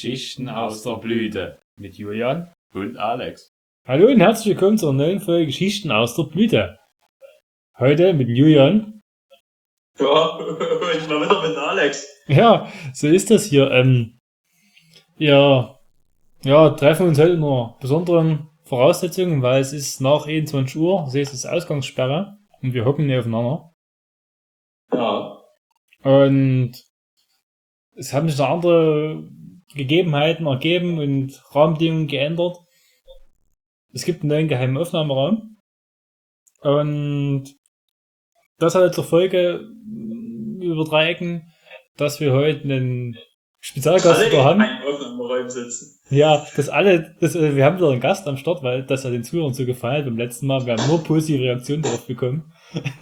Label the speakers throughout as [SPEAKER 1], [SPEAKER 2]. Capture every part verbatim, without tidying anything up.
[SPEAKER 1] Geschichten aus der Blüte mit Julian und Alex.
[SPEAKER 2] Hallo und herzlich willkommen zur neuen Folge Geschichten aus der Blüte. Heute mit Julian.
[SPEAKER 3] Ja, ich mal wieder mit Alex.
[SPEAKER 2] Ja, so ist das hier. Ähm, wir ja, treffen uns heute unter besonderen Voraussetzungen, weil es ist nach einundzwanzig Uhr, so ist es Ausgangssperre und wir hocken nicht aufeinander.
[SPEAKER 3] Ja.
[SPEAKER 2] Und es haben sich noch andere Gegebenheiten ergeben und Rahmenbedingungen geändert. Es gibt einen neuen geheimen Aufnahmeraum. Und das hat zur Folge über drei Ecken, dass wir heute einen Spezialgast wieder haben.
[SPEAKER 3] Alle in einem Aufnahmeraum sitzen.
[SPEAKER 2] Ja, dass alle, das, wir haben wieder einen Gast am Start, weil das ja den Zuhörern so gefallen hat beim letzten Mal. Wir haben nur positive Reaktionen darauf bekommen.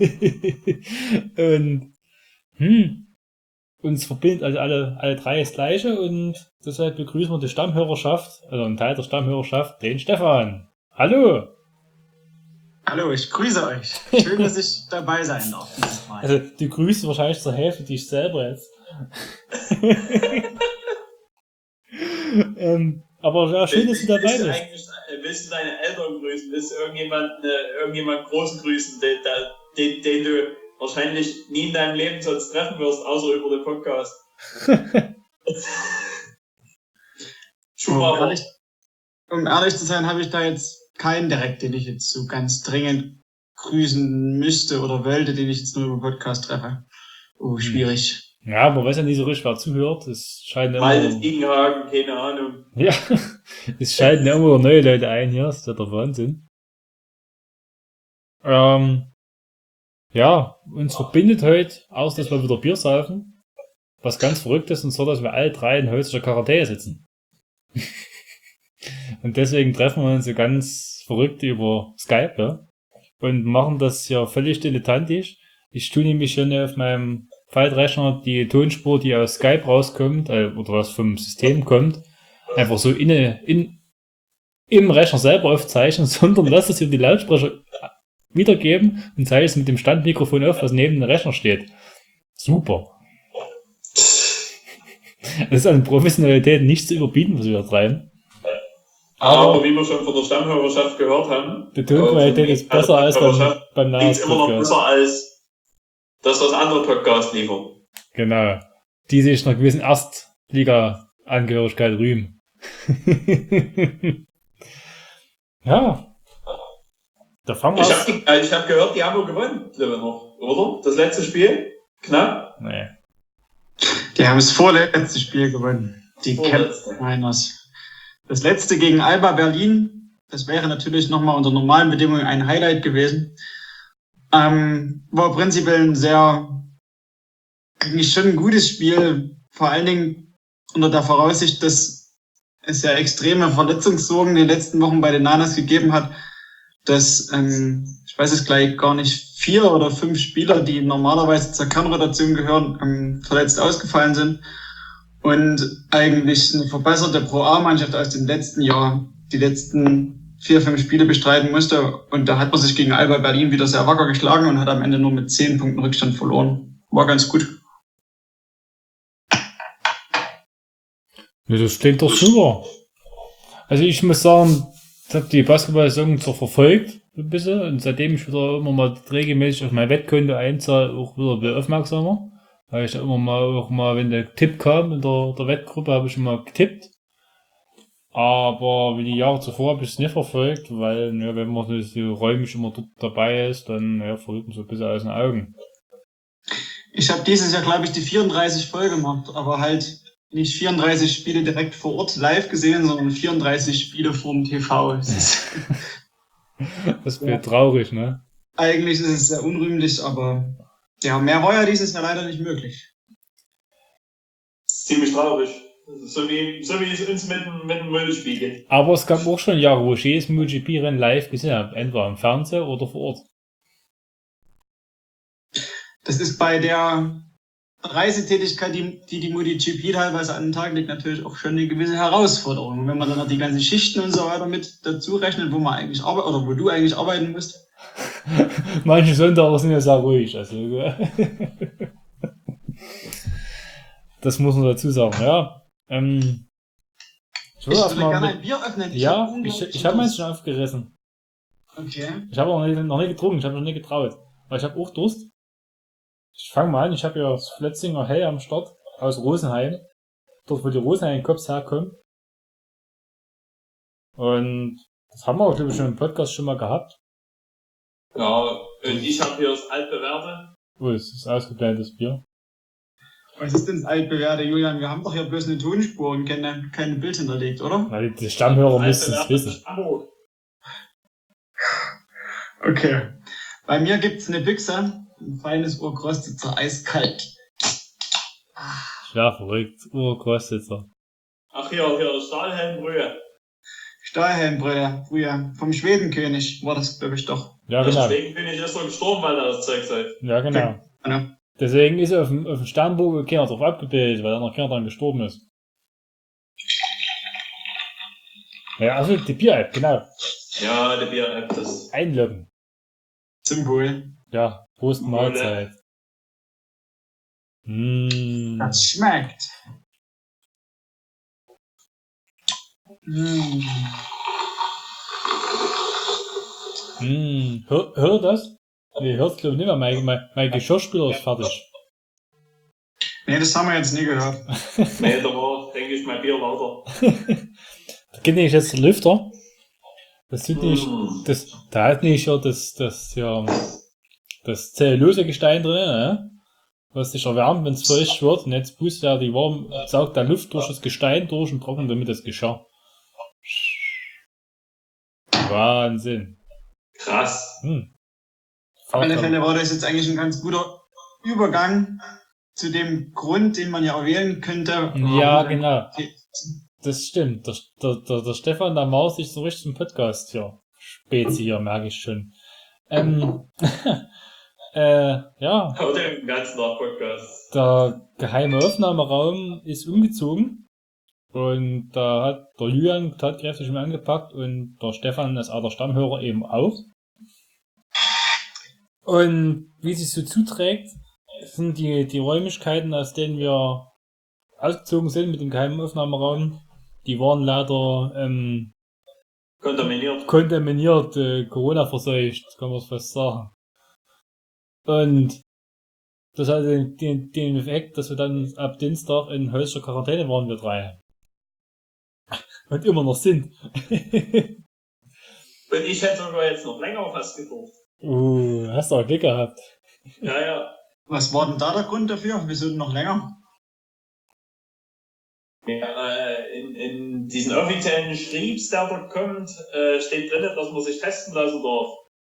[SPEAKER 2] Und hm, uns verbindet also alle, alle drei das Gleiche und deshalb begrüßen wir die Stammhörerschaft, also einen Teil der Stammhörerschaft, den Stefan. Hallo!
[SPEAKER 4] Hallo, ich grüße euch. Schön, dass ich dabei sein darf. Dieses Mal.
[SPEAKER 2] Also, du grüßt wahrscheinlich zur Hälfte dich selber jetzt. ähm, aber ja, schön, dass du dabei
[SPEAKER 3] willst
[SPEAKER 2] bist.
[SPEAKER 3] Du eigentlich, willst du deine Eltern grüßen? Willst du irgendjemand, äh, irgendjemand Großen grüßen, den, den, den du wahrscheinlich nie in deinem Leben sonst treffen wirst, außer über den Podcast?
[SPEAKER 4] um, ehrlich, um ehrlich zu sein, habe ich da jetzt keinen direkt, den ich jetzt so ganz dringend grüßen müsste oder wollte, den ich jetzt nur über Podcast treffe. Oh, schwierig.
[SPEAKER 2] Ja, man weiß ja nicht so richtig, wer zuhört. Es scheint immer...
[SPEAKER 3] Altes Ingenhagen, keine Ahnung.
[SPEAKER 2] Ja, es schalten ja immer neue Leute ein hier. Das ist ja der Wahnsinn. Ähm, ja, uns verbindet heute, außer dass wir wieder Bier saufen, was ganz verrückt ist, und zwar, dass wir alle drei in häuslicher Quarantäne sitzen. Und deswegen treffen wir uns so ganz verrückt über Skype, ja, und machen das ja völlig dilettantisch. Ich tue nämlich schon auf meinem Faltrechner die Tonspur, die aus Skype rauskommt, äh, oder was vom System kommt, einfach so in, in, im Rechner selber aufzeichnen, sondern lass es über die Lautsprecher wiedergeben und zeige es mit dem Standmikrofon auf, was neben dem Rechner steht. Super. Das ist an Professionalität nicht zu überbieten, was wir da treiben.
[SPEAKER 3] Aber, aber wie wir schon von der Stammhörerschaft gehört haben,
[SPEAKER 2] die Tonqualität ist besser als beim, beim
[SPEAKER 3] Nahers immer noch besser als das, was andere Podcasts liefern.
[SPEAKER 2] Genau. Die sich einer gewissen Erstliga-Angehörigkeit rühmen. Ja. Da fangen wir
[SPEAKER 3] Ich habe äh, ich hab gehört, die haben gewonnen, glaube ich noch, oder? Das letzte Spiel? Knapp?
[SPEAKER 2] Nee.
[SPEAKER 4] Die haben das vorletzte Spiel gewonnen. Die Captain Miners. Das letzte gegen Alba Berlin, das wäre natürlich nochmal unter normalen Bedingungen ein Highlight gewesen. Ähm, war prinzipiell ein sehr, eigentlich schon ein gutes Spiel, vor allen Dingen unter der Voraussicht, dass es ja extreme Verletzungssorgen in den letzten Wochen bei den Nanas gegeben hat, dass, ähm, ich weiß es gleich gar nicht, vier oder fünf Spieler, die normalerweise zur Kernrotation gehören, ähm, verletzt ausgefallen sind. Und eigentlich eine verbesserte Pro-A-Mannschaft aus dem letzten Jahr die letzten vier, fünf Spiele bestreiten musste. Und da hat man sich gegen Alba Berlin wieder sehr wacker geschlagen und hat am Ende nur mit zehn Punkten Rückstand verloren. War ganz gut.
[SPEAKER 2] Ja, das klingt doch super. Also ich muss sagen, ich habe die Basketball-Saison zwar verfolgt, ein bisschen, und seitdem ich wieder immer mal regelmäßig auf mein Wettkonto einzahle, auch wieder aufmerksamer. Weil ich da immer mal, auch mal, wenn der Tipp kam in der, der Wettgruppe, habe ich immer getippt. Aber wie die Jahre zuvor habe ich es nicht verfolgt, weil, ja, wenn man so räumlich immer dort dabei ist, dann, ja, verliert man so ein bisschen aus den Augen.
[SPEAKER 4] Ich habe dieses Jahr, glaube ich, die vierunddreißig voll gemacht, aber halt nicht vierunddreißig Spiele direkt vor Ort live gesehen, sondern vierunddreißig Spiele vorm T V. Das ist,
[SPEAKER 2] das wäre ja traurig, ne?
[SPEAKER 4] Eigentlich ist es sehr unrühmlich, aber ja, mehr war ja dieses Jahr leider nicht möglich.
[SPEAKER 3] Ziemlich traurig. So wie, so wie es uns mit, mit dem MotoGP geht.
[SPEAKER 2] Aber es gab auch schon Jahre, wo ich jedes MotoGP-Rennen live gesehen habe. Entweder im Fernsehen oder vor Ort.
[SPEAKER 4] Das ist bei der Reisetätigkeit, die die, die MotoGP teilweise an den Tag legt, natürlich auch schon eine gewisse Herausforderung. Und wenn man dann noch die ganzen Schichten und so weiter mit dazu rechnet, wo man eigentlich arbeitet, oder wo du eigentlich arbeiten musst.
[SPEAKER 2] Manche Sonntage sind ja sehr ruhig, also. Das muss man dazu sagen, ja. Ähm, Ich
[SPEAKER 4] Ich
[SPEAKER 2] würde
[SPEAKER 4] würde
[SPEAKER 2] erstmal
[SPEAKER 4] gerne
[SPEAKER 2] mit,
[SPEAKER 4] ein Bier öffnen.
[SPEAKER 2] ja,
[SPEAKER 4] hab
[SPEAKER 2] ich,
[SPEAKER 4] unglaublich
[SPEAKER 2] ich habe meins
[SPEAKER 4] Durst.
[SPEAKER 2] schon aufgerissen.
[SPEAKER 4] Okay.
[SPEAKER 2] Ich habe auch noch nicht, noch nicht getrunken, ich habe noch nicht getraut. Aber ich habe auch Durst. Ich fange mal an, ich habe ja das Flötzinger Hell am Start aus Rosenheim. Dort, wo die Rosenheim-Cops herkommen. Und das haben wir auch, glaube ich, schon im Podcast schon mal gehabt.
[SPEAKER 3] Ja, und ich habe hier das altbewährte.
[SPEAKER 2] Oh, das ist ausgeblendetes Bier.
[SPEAKER 4] Was ist denn das altbewährte, Julian? Wir haben doch hier bloß eine Tonspur und keine, kein Bild hinterlegt, oder?
[SPEAKER 2] Na, die, die Stammhörer müssten es
[SPEAKER 3] Altbewährtes
[SPEAKER 2] wissen.
[SPEAKER 3] Abo.
[SPEAKER 4] Okay. Bei mir gibt's eine Büchse, ein feines Urkrostitzer, eiskalt.
[SPEAKER 2] Ja, verrückt. Urkostitzer.
[SPEAKER 3] Ach hier, hier, Stahlhelmbrühe.
[SPEAKER 4] Stahlhelmbrille, früher. Vom Schwedenkönig war das, glaube ich, doch.
[SPEAKER 2] Ja,
[SPEAKER 3] Der
[SPEAKER 2] genau.
[SPEAKER 3] Schwedenkönig ist so gestorben, weil er das Zeug sei.
[SPEAKER 2] Ja, genau.
[SPEAKER 4] Ja.
[SPEAKER 2] Deswegen ist auf dem, auf dem Sternbogen keiner drauf abgebildet, weil da noch keiner dran gestorben ist. Ja, also die Bier-App, genau.
[SPEAKER 3] Ja, der Bier-App, das.
[SPEAKER 2] Einloggen.
[SPEAKER 4] Symbol.
[SPEAKER 2] Ja, Prost Mahlzeit. Mmh.
[SPEAKER 4] Das schmeckt. Mm.
[SPEAKER 2] Mmh. Hör, hör das? Nee, hört's glaube ich nicht mehr. Mein, mein, mein Geschirrspüler ist fertig.
[SPEAKER 4] Nee, das haben wir jetzt nie gehört.
[SPEAKER 3] Nee, da war, denke ich, mein Bier lauter.
[SPEAKER 2] Da geht nämlich jetzt der Lüfter. Das sieht nicht,
[SPEAKER 3] Mm.
[SPEAKER 2] das, da hat nicht ja das, das, ja, das Zellulosegestein drin, ne? Was sich erwärmt, wenn es feucht wird. Und jetzt pustet er die warm, saugt der Luft durch das Gestein durch und trocknet damit das Geschirr. Wahnsinn.
[SPEAKER 3] Krass.
[SPEAKER 2] Hm.
[SPEAKER 4] Auf alle Fälle war das jetzt eigentlich ein ganz guter Übergang zu dem Grund, den man ja erwähnen könnte.
[SPEAKER 2] Ja, genau. Das stimmt. Der, der, der, der Stefan, der maust sich so richtig im Podcast hier. Spezi hier, merke ich schon. Ähm, äh, ja.
[SPEAKER 3] Oder im ganzen Podcast.
[SPEAKER 2] Der geheime Aufnahmeraum ist umgezogen. Und da hat der Julian tatkräftig schon angepackt und der Stefan als alter Stammhörer eben auch. Und wie sich so zuträgt, sind die, die Räumlichkeiten, aus denen wir ausgezogen sind mit dem geheimen Aufnahmeraum, die waren leider ähm,
[SPEAKER 3] Kontaminiert.
[SPEAKER 2] kontaminiert, äh, Corona-verseucht, kann man es fast sagen. Und das hat den, den, den Effekt, dass wir dann ab Dienstag in häuslicher Quarantäne waren, wir drei. Und immer noch sind.
[SPEAKER 3] Und ich hätte sogar jetzt noch länger fast gedurft.
[SPEAKER 2] uh, hast du auch Glück gehabt.
[SPEAKER 3] Ja, ja.
[SPEAKER 4] Was war denn da der Grund dafür? Wieso denn noch länger?
[SPEAKER 3] Ja, äh, in, in diesen offiziellen Schriebs, der da kommt, äh, steht drin, dass man sich testen lassen darf.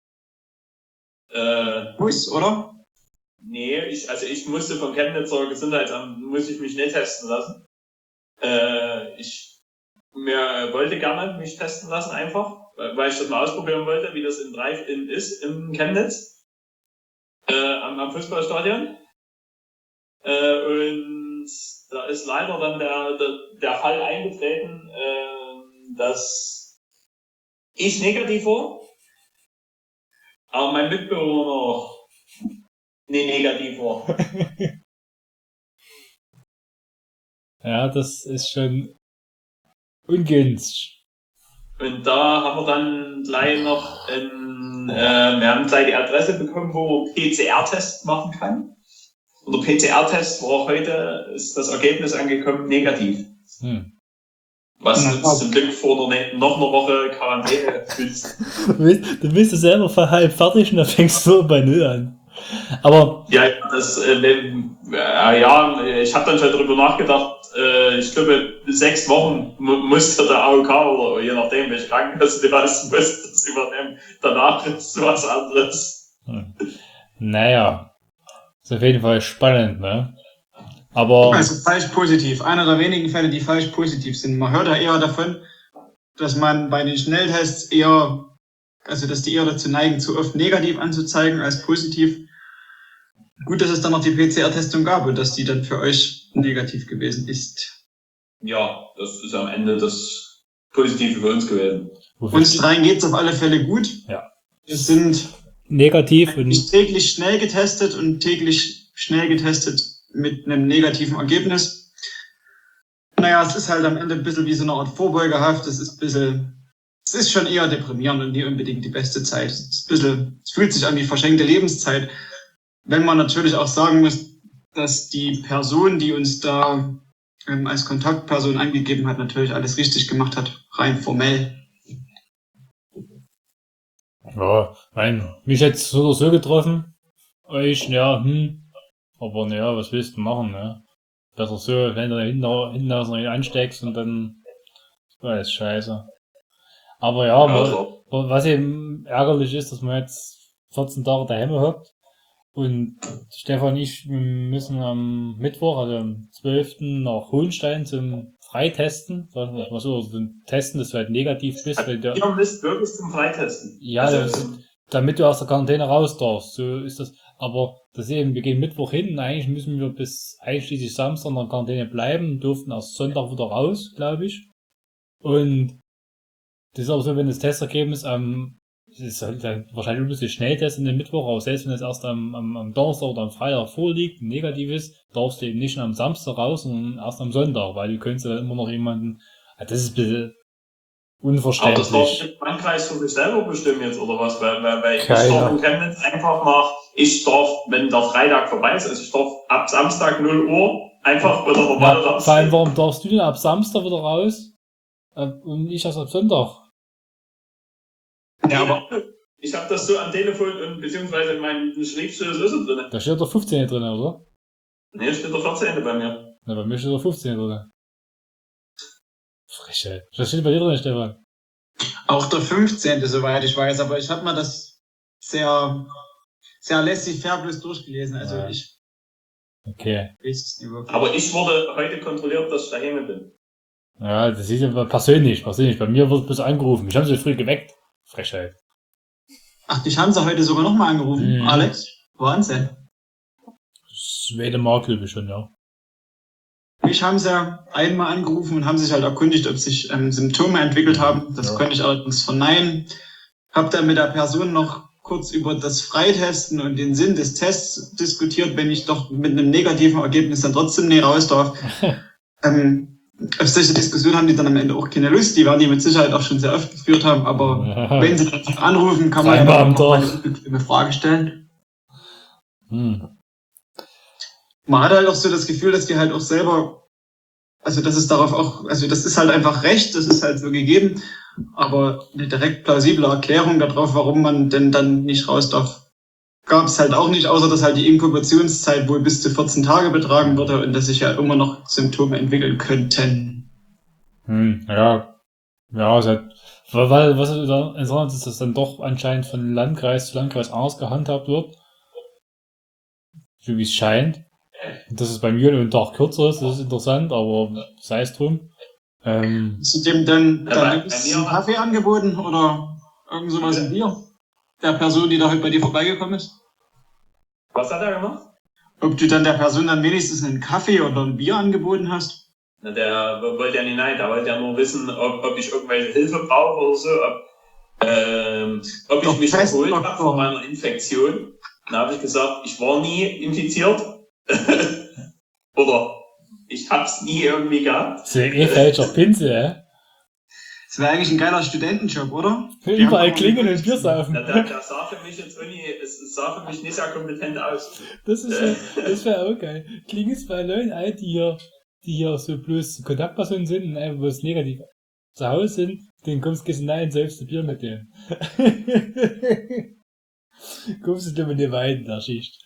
[SPEAKER 3] Äh,
[SPEAKER 4] Muss, oder?
[SPEAKER 3] nee, ich, also ich musste vom Chemnitzer Gesundheitsamt, muss ich mich nicht testen lassen. Äh, ich mir wollte gerne mich testen lassen einfach, weil ich das mal ausprobieren wollte, wie das in Drive-In ist im Chemnitz, äh, am, am Fußballstadion. Äh, und da ist leider dann der, der, der Fall eingetreten, äh, dass ich negativ war, aber mein Mitbewohner nee, negativ war.
[SPEAKER 2] Ja, das ist schon ungünstig.
[SPEAKER 3] Und da haben wir dann gleich noch ein, äh, wir haben gleich die Adresse bekommen, wo man P C R-Test machen kann. Und der P C R-Test war heute, ist das Ergebnis angekommen, negativ.
[SPEAKER 2] Hm.
[SPEAKER 3] Was uns zum Glück vor der, noch eine Woche Quarantäne schützt.
[SPEAKER 2] Du bist, du bist selber halb fertig und dann fängst du bei Null an. Aber
[SPEAKER 3] Ja, das, äh, äh, ja, ich habe dann schon drüber nachgedacht, äh, ich glaube, sechs Wochen mu musste der A O K oder je nachdem, welche Krankenkasse die leisten muss, das übernehmen. Danach ist was anderes.
[SPEAKER 2] hm. naja, ist auf jeden Fall spannend, ne? Aber
[SPEAKER 4] Also falsch positiv. Einer der wenigen Fälle, die falsch positiv sind. Man hört ja eher davon, dass man bei den Schnelltests eher, also dass die eher dazu neigen, zu oft negativ anzuzeigen als positiv. Gut, dass es dann noch die P C R-Testung gab und dass die dann für euch negativ gewesen ist.
[SPEAKER 3] Ja, das ist am Ende das Positive für uns gewesen.
[SPEAKER 2] wofür
[SPEAKER 4] Uns dreien geht's auf alle Fälle gut.
[SPEAKER 2] Ja.
[SPEAKER 4] Wir sind
[SPEAKER 2] negativ und
[SPEAKER 4] nicht täglich schnell getestet und täglich schnell getestet mit einem negativen Ergebnis. naja, es ist halt am Ende ein bisschen wie so eine Art Vorbeugehaft. Es ist ein bisschen, es ist schon eher deprimierend und nie unbedingt die beste Zeit. Es ist ein bisschen, es fühlt sich an wie verschenkte Lebenszeit. Wenn man natürlich auch sagen muss, dass die Person, die uns da ähm, als Kontaktperson angegeben hat, natürlich alles richtig gemacht hat, rein formell.
[SPEAKER 2] Ja, mein, mich jetzt so oder so getroffen. Euch, ja, hm. Aber naja, was willst du machen, ne? Besser so, wenn du hinten, hinten aus noch ansteckst und dann war das scheiße. Aber ja,
[SPEAKER 3] Also,
[SPEAKER 2] wa- was eben ärgerlich ist, dass man jetzt vierzehn Tage daheim hockt. Und Stefan und ich wir müssen am Mittwoch, also am zwölften nach Hohenstein zum Freitesten. Was so, zum Testen, dass du halt negativ bist, weil der,
[SPEAKER 3] ihr müsst wirklich zum Freitesten.
[SPEAKER 2] ja,
[SPEAKER 3] Also,
[SPEAKER 2] das, damit du aus der Quarantäne raus darfst. So ist das. Aber das eben, wir gehen Mittwoch hin und eigentlich müssen wir bis einschließlich Samstag in der Quarantäne bleiben, durften erst Sonntag wieder raus, glaube ich. Und das ist auch so, wenn das Testergebnis am, es ist halt dann wahrscheinlich ein bisschen Schnelltest in den Mittwoch, aber selbst wenn es erst am, am, am Donnerstag oder am Freitag vorliegt, negativ ist, darfst du eben nicht schon am Samstag raus, sondern erst am Sonntag, weil du könntest dann immer noch jemanden, ah, das ist ein bisschen
[SPEAKER 3] aber das darf
[SPEAKER 2] unverständlich.
[SPEAKER 3] der Landkreis für sich selber bestimmen jetzt, oder was? Weil, weil, weil ich
[SPEAKER 2] Keiner.
[SPEAKER 3] darf in Chemnitz einfach nach, ich darf, wenn der Freitag vorbei ist, also ich darf ab Samstag null Uhr einfach wieder normal
[SPEAKER 2] Ja,
[SPEAKER 3] raus.
[SPEAKER 2] vor allem, warum darfst du denn ab Samstag wieder raus äh, und ich erst ab Sonntag?
[SPEAKER 4] Ja, aber
[SPEAKER 3] Ich habe das so am Telefon und beziehungsweise in meinem Schriftstück ist es drin.
[SPEAKER 2] Da steht doch fünfzehn drin, oder?
[SPEAKER 3] Nee, steht der vierzehn bei mir.
[SPEAKER 2] Na, bei mir steht doch fünfzehn drin. Frechheit. Was steht bei dir drin, Stefan?
[SPEAKER 4] auch der fünfzehnte soweit ich weiß, aber ich habe mal das sehr, sehr laissez-faire bloß durchgelesen, also
[SPEAKER 2] Ja.
[SPEAKER 4] ich
[SPEAKER 2] Okay.
[SPEAKER 4] weiß es nicht wirklich.
[SPEAKER 3] Aber ich wurde heute kontrolliert, dass ich daheim bin.
[SPEAKER 2] Ja, das ist ja persönlich, persönlich. Bei mir wird bloß angerufen. Ich habe sie früh geweckt. Frechheit.
[SPEAKER 4] Ach, dich haben sie heute sogar nochmal angerufen,
[SPEAKER 2] Mhm.
[SPEAKER 4] Alex? Wahnsinn.
[SPEAKER 2] Swede Mark, schon, ja.
[SPEAKER 4] Mich haben sie einmal angerufen und haben sich halt erkundigt, ob sich ähm, Symptome entwickelt haben. Das
[SPEAKER 2] Ja.
[SPEAKER 4] konnte ich allerdings verneinen. Hab dann mit der Person noch kurz über das Freitesten und den Sinn des Tests diskutiert, wenn ich doch mit einem negativen Ergebnis dann trotzdem nicht raus darf. ähm, auf solche Diskussionen haben die dann am Ende auch keine Lust. Die werden die mit Sicherheit auch schon sehr oft geführt haben. Aber
[SPEAKER 2] Ja.
[SPEAKER 4] wenn sie dann anrufen, kann man ja
[SPEAKER 2] Dreimal am
[SPEAKER 4] auch mal
[SPEAKER 2] Tag.
[SPEAKER 4] eine unbequeme Frage stellen.
[SPEAKER 2] Hm.
[SPEAKER 4] Man hat halt auch so das Gefühl, dass die halt auch selber, also das ist darauf auch, also das ist halt einfach Recht, das ist halt so gegeben, aber eine direkt plausible Erklärung darauf, warum man denn dann nicht raus darf, gab es halt auch nicht, außer dass halt die Inkubationszeit wohl bis zu vierzehn Tage betragen würde und dass sich ja immer noch Symptome entwickeln könnten.
[SPEAKER 2] Hm. Ja. Ja, es hat, weil, weil- was interessant ist, dass das dann doch anscheinend von Landkreis zu Landkreis anders gehandhabt wird. So wie es scheint. Dass es bei mir einen Tag kürzer ist, das ist interessant, aber sei es drum. Ähm,
[SPEAKER 4] Hast du dem dann,
[SPEAKER 3] Ja,
[SPEAKER 4] dann
[SPEAKER 3] bei-
[SPEAKER 4] gibt's
[SPEAKER 3] bei mir
[SPEAKER 4] einen
[SPEAKER 3] war-
[SPEAKER 4] Kaffee angeboten oder irgend sowas ein Bier? Der Person, die da heute bei dir vorbeigekommen ist?
[SPEAKER 3] Was hat er gemacht?
[SPEAKER 4] Ob du dann der Person dann wenigstens einen Kaffee oder ein Bier angeboten hast?
[SPEAKER 3] Na, der wollte ja nicht nein, der wollte ja nur wissen, ob, ob ich irgendwelche Hilfe brauche oder so, ob, ähm, ob ich
[SPEAKER 4] Doch,
[SPEAKER 3] mich
[SPEAKER 4] fest,
[SPEAKER 3] erholt
[SPEAKER 4] doch,
[SPEAKER 3] habe
[SPEAKER 4] doch.
[SPEAKER 3] von meiner Infektion. Dann habe ich gesagt, ich war nie infiziert. Oder ich hab's nie irgendwie gehabt.
[SPEAKER 2] das ist ja eh falscher Pinsel, hä?
[SPEAKER 4] Das wäre eigentlich ein geiler Studentenjob, oder?
[SPEAKER 2] Überall
[SPEAKER 4] haben-
[SPEAKER 2] klingeln und Bier saufen.
[SPEAKER 3] Na, der, der sah für mich jetzt irgendwie, es, es sah für mich nicht sehr kompetent aus.
[SPEAKER 2] Das ist ja, das wäre auch geil. Klingelst bei Leuten ein, die hier, die hier so bloß Kontaktpersonen sind und einfach bloß negativ zu Hause sind, den kommst du rein und selbst ein Bier mit denen. Kommst du dir mit dem Wein in der Schicht.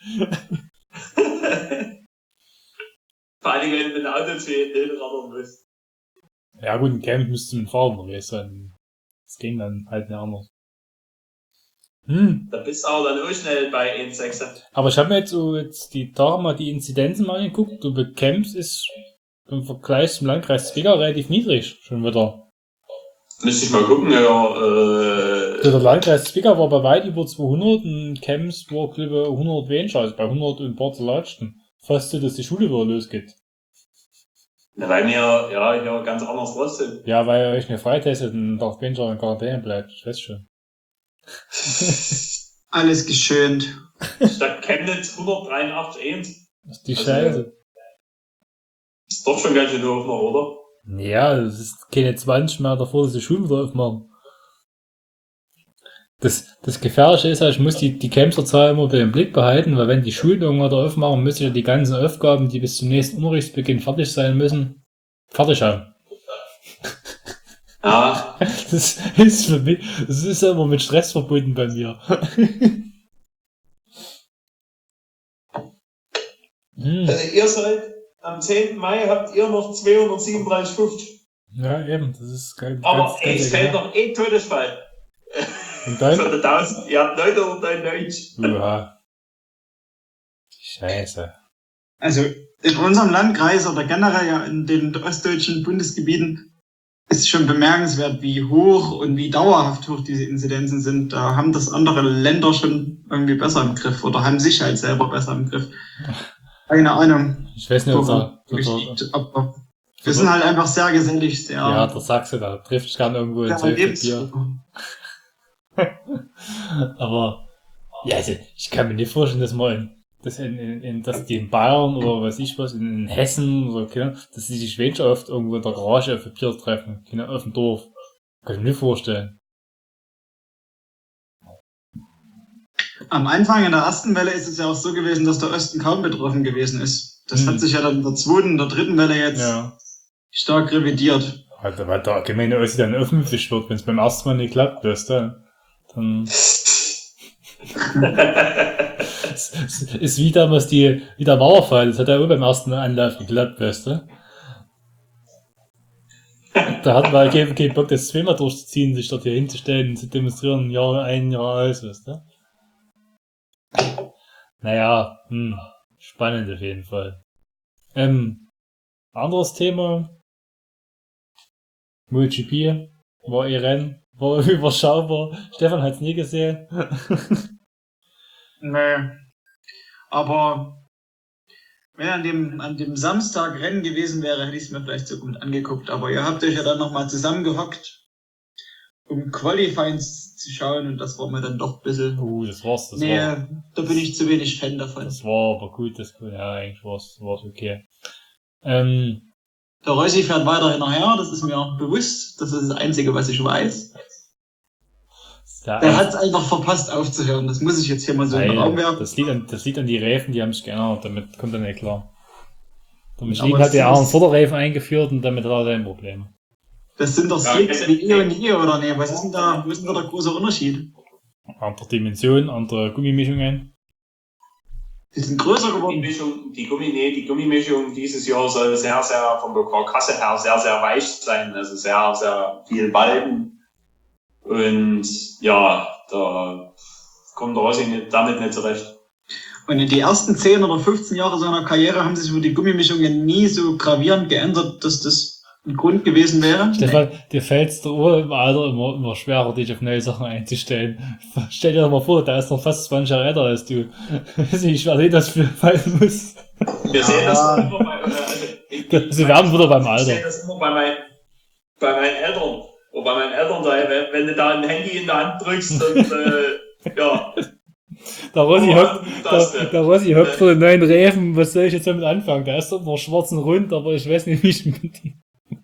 [SPEAKER 3] Vor allem, wenn du mit dem Auto zu den Radern bist.
[SPEAKER 2] Ja gut, ein Camp müsste man fahren, aber jetzt dann, das ging dann halt nicht anders. Hm.
[SPEAKER 3] Da bist du aber dann auch schnell bei eins Komma sechs.
[SPEAKER 2] Aber ich habe mir jetzt so jetzt die Tage mal die Inzidenzen mal angeguckt. Du bekämpfst ist im Vergleich zum Landkreis Zwickau relativ niedrig schon wieder.
[SPEAKER 3] Müsste ich mal gucken, ja, äh,
[SPEAKER 2] Der Landkreis Zwickau war bei weit über zweihundert und Chems war, glaube ich, hundert weniger, also bei hundert und ein paar zerlatschten. Fast so, dass die Schule wieder losgeht.
[SPEAKER 3] na, weil wir ja hier ganz anders los sind.
[SPEAKER 2] Ja, weil ihr euch nicht freitestet und darf weniger in Quarantäne bleibt, ich weiß schon.
[SPEAKER 4] Alles geschönt.
[SPEAKER 3] Statt Chemnitz hundertdreiundachtzig eins.
[SPEAKER 2] Das ist die
[SPEAKER 3] Also,
[SPEAKER 2] Scheiße.
[SPEAKER 3] Ist doch schon ganz schön hoch noch, oder?
[SPEAKER 2] Ja, es ist keine zwanzig mehr, davor dass die Schulen wieder aufmachen. Das, das Gefährliche ist halt, ich muss die, die Campserzahl immer bei im Blick behalten, weil wenn die Schulen irgendwann wieder aufmachen, müssen ja die ganzen Aufgaben, die bis zum nächsten Unterrichtsbeginn fertig sein müssen, fertig haben.
[SPEAKER 3] Ja,
[SPEAKER 2] Das ist für mich, das ist ja immer mit Stress verbunden bei mir. Hm.
[SPEAKER 3] also ihr seid am zehnten Mai habt ihr noch zweihundertsiebenunddreißig Komma fünfzig.
[SPEAKER 2] Ja, eben, das ist geil.
[SPEAKER 3] Aber ey, es fällt noch eh Todesfall.
[SPEAKER 2] Und dann?
[SPEAKER 3] Von der tausend, ihr habt neunhundertneunundneunzig.
[SPEAKER 2] Ja. Scheiße.
[SPEAKER 4] Also in unserem Landkreis oder generell ja in den ostdeutschen Bundesgebieten ist schon bemerkenswert, wie hoch und wie dauerhaft hoch diese Inzidenzen sind. Da haben das andere Länder schon irgendwie besser im Griff oder haben sich halt selber besser im Griff. Keine Ahnung.
[SPEAKER 2] Ich weiß nicht, ob da,
[SPEAKER 4] Liegt, aber wir sind halt einfach sehr gesellig, sehr.
[SPEAKER 2] Ja, der Sachse, da trifft sich gern irgendwo in zwölf Bier. Aber, ja, also, ich kann mir nicht vorstellen, dass man in, dass, in, in, in, dass die in Bayern oder weiß ich was, in Hessen oder, okay, dass die sich weniger oft irgendwo in der Garage auf ein Bier treffen, okay, auf dem Dorf. Kann ich mir nicht vorstellen.
[SPEAKER 4] Am Anfang in der ersten Welle ist es ja auch so gewesen, dass der Osten kaum betroffen gewesen ist. Das
[SPEAKER 2] Hm.
[SPEAKER 4] hat sich ja dann in der zweiten, der dritten Welle jetzt
[SPEAKER 2] Ja.
[SPEAKER 4] stark revidiert.
[SPEAKER 2] Alter, weil der allgemeine Ossi dann öffentlich wird, wenn es beim ersten Mal nicht klappt, weißt du, dann es, es ist wie damals die, wie der Mauerfall, das hat ja auch beim ersten Anlauf geklappt, weißt du. Da hatten wir keinen, keinen Bock, das zweimal durchzuziehen, sich dort hier hinzustellen und zu demonstrieren, Jahr ein, Jahr aus, weißt du. Naja, hm, spannend auf jeden Fall. Ähm, anderes Thema. MotoGP war ihr Rennen, war überschaubar. Stefan hat's nie gesehen.
[SPEAKER 4] Nee. Aber wenn an dem, an dem Samstag Rennen gewesen wäre, hätte ich es mir vielleicht so gut angeguckt. Aber ihr habt euch ja dann nochmal zusammengehockt, um Qualifyings zu schauen und das war mir dann doch ein bisschen.
[SPEAKER 2] Uh, das war's, das
[SPEAKER 4] nee,
[SPEAKER 2] war.
[SPEAKER 4] da bin ich zu wenig Fan davon.
[SPEAKER 2] Das war aber gut, das, ja, eigentlich war's, war's okay. Ähm,
[SPEAKER 4] Der Rossi fährt weiter hinterher, das ist mir bewusst. Das ist das Einzige, was ich weiß.
[SPEAKER 2] der
[SPEAKER 4] Der hat es einfach verpasst aufzuhören. Das muss ich jetzt hier mal so in den Raum werfen.
[SPEAKER 2] das liegt an, das liegt an die Reifen, die haben sich geändert, damit kommt er nicht klar. Der
[SPEAKER 4] Aber
[SPEAKER 2] Michelin hat
[SPEAKER 4] es
[SPEAKER 2] ja auch einen
[SPEAKER 4] ist-
[SPEAKER 2] Vorderreifen eingeführt und damit hat er ein Problem.
[SPEAKER 4] Das sind doch
[SPEAKER 3] Ja,
[SPEAKER 4] Slicks
[SPEAKER 3] das-
[SPEAKER 4] wie E und I, oder nee? Was ist denn da, wo ist denn da der große Unterschied?
[SPEAKER 2] Andere Dimension, andere Gummimischungen.
[SPEAKER 4] Die sind größer
[SPEAKER 3] Die
[SPEAKER 4] geworden.
[SPEAKER 3] Mischung, die Gummi, nee, die Gummimischung dieses Jahr soll sehr, sehr, von der Karkasse her sehr, sehr weich sein. Also sehr, sehr viel Balken. Und ja, da kommt der Rossi nicht, damit nicht zurecht.
[SPEAKER 4] Und in die ersten zehn oder fünfzehn Jahre seiner Karriere haben sich über die Gummimischungen nie so gravierend geändert, dass das ein Grund gewesen wäre.
[SPEAKER 2] Stefan, dir fällt's der Uhr im Alter immer, immer schwerer, dich auf neue Sachen einzustellen. Stell dir doch mal vor, der ist noch fast zwanzig Jahre älter als du. Ich werde nicht, dass viel fallen muss.
[SPEAKER 3] Wir sehen das
[SPEAKER 4] Ah.
[SPEAKER 3] immer bei, also, ich, ich,
[SPEAKER 2] Sie werden wieder beim
[SPEAKER 3] Ich
[SPEAKER 2] Alter.
[SPEAKER 3] sehe das immer bei, mein, bei meinen Eltern. Oder bei meinen Eltern, da, wenn, wenn du da ein Handy in der Hand drückst, dann, äh, ja.
[SPEAKER 2] Der Rossi
[SPEAKER 3] Oh,
[SPEAKER 2] hockt,
[SPEAKER 3] das
[SPEAKER 2] der,
[SPEAKER 3] denn?
[SPEAKER 2] der Rossi hockt vor den neuen Reifen. Was soll ich jetzt damit anfangen? Der ist doch noch schwarz und rund, aber ich weiß nicht, wie ich mit ihm.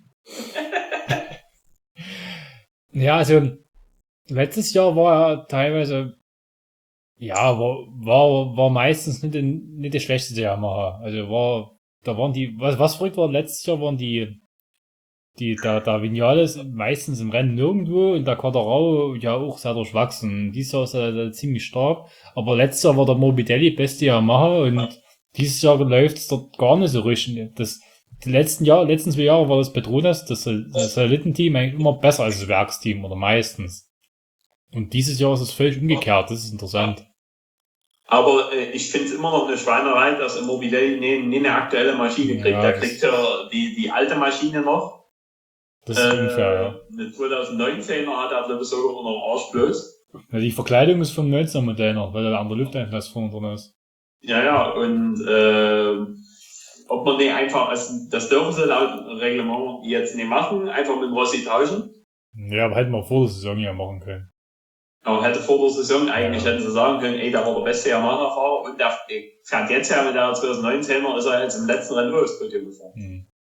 [SPEAKER 2] Ja, also, letztes Jahr war er teilweise, ja, war, war, war meistens nicht, den, nicht das schlechteste Yamaha. Also war, da waren die, was, was verrückt war, letztes Jahr waren die, die, da, da Vinales meistens im Rennen nirgendwo und der Quadrao ja auch sehr durchwachsen. Dieses Jahr ist er, er ziemlich stark, aber letztes Jahr war der Morbidelli beste Yamaha und dieses Jahr läuft's dort gar nicht so richtig. Das, die letzten Jahr, letzten zwei Jahre war das Petronas, das, das Satellitenteam eigentlich immer besser als das Werksteam oder meistens. Und dieses Jahr ist es völlig umgekehrt, das ist interessant.
[SPEAKER 3] Aber äh, ich finde es immer noch eine Schweinerei, dass Immobilien nie, nie eine aktuelle Maschine kriegt.
[SPEAKER 2] Ja,
[SPEAKER 3] Der
[SPEAKER 2] das-
[SPEAKER 3] kriegt ja die, die alte Maschine noch.
[SPEAKER 2] Das ist unfair, ja.
[SPEAKER 3] Eine zweitausendneunzehner hat er, glaube ich, sogar noch Arsch bloß.
[SPEAKER 2] Ja. Die Verkleidung ist vom neunzehner Modell noch, weil da der andere Lufteinlass vorne drin ist.
[SPEAKER 3] Ja, ja, und äh, ob man nicht einfach, also das dürfen sie laut Reglement jetzt nicht machen, einfach mit dem Rossi tauschen.
[SPEAKER 2] Ja, aber hätten wir vor der Saison ja machen können.
[SPEAKER 3] Aber hätte vor der Saison eigentlich
[SPEAKER 2] Ja.
[SPEAKER 3] hätten sie sagen können, ey, der war der beste Yamaha-Fahrer und der fährt jetzt ja mit der zweitausendneunzehner, ist er jetzt im letzten Rennen auch das Podium gefahren.
[SPEAKER 2] Hm.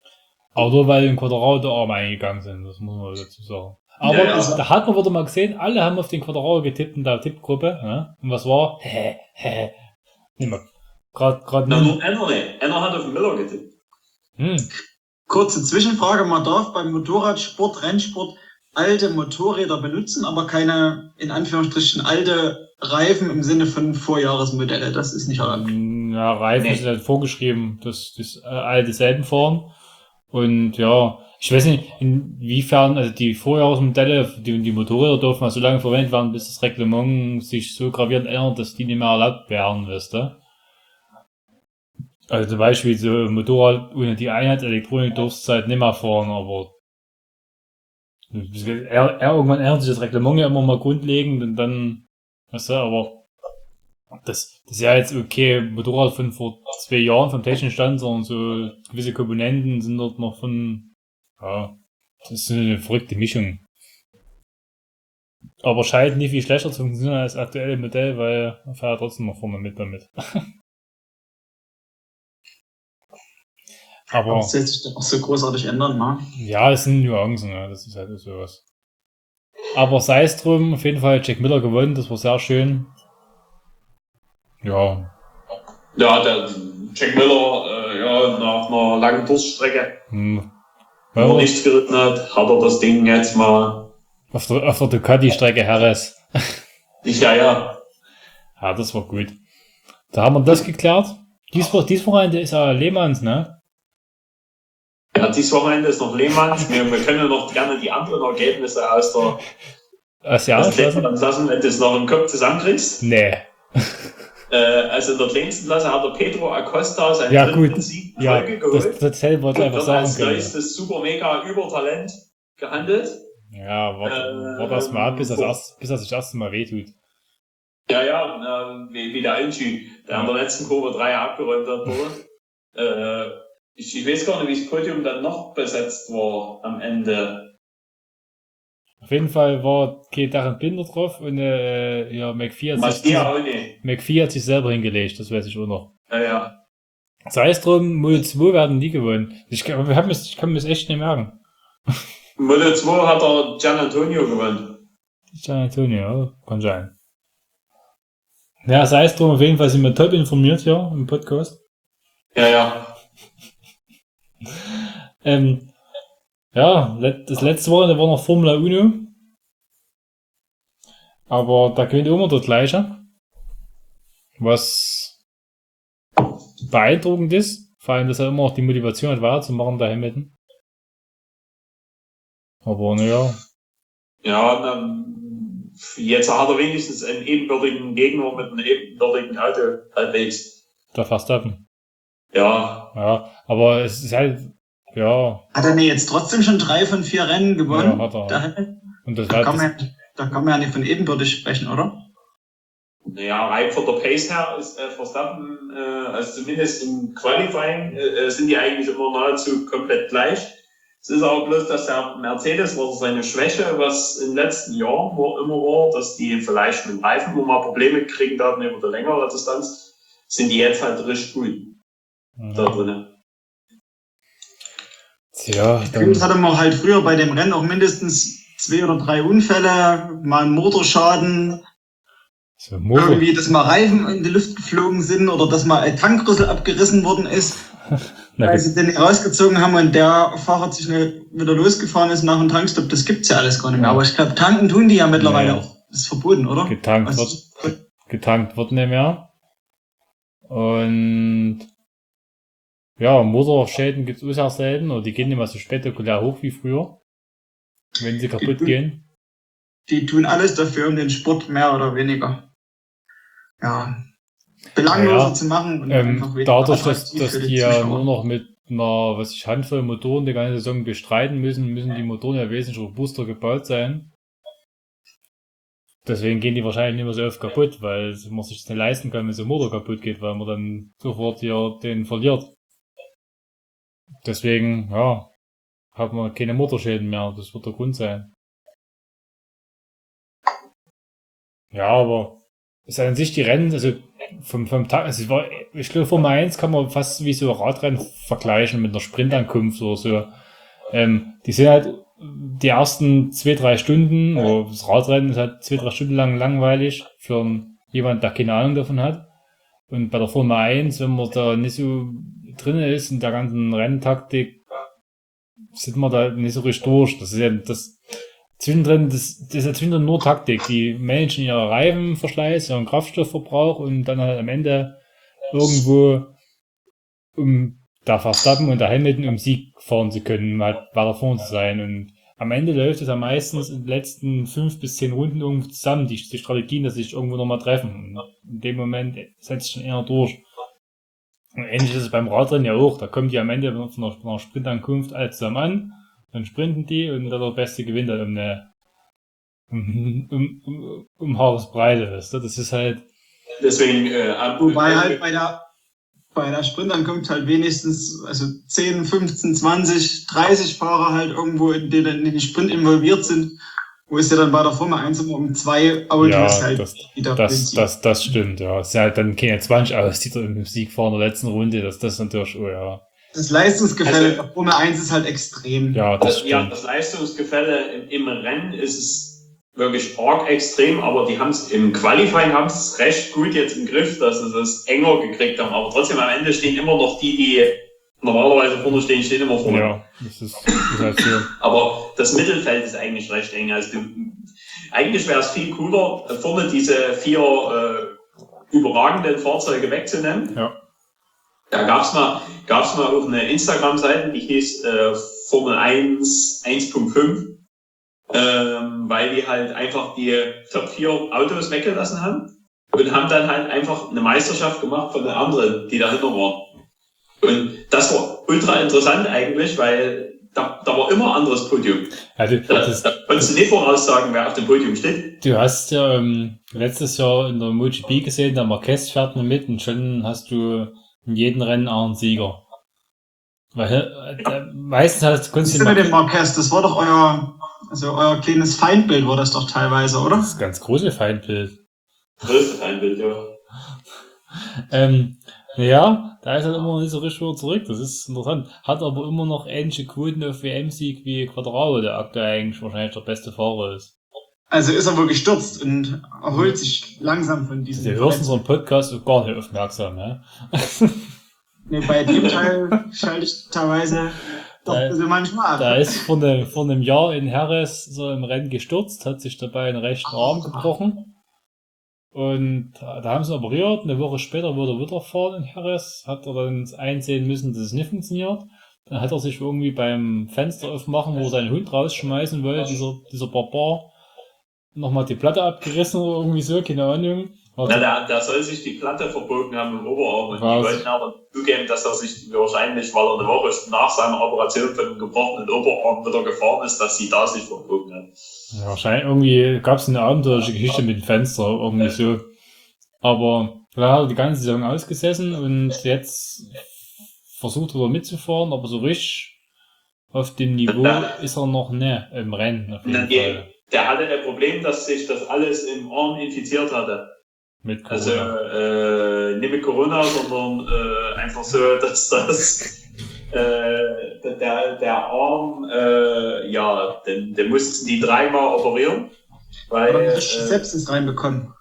[SPEAKER 2] Aber nur weil in Quadrao die Arme eingegangen sind, das muss man dazu sagen. Aber
[SPEAKER 3] Ja, ja.
[SPEAKER 2] das, da hat man wieder mal gesehen, alle haben auf den Quadrao getippt in der Tippgruppe. Ja? Und was war? Hä, hä. Niemand. Gerade, gerade
[SPEAKER 3] Na, nur einer nicht. Einer hat auf den Miller getippt.
[SPEAKER 2] Hm.
[SPEAKER 4] Kurze Zwischenfrage, man darf beim Motorradsport, Rennsport alte Motorräder benutzen, aber keine, in Anführungsstrichen, alte Reifen im Sinne von Vorjahresmodelle. Das ist nicht erlaubt.
[SPEAKER 2] Ja, Reifen
[SPEAKER 3] Nee.
[SPEAKER 2] sind halt vorgeschrieben, dass das äh, alte selben fahren. Und ja, ich weiß nicht, inwiefern, also die Vorjahresmodelle, die, die Motorräder dürfen mal so lange verwendet werden, bis das Reglement sich so gravierend ändert, dass die nicht mehr erlaubt werden, weißt du? Also zum Beispiel so ein Motorrad ohne die Einheitselektronik durfst du halt nicht mehr fahren, aber er, er, irgendwann ändert sich das Reglement ja immer mal grundlegend und dann, weißt du, aber das, das ist ja jetzt okay, Motorrad von vor zwei Jahren vom technischen Stand, sondern so gewisse Komponenten sind dort noch von, ja, das ist eine verrückte Mischung. Aber scheint nicht viel schlechter zu funktionieren als das aktuelle Modell, weil er fährt trotzdem noch vorne mit damit. Aber
[SPEAKER 4] Das wird sich dann auch so großartig ändern, ne?
[SPEAKER 2] ja, es sind Nuancen, ja, das ist halt sowas. Aber sei es drum, auf jeden Fall Jack Miller gewonnen, das war sehr schön. Ja,
[SPEAKER 3] Ja, der Jack Miller, äh, ja, nach einer langen Durststrecke,
[SPEAKER 2] hm.
[SPEAKER 3] wo er
[SPEAKER 2] Ja,
[SPEAKER 3] nichts geritten hat, hat er das Ding jetzt mal.
[SPEAKER 2] auf der, auf der Ducati-Strecke Harris.
[SPEAKER 3] Ich, ja, ja.
[SPEAKER 2] Ja, das war gut. Da haben wir das geklärt. Dies, Wo- dies Wochenende ist ja Lehmanns, ne?
[SPEAKER 3] Ja, dieses Wochenende ist noch Lehmanns. Wir, wir können ja noch gerne die anderen Ergebnisse aus der
[SPEAKER 2] Als ja,
[SPEAKER 3] aus der kleinsten lassen, wenn du es noch im Kopf zusammenkriegst.
[SPEAKER 2] Nee.
[SPEAKER 3] Äh, also in der kleinsten Klasse hat der Pedro Acosta seinen
[SPEAKER 2] Ja,
[SPEAKER 3] dritten
[SPEAKER 2] gut.
[SPEAKER 3] Sieg in
[SPEAKER 2] Ja,
[SPEAKER 3] Folge
[SPEAKER 2] das,
[SPEAKER 3] geholt.
[SPEAKER 2] das hätte man einfach
[SPEAKER 3] Wird
[SPEAKER 2] sagen
[SPEAKER 3] als
[SPEAKER 2] können.
[SPEAKER 3] neuestes super mega Übertalent gehandelt.
[SPEAKER 2] Ja, warte,
[SPEAKER 3] Äh,
[SPEAKER 2] warte erst mal ab, bis das,
[SPEAKER 3] so.
[SPEAKER 2] erst, bis das sich das erste Mal wehtut.
[SPEAKER 3] Ja, ja, äh, wie, wie der Anchi, der
[SPEAKER 2] Ja.
[SPEAKER 3] an der letzten Kurve drei abgeräumt hat wurde. äh, ich, ich weiß gar nicht, wie das Podium dann noch besetzt war am Ende.
[SPEAKER 2] Auf jeden Fall war kein Darren Binder drauf und äh, ja, McPhee hat, sich,
[SPEAKER 3] Mastia auch nicht.
[SPEAKER 2] McPhee hat sich selber hingelegt, das weiß ich auch noch.
[SPEAKER 3] Ja, ja.
[SPEAKER 2] Sei es drum, Moto zwei werden nie gewonnen. Ich, kann- wir haben es- ich kann mir das echt nicht merken.
[SPEAKER 3] Moto zwei hat er Gian Antonio gewonnen.
[SPEAKER 2] Gian Antonio, ja, kann sein. Ja, sei es drum, auf jeden Fall sind wir top informiert hier im Podcast.
[SPEAKER 3] Ja, ja.
[SPEAKER 2] Ähm, ja, let- das letzte Wochenende war noch Formula Uno. Aber da gewinnt immer der gleiche. Was beeindruckend ist. Vor allem, dass er immer noch die Motivation hat, weiterzumachen, da Hamilton. Aber naja,
[SPEAKER 3] Ja, dann, jetzt hat er wenigstens einen ebenbürtigen Gegner mit einem ebenbürtigen Auto halbwegs.
[SPEAKER 2] da Verstappen.
[SPEAKER 3] Ja,
[SPEAKER 2] Ja, aber es ist halt, ja,
[SPEAKER 4] Hat er nicht jetzt trotzdem schon drei von vier Rennen gewonnen?
[SPEAKER 2] Ja, hat er.
[SPEAKER 4] Da, hat-
[SPEAKER 2] und das
[SPEAKER 4] da,
[SPEAKER 2] war
[SPEAKER 4] kann
[SPEAKER 2] das,
[SPEAKER 4] man, ja- da kann man ja nicht von ebenbürtig sprechen, oder?
[SPEAKER 3] naja, rein von der Pace her ist äh, Verstappen, äh, also zumindest im Qualifying, äh, sind die eigentlich immer nahezu komplett gleich. Es ist aber bloß, dass der Mercedes, was seine Schwäche, was in den letzten Jahren war, immer war, dass die vielleicht mit dem Reifen, wo mal Probleme kriegen haben über die längere Distanz, sind die jetzt halt richtig gut da
[SPEAKER 2] ja,
[SPEAKER 3] drinnen.
[SPEAKER 2] tja,
[SPEAKER 4] Gefühlt
[SPEAKER 2] dann,
[SPEAKER 4] hatte man halt früher bei dem Rennen auch mindestens zwei oder drei Unfälle, mal einen Motorschaden,
[SPEAKER 2] so Motor,
[SPEAKER 4] irgendwie, dass mal Reifen in die Luft geflogen sind oder dass mal ein Tankrüssel abgerissen worden ist,
[SPEAKER 2] na
[SPEAKER 4] weil
[SPEAKER 2] gut,
[SPEAKER 4] sie den rausgezogen haben und der Fahrer sich schnell wieder losgefahren ist nach dem Tankstopp. Das gibt's ja alles gar nicht mehr.
[SPEAKER 2] Ja.
[SPEAKER 4] Aber ich glaube, tanken tun die ja mittlerweile
[SPEAKER 2] Nee.
[SPEAKER 4] auch. Das ist verboten, oder?
[SPEAKER 2] getankt
[SPEAKER 4] Also,
[SPEAKER 2] wird, getankt wird nicht mehr. Und ja, Motorschäden gibt's auch sehr selten, oder die gehen nicht mehr so spektakulär hoch wie früher, wenn sie kaputt
[SPEAKER 4] Die-
[SPEAKER 2] gehen.
[SPEAKER 4] die tun alles dafür, um den Sport mehr oder weniger ja, belangloser
[SPEAKER 2] Ja, ja.
[SPEAKER 4] zu machen und
[SPEAKER 2] Ähm,
[SPEAKER 4] einfach weniger
[SPEAKER 2] dadurch, dass,
[SPEAKER 4] attraktiv
[SPEAKER 2] dass
[SPEAKER 4] für
[SPEAKER 2] die ja
[SPEAKER 4] Zuschauer.
[SPEAKER 2] nur noch mit einer, was ich, Handvoll Motoren die ganze Saison bestreiten müssen, müssen die Motoren ja wesentlich robuster gebaut sein. Deswegen gehen die wahrscheinlich nicht mehr so oft kaputt, weil man sich das nicht leisten kann, wenn so ein Motor kaputt geht, weil man dann sofort hier den verliert. Deswegen, ja, hat man keine Motorschäden mehr. Das wird der Grund sein. Ja, aber es ist an sich die Rennen, also vom, vom Tag, also es war, ich glaube, Formel eins kann man fast wie so Radrennen vergleichen mit einer Sprintankunft oder so. Ähm, die sind halt die ersten zwei, drei Stunden, oder das Radrennen ist halt zwei, drei Stunden lang langweilig für jemand, der keine Ahnung davon hat. Und bei der Formel eins, wenn man da nicht so drin ist in der ganzen Renntaktik, sind wir da nicht so richtig durch. Das ist ja das zwischendrin, das, das ist ja zwischendrin nur Taktik. Die managen ihren Reifenverschleiß, ihren Kraftstoffverbrauch und dann halt am Ende irgendwo um der Verstappen und der Hamilton um Sieg fahren zu können, um halt weiter vorne zu sein. Und am Ende läuft es ja meistens in den letzten fünf bis zehn Runden irgendwo zusammen, die, die Strategien, dass sie sich irgendwo nochmal treffen. Und in dem Moment setzt sich schon eher durch. Und ähnlich ist es beim Radrennen ja auch. Da kommen die am Ende von einer, von einer Sprintankunft alle zusammen an, dann sprinten die und dann der Beste gewinnt dann um eine um, um, um, um Haaresbreite ist. Das ist halt.
[SPEAKER 3] Deswegen, äh,
[SPEAKER 4] Wobei halt bei der bei der Sprintankunft halt wenigstens, also zehn, fünfzehn, zwanzig, dreißig Fahrer halt irgendwo, in den, in den Sprint involviert sind, wo es ja dann bei der Formel eins immer um zwei Autos
[SPEAKER 2] ja,
[SPEAKER 4] halt
[SPEAKER 2] das,
[SPEAKER 4] wieder
[SPEAKER 2] das, das, das stimmt, ja. Es ist halt dann keine zwanzig aus, die da im Sieg fahren in der letzten Runde, das, das ist natürlich, oh ja.
[SPEAKER 4] Das Leistungsgefälle
[SPEAKER 3] Also,
[SPEAKER 4] der Formel eins ist halt extrem.
[SPEAKER 2] Ja, das
[SPEAKER 3] also,
[SPEAKER 2] stimmt.
[SPEAKER 3] ja, das Leistungsgefälle im, im Rennen ist es wirklich arg extrem, aber die haben es im Qualifying haben es recht gut jetzt im Griff, dass sie das enger gekriegt haben. Aber trotzdem am Ende stehen immer noch die, die normalerweise vorne stehen, stehen immer vorne.
[SPEAKER 2] Ja, das ist, das ist halt so.
[SPEAKER 3] Aber das Mittelfeld ist eigentlich recht eng. Also du, eigentlich wäre es viel cooler, vorne diese vier äh, überragenden Fahrzeuge wegzunehmen.
[SPEAKER 2] Ja.
[SPEAKER 3] Da gab's mal, gab's mal auch eine Instagram-Seite, die hieß äh, Formel eins eins Punkt fünf. Ähm, weil die halt einfach die Top vier Autos weggelassen haben und haben dann halt einfach eine Meisterschaft gemacht von den anderen, die dahinter waren. Und das war ultra interessant eigentlich, weil da, da war immer ein anderes Podium.
[SPEAKER 2] Also,
[SPEAKER 3] Da,
[SPEAKER 2] das,
[SPEAKER 3] da konntest du nicht voraussagen, wer auf dem Podium steht.
[SPEAKER 2] du hast ja ähm, letztes Jahr in der MotoGP gesehen, der Marquez fährt nur mit und schon hast du in jedem Rennen auch einen Sieger. Weil äh, meistens hast,
[SPEAKER 4] Was
[SPEAKER 2] konntest
[SPEAKER 4] ist
[SPEAKER 2] du
[SPEAKER 4] denn mit
[SPEAKER 2] mal,
[SPEAKER 4] dem Marquez? Das war doch euer, also euer kleines Feindbild war das doch teilweise, oder?
[SPEAKER 2] das ganz große Feindbild.
[SPEAKER 3] Größte Feindbild, ja.
[SPEAKER 2] Ähm, ja, da ist er immer noch nicht so richtig wieder zurück. Das ist interessant. Hat aber immer noch ähnliche Quoten auf W M-Sieg wie Quadraro, der aktuell eigentlich wahrscheinlich der beste Fahrer ist.
[SPEAKER 4] Also ist er wohl gestürzt und erholt sich langsam von diesem.
[SPEAKER 2] Der hörst unseren Podcast auch gar nicht aufmerksam, ne?
[SPEAKER 4] Nee, bei dem Teil schalte ich teilweise doch
[SPEAKER 2] Da-
[SPEAKER 4] ein bisschen manchmal ab.
[SPEAKER 2] Da ist vor, ne, vor einem Jahr in Jerez so im Rennen gestürzt, hat sich dabei einen rechten Arm gebrochen. Und da haben sie ihn operiert. Eine Woche später wurde er wieder fahren in Jerez. Hat er dann einsehen müssen, dass es nicht funktioniert. Dann hat er sich irgendwie beim Fenster aufmachen, wo er seinen Hund rausschmeißen wollte, dieser, dieser Barbar, nochmal die Platte abgerissen oder irgendwie so, keine Ahnung.
[SPEAKER 3] Na, da, da soll sich die Platte verbogen haben im Oberarm und
[SPEAKER 2] Was?
[SPEAKER 3] die wollten aber zugeben, dass er sich wahrscheinlich, weil er eine Woche nach seiner Operation von dem gebrochenen Oberarm wieder gefahren ist, dass sie da sich verbogen hat.
[SPEAKER 2] Ja, wahrscheinlich irgendwie gab es eine abenteuerliche Geschichte mit dem Fenster, irgendwie so. Aber da hat er die ganze Saison ausgesessen und jetzt versucht er mitzufahren, aber so richtig auf dem Niveau ist er noch nicht im Rennen, auf jeden
[SPEAKER 3] Nee.
[SPEAKER 2] Fall.
[SPEAKER 3] Der hatte ein Problem, dass sich das alles im Arm infiziert hatte.
[SPEAKER 2] Mit
[SPEAKER 3] Also
[SPEAKER 2] Corona.
[SPEAKER 3] äh, nicht mit Corona, sondern äh, einfach so, dass das äh, der, der Arm, äh, ja, den, den mussten die dreimal operieren. Weil,
[SPEAKER 4] Hat er eine
[SPEAKER 3] äh,
[SPEAKER 4] richtige Sepsis reinbekommen?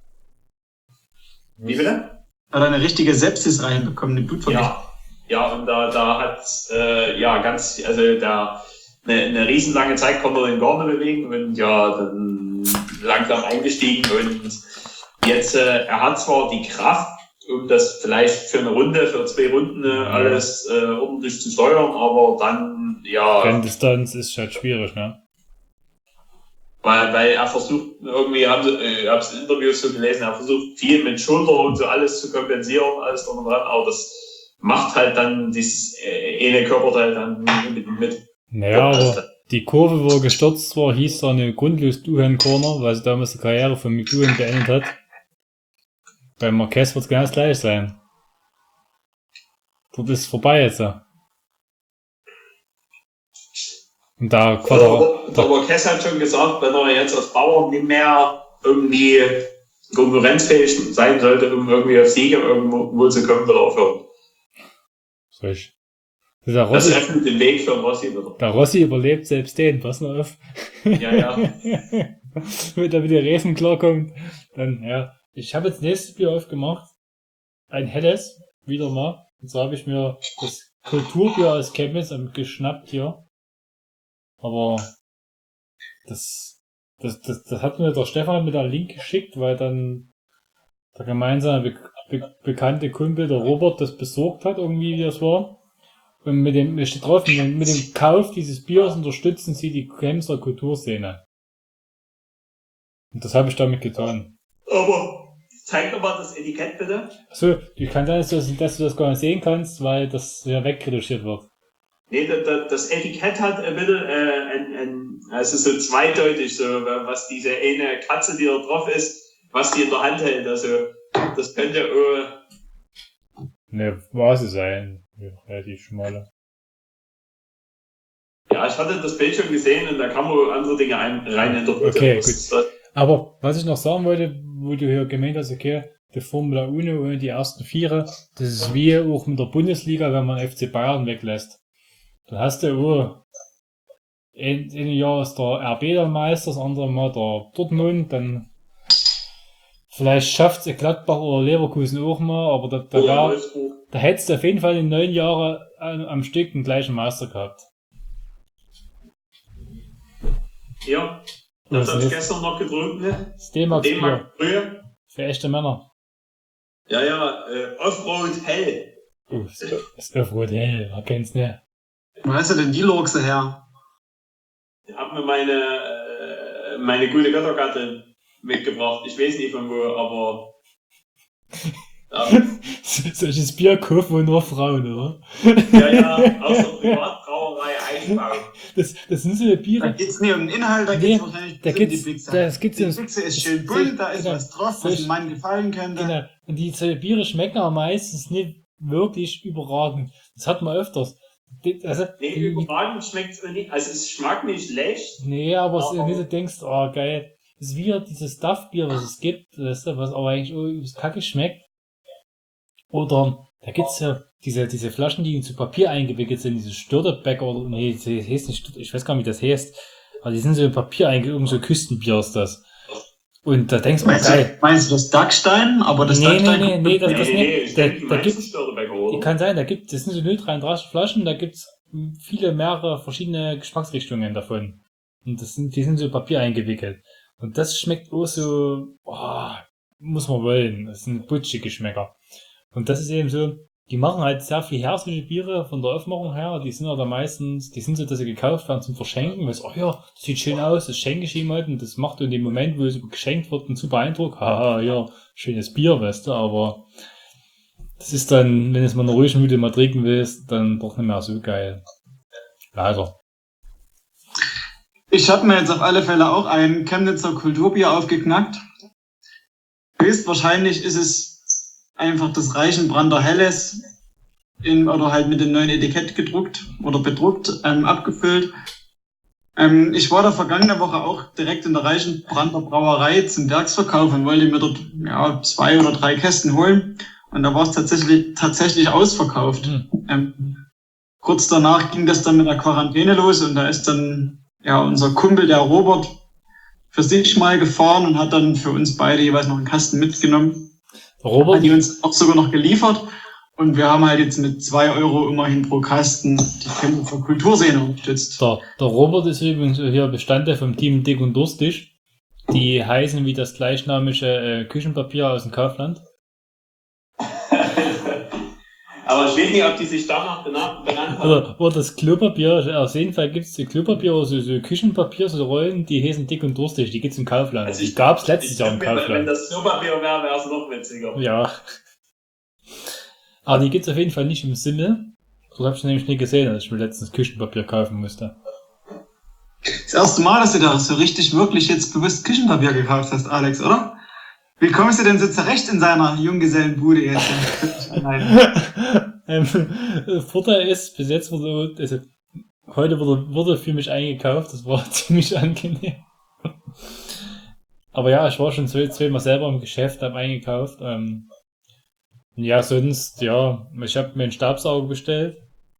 [SPEAKER 3] wie bitte?
[SPEAKER 4] Hat er eine richtige Sepsis reinbekommen, eine Blutvergiftung?
[SPEAKER 3] Ja, ja, und da, da hat äh, ja ganz, also da eine, eine riesenlange Zeit konnte er den gar nicht bewegen und ja, dann langsam eingestiegen und jetzt, äh, er hat zwar die Kraft, um das vielleicht für eine Runde, für zwei Runden äh, alles äh, ordentlich zu steuern, aber dann, ja,
[SPEAKER 2] Renndistanz ist halt schwierig, ne?
[SPEAKER 3] weil, weil er versucht, irgendwie, haben sie, äh, ich habe es in Interviews so gelesen, er versucht viel mit Schulter und so alles zu kompensieren, alles drum und dran, aber das macht halt dann dieses äh, eine Körperteil dann mit. mit.
[SPEAKER 2] Naja, aber die Kurve, wo er gestürzt war, hieß da eine grundlos Duhan Corner, weil sie damals die Karriere von McLuhan beendet hat. Bei Marquez wird es genau das gleich sein. Dort ist es vorbei jetzt. Ja. Und da Quadra,
[SPEAKER 3] Der Marquez hat schon gesagt, wenn er jetzt als Bauer nicht mehr irgendwie konkurrenzfähig sein sollte, um irgendwie auf Siege irgendwo zu kommen, wird er aufhören.
[SPEAKER 2] Frisch. Der
[SPEAKER 3] Das
[SPEAKER 2] Rossi,
[SPEAKER 3] öffnet den Weg für Rossi wieder.
[SPEAKER 2] der Rossi überlebt selbst den, pass mal auf.
[SPEAKER 3] Ja, ja.
[SPEAKER 2] Wenn er mit den Reifen klarkommt, dann, ja. Ich habe jetzt nächstes Bier aufgemacht. Ein helles, wieder mal. Und so habe ich mir das Kulturbier aus Chemnitz geschnappt hier. Aber das, das, das, das hat mir der Stefan mit der Link geschickt, weil dann der gemeinsame be be bekannte Kumpel, der Robert, das besorgt hat, irgendwie wie das war. Und mit dem, es steht drauf, mit dem, mit dem Kauf dieses Biers unterstützen sie die Chemnitzer Kulturszene. Und das habe ich damit getan.
[SPEAKER 3] Aber zeig doch mal das Etikett bitte.
[SPEAKER 2] Achso, ich kann sein, dass du das, dass du das gar nicht sehen kannst, weil das ja wegretuschiert wird.
[SPEAKER 3] Nee, das, das Etikett hat ein bisschen, äh, ein, ein, also so zweideutig, so, was diese eine Katze, die da drauf ist, was die in der Hand hält. Also, das könnte, äh,
[SPEAKER 2] Ne, Vase sein. Ja, relativ schmale.
[SPEAKER 3] ja, ich hatte das Bild schon gesehen und da kann man andere Dinge ein, rein interpretieren.
[SPEAKER 2] Okay,
[SPEAKER 3] Das-
[SPEAKER 2] gut. Aber was ich noch sagen wollte, wo du hier gemeint hast, okay, die Formula Uno und die ersten Viere, das ist wie auch mit der Bundesliga, wenn man F C Bayern weglässt. Dann hast du, oh, ein, ein Jahr ist der R B der Meister, das andere Mal der Dortmund, dann vielleicht schafft es Gladbach oder Leverkusen auch mal, aber da, da,
[SPEAKER 3] Oder
[SPEAKER 2] wär,
[SPEAKER 3] Wolfsburg.
[SPEAKER 2] da hättest du auf jeden Fall in neun Jahren am, am Stück den gleichen Meister gehabt.
[SPEAKER 3] Ja,
[SPEAKER 2] Das
[SPEAKER 3] das habe ich
[SPEAKER 2] ist
[SPEAKER 3] gestern noch getrunken, ne?
[SPEAKER 2] das D-Max Bier
[SPEAKER 3] D-Mark Brühe.
[SPEAKER 2] für echte Männer.
[SPEAKER 3] Ja, ja, äh, Offroad Hell.
[SPEAKER 2] Uh, das Öffrot, hey, wer kennt's nicht?
[SPEAKER 4] Wo hast du denn die Lurkse her?
[SPEAKER 3] Ich habe mir meine, äh, meine gute Göttergattin mitgebracht. Ich weiß nicht von wo, aber ja,
[SPEAKER 2] Solches Bier kaufen wohl nur Frauen, oder?
[SPEAKER 3] ja, ja, aus der Privatbrauerei Eichbau.
[SPEAKER 2] Das, das sind so die
[SPEAKER 4] Da
[SPEAKER 2] Biere.
[SPEAKER 4] geht's nicht um den Inhalt, da
[SPEAKER 2] Nee,
[SPEAKER 4] geht's wahrscheinlich
[SPEAKER 2] da
[SPEAKER 4] um
[SPEAKER 2] geht's,
[SPEAKER 4] die Pizza.
[SPEAKER 2] das gibt's
[SPEAKER 4] Die
[SPEAKER 2] ja,
[SPEAKER 4] Pizza ist schön bunt, da ist
[SPEAKER 2] genau.
[SPEAKER 4] was drauf, was dem Mann gefallen könnte.
[SPEAKER 2] genau. Und die so Biere schmecken aber meistens nicht wirklich überragend. Das hat man öfters. Die- Also,
[SPEAKER 3] Nee,
[SPEAKER 2] die-
[SPEAKER 3] überragend schmeckt es nicht. Also es schmeckt nicht schlecht.
[SPEAKER 2] nee, aber es
[SPEAKER 3] Aber-
[SPEAKER 2] nicht so denkst, oh geil. Das ist wie dieses Duff-Bier, was es gibt, weißt du, was aber eigentlich übelst kacke schmeckt. Oder, da gibt's ja diese, diese Flaschen, die in zu Papier eingewickelt sind, diese Störtebäcker oder, nee, das heißt nicht, Störte- ich weiß gar nicht, wie das heißt. Aber die sind so in Papier eingewickelt, irgend so Küstenbier ist das. Und da denkst du, oh
[SPEAKER 4] Meinst
[SPEAKER 2] geil.
[SPEAKER 4] du, meinst du das Dachstein? Aber das
[SPEAKER 2] Nee,
[SPEAKER 4] Dachstein
[SPEAKER 2] nee, nee, nee, das-
[SPEAKER 3] Nee,
[SPEAKER 2] das
[SPEAKER 3] nee,
[SPEAKER 2] nicht.
[SPEAKER 3] nee, ich
[SPEAKER 2] Da-
[SPEAKER 3] denke, die
[SPEAKER 2] da
[SPEAKER 3] meisten
[SPEAKER 2] gibt's-
[SPEAKER 3] Störtebäcker,
[SPEAKER 2] Die
[SPEAKER 3] oder?
[SPEAKER 2] kann sein, da gibt, das sind so null Komma dreiunddreißig Flaschen, da gibt's viele, mehrere verschiedene Geschmacksrichtungen davon. Und das sind, die sind so in Papier eingewickelt. Und das schmeckt auch so, oh, muss man wollen. Das sind butschige Geschmäcker. Und das ist eben so, die machen halt sehr viel herzliche Biere von der Aufmachung her. Die sind aber meistens, die sind so, dass sie gekauft werden zum Verschenken. Weil es, oh ja, das sieht schön aus, das schenke ich jemandem. Das macht in dem Moment, wo es geschenkt wird, einen super Eindruck. Haha, ja, schönes Bier, weißt du, aber das ist dann, wenn es mal eine ruhige Müde mal trinken willst, dann doch nicht mehr so geil. Leider.
[SPEAKER 4] Ich habe mir jetzt auf alle Fälle auch ein Chemnitzer Kulturbier aufgeknackt. Höchstwahrscheinlich ist es einfach das Reichenbrander Helles in, oder halt mit dem neuen Etikett gedruckt oder bedruckt, ähm, abgefüllt. Ähm, ich war da vergangene Woche auch direkt in der Reichenbrander Brauerei zum Werksverkauf und wollte mir dort ja, zwei oder drei Kästen holen. Und da war es tatsächlich, tatsächlich ausverkauft.
[SPEAKER 2] Hm.
[SPEAKER 4] Ähm, kurz danach ging das dann mit der Quarantäne los und da ist dann ja unser Kumpel, der Robert, für sich mal gefahren und hat dann für uns beide jeweils noch einen Kasten mitgenommen.
[SPEAKER 2] Der
[SPEAKER 4] Hat
[SPEAKER 2] Robert,
[SPEAKER 4] die uns auch sogar noch geliefert. Und wir haben halt jetzt mit zwei Euro immerhin pro Kasten die Chemnitzer Kulturszene unterstützt.
[SPEAKER 2] der, der Robert ist übrigens hier Bestandteil vom Team Dick und Durstig. Die heißen wie das gleichnamige äh, Küchenpapier aus dem Kaufland.
[SPEAKER 3] Aber ich weiß nicht, ob die sich danach benannt, benannt haben.
[SPEAKER 2] Oder, oder das Klopapier, auf jeden Fall gibt's die Klopapier, also so Küchenpapier, so Rollen, die heißen Dick und Durstig, die gibt's im Kaufland.
[SPEAKER 3] Also
[SPEAKER 2] die
[SPEAKER 3] ich-
[SPEAKER 2] gab's letztes
[SPEAKER 3] Ich
[SPEAKER 2] Jahr im
[SPEAKER 3] glaub, wenn
[SPEAKER 2] Kaufland.
[SPEAKER 3] das Klopapier wäre, wäre es noch witziger.
[SPEAKER 2] Ja. Aber die gibt's auf jeden Fall nicht im Simmel. So habe ich nämlich nie gesehen, als ich mir letztens Küchenpapier kaufen musste.
[SPEAKER 4] Das erste Mal, dass du da so richtig, wirklich jetzt bewusst Küchenpapier gekauft hast, Alex, oder? Wie kommst du denn so zurecht in seiner Junggesellenbude jetzt? Allein?
[SPEAKER 2] ähm, Vorteil ist, bis jetzt wurde, also, heute wurde, wurde für mich eingekauft, das war ziemlich angenehm. Aber ja, ich war schon zwei, zweimal selber im Geschäft, hab eingekauft. Ähm, ja, sonst, ja, ich habe mir einen Staubsauger bestellt.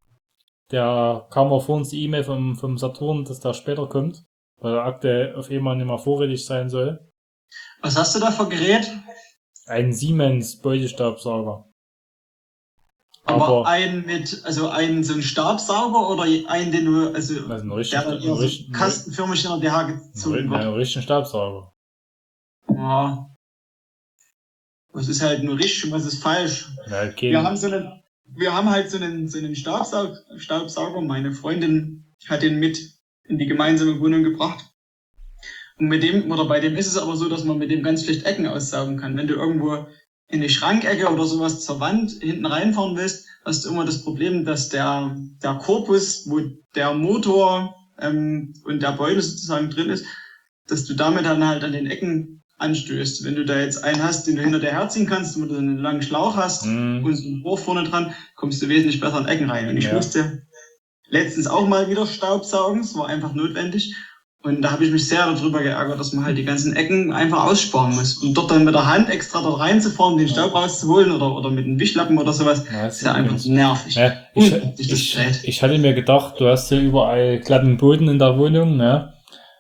[SPEAKER 2] Der kam auch vor uns die E-Mail vom, vom Saturn, dass der später kommt, weil er aktuell auf einmal nicht mehr vorrätig sein soll.
[SPEAKER 4] Was hast du da für Gerät?
[SPEAKER 2] Ein Siemens Beutelstaubsauger.
[SPEAKER 4] Aber,
[SPEAKER 2] Aber
[SPEAKER 4] einen mit, also einen so einen Staubsauger oder einen, den du, also,
[SPEAKER 2] also einen
[SPEAKER 4] der
[SPEAKER 2] richtigen,
[SPEAKER 4] dann
[SPEAKER 2] einen
[SPEAKER 4] eher so
[SPEAKER 2] richtigen,
[SPEAKER 4] kastenförmig in der D H gezogen
[SPEAKER 2] einen
[SPEAKER 4] wird.
[SPEAKER 2] richtigen Staubsauger.
[SPEAKER 4] Ja. Was ist halt nur richtig und was ist falsch?
[SPEAKER 2] Ja, okay.
[SPEAKER 4] Wir haben so einen, wir haben halt so einen, so einen Staubsaug, Staubsauger. Meine Freundin hat den mit in die gemeinsame Wohnung gebracht. Und mit dem, oder bei dem ist es aber so, dass man mit dem ganz schlecht Ecken aussaugen kann. Wenn du irgendwo in die Schrankecke oder sowas zur Wand hinten reinfahren willst, hast du immer das Problem, dass der, der Korpus, wo der Motor ähm, und der Beutel sozusagen drin ist, dass du damit dann halt an den Ecken anstößt. Wenn du da jetzt einen hast, den du hinter dir herziehen kannst, wo du einen langen Schlauch hast
[SPEAKER 2] Mhm.
[SPEAKER 4] und so ein Rohr vorne dran, kommst du wesentlich besser in Ecken rein. Und ich
[SPEAKER 2] Ja.
[SPEAKER 4] musste letztens auch mal wieder Staubsaugen, es war einfach notwendig. Und da habe ich mich sehr darüber geärgert, dass man halt die ganzen Ecken einfach aussparen muss. Und dort dann mit der Hand extra dort reinzufahren, den Staub rauszuholen oder, oder mit einem Wischlappen oder sowas,
[SPEAKER 2] Ja, das
[SPEAKER 4] ist ja einfach
[SPEAKER 2] ganz-
[SPEAKER 4] nervig.
[SPEAKER 2] Ja, ich,
[SPEAKER 4] Unglaublich, das
[SPEAKER 2] ich,
[SPEAKER 4] Gerät.
[SPEAKER 2] ich hatte mir gedacht, du hast ja überall glatten Boden in der Wohnung, ne?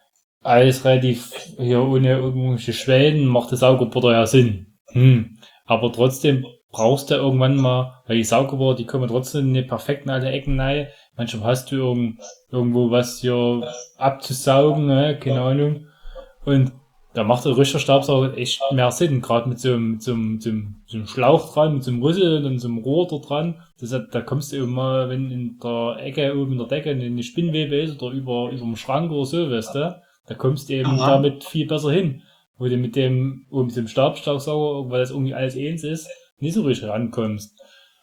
[SPEAKER 2] Alles relativ hier ohne irgendwelche Schwellen, macht der Saugerbohrer ja Sinn. Hm. Aber trotzdem brauchst du irgendwann mal, weil die Saugerbohrer, die kommen trotzdem nicht perfekt in alle Ecken rein. Manchmal hast du irgend, irgendwo was hier abzusaugen, ne? Keine Ahnung. Und da macht der richtige Staubsauger echt mehr Sinn, gerade mit so einem, mit so einem, so einem, so einem Schlauch dran, mit so einem Rüssel und so einem Rohr da dran. Das hat, da kommst du eben mal, wenn in der Ecke, oben in der Decke eine Spinnwebe ist oder über, über dem Schrank oder so, weißt du, da kommst du eben
[SPEAKER 4] Aha.
[SPEAKER 2] damit viel besser hin. Wo du mit dem, wo mit dem Stabstaubsauger, weil das irgendwie alles eins ist, nicht so richtig rankommst.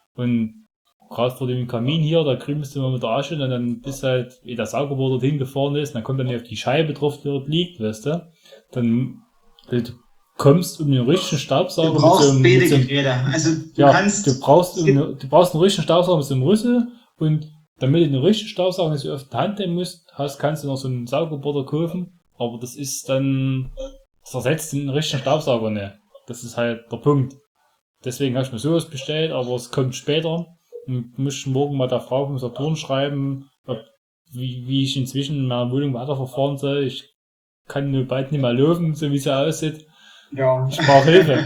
[SPEAKER 2] Und gerade vor dem Kamin hier, da krümst du mal mit der Asche und dann bist halt, wie der Saugerbohrer dorthin gefahren ist, dann kommt dann auf die Scheibe drauf, die dort liegt, weißt du. Dann, du kommst um den richtigen Staubsauger
[SPEAKER 4] Du brauchst
[SPEAKER 2] einem-
[SPEAKER 4] beide
[SPEAKER 2] so einem-
[SPEAKER 4] Geräte. Also du
[SPEAKER 2] ja,
[SPEAKER 4] kannst,
[SPEAKER 2] du brauchst,
[SPEAKER 4] es
[SPEAKER 2] um,
[SPEAKER 4] gibt-
[SPEAKER 2] du brauchst einen richtigen Staubsauger mit so einem Rüssel und damit du den richtigen Staubsauger nicht so auf die Hand nehmen musst, hast, kannst du noch so einen Saugerbohrer kaufen, aber das ist dann, das ersetzt den richtigen Staubsauger nicht. Das ist halt der Punkt. Deswegen habe ich mir sowas bestellt, aber es kommt später. Und muss morgen mal der Frau vom Saturn schreiben, ob, wie, wie ich inzwischen in meiner Wohnung weiterverfahren soll. Ich kann nur bald nicht mehr laufen, so wie sie aussieht.
[SPEAKER 4] ja.
[SPEAKER 2] Ich brauche Hilfe.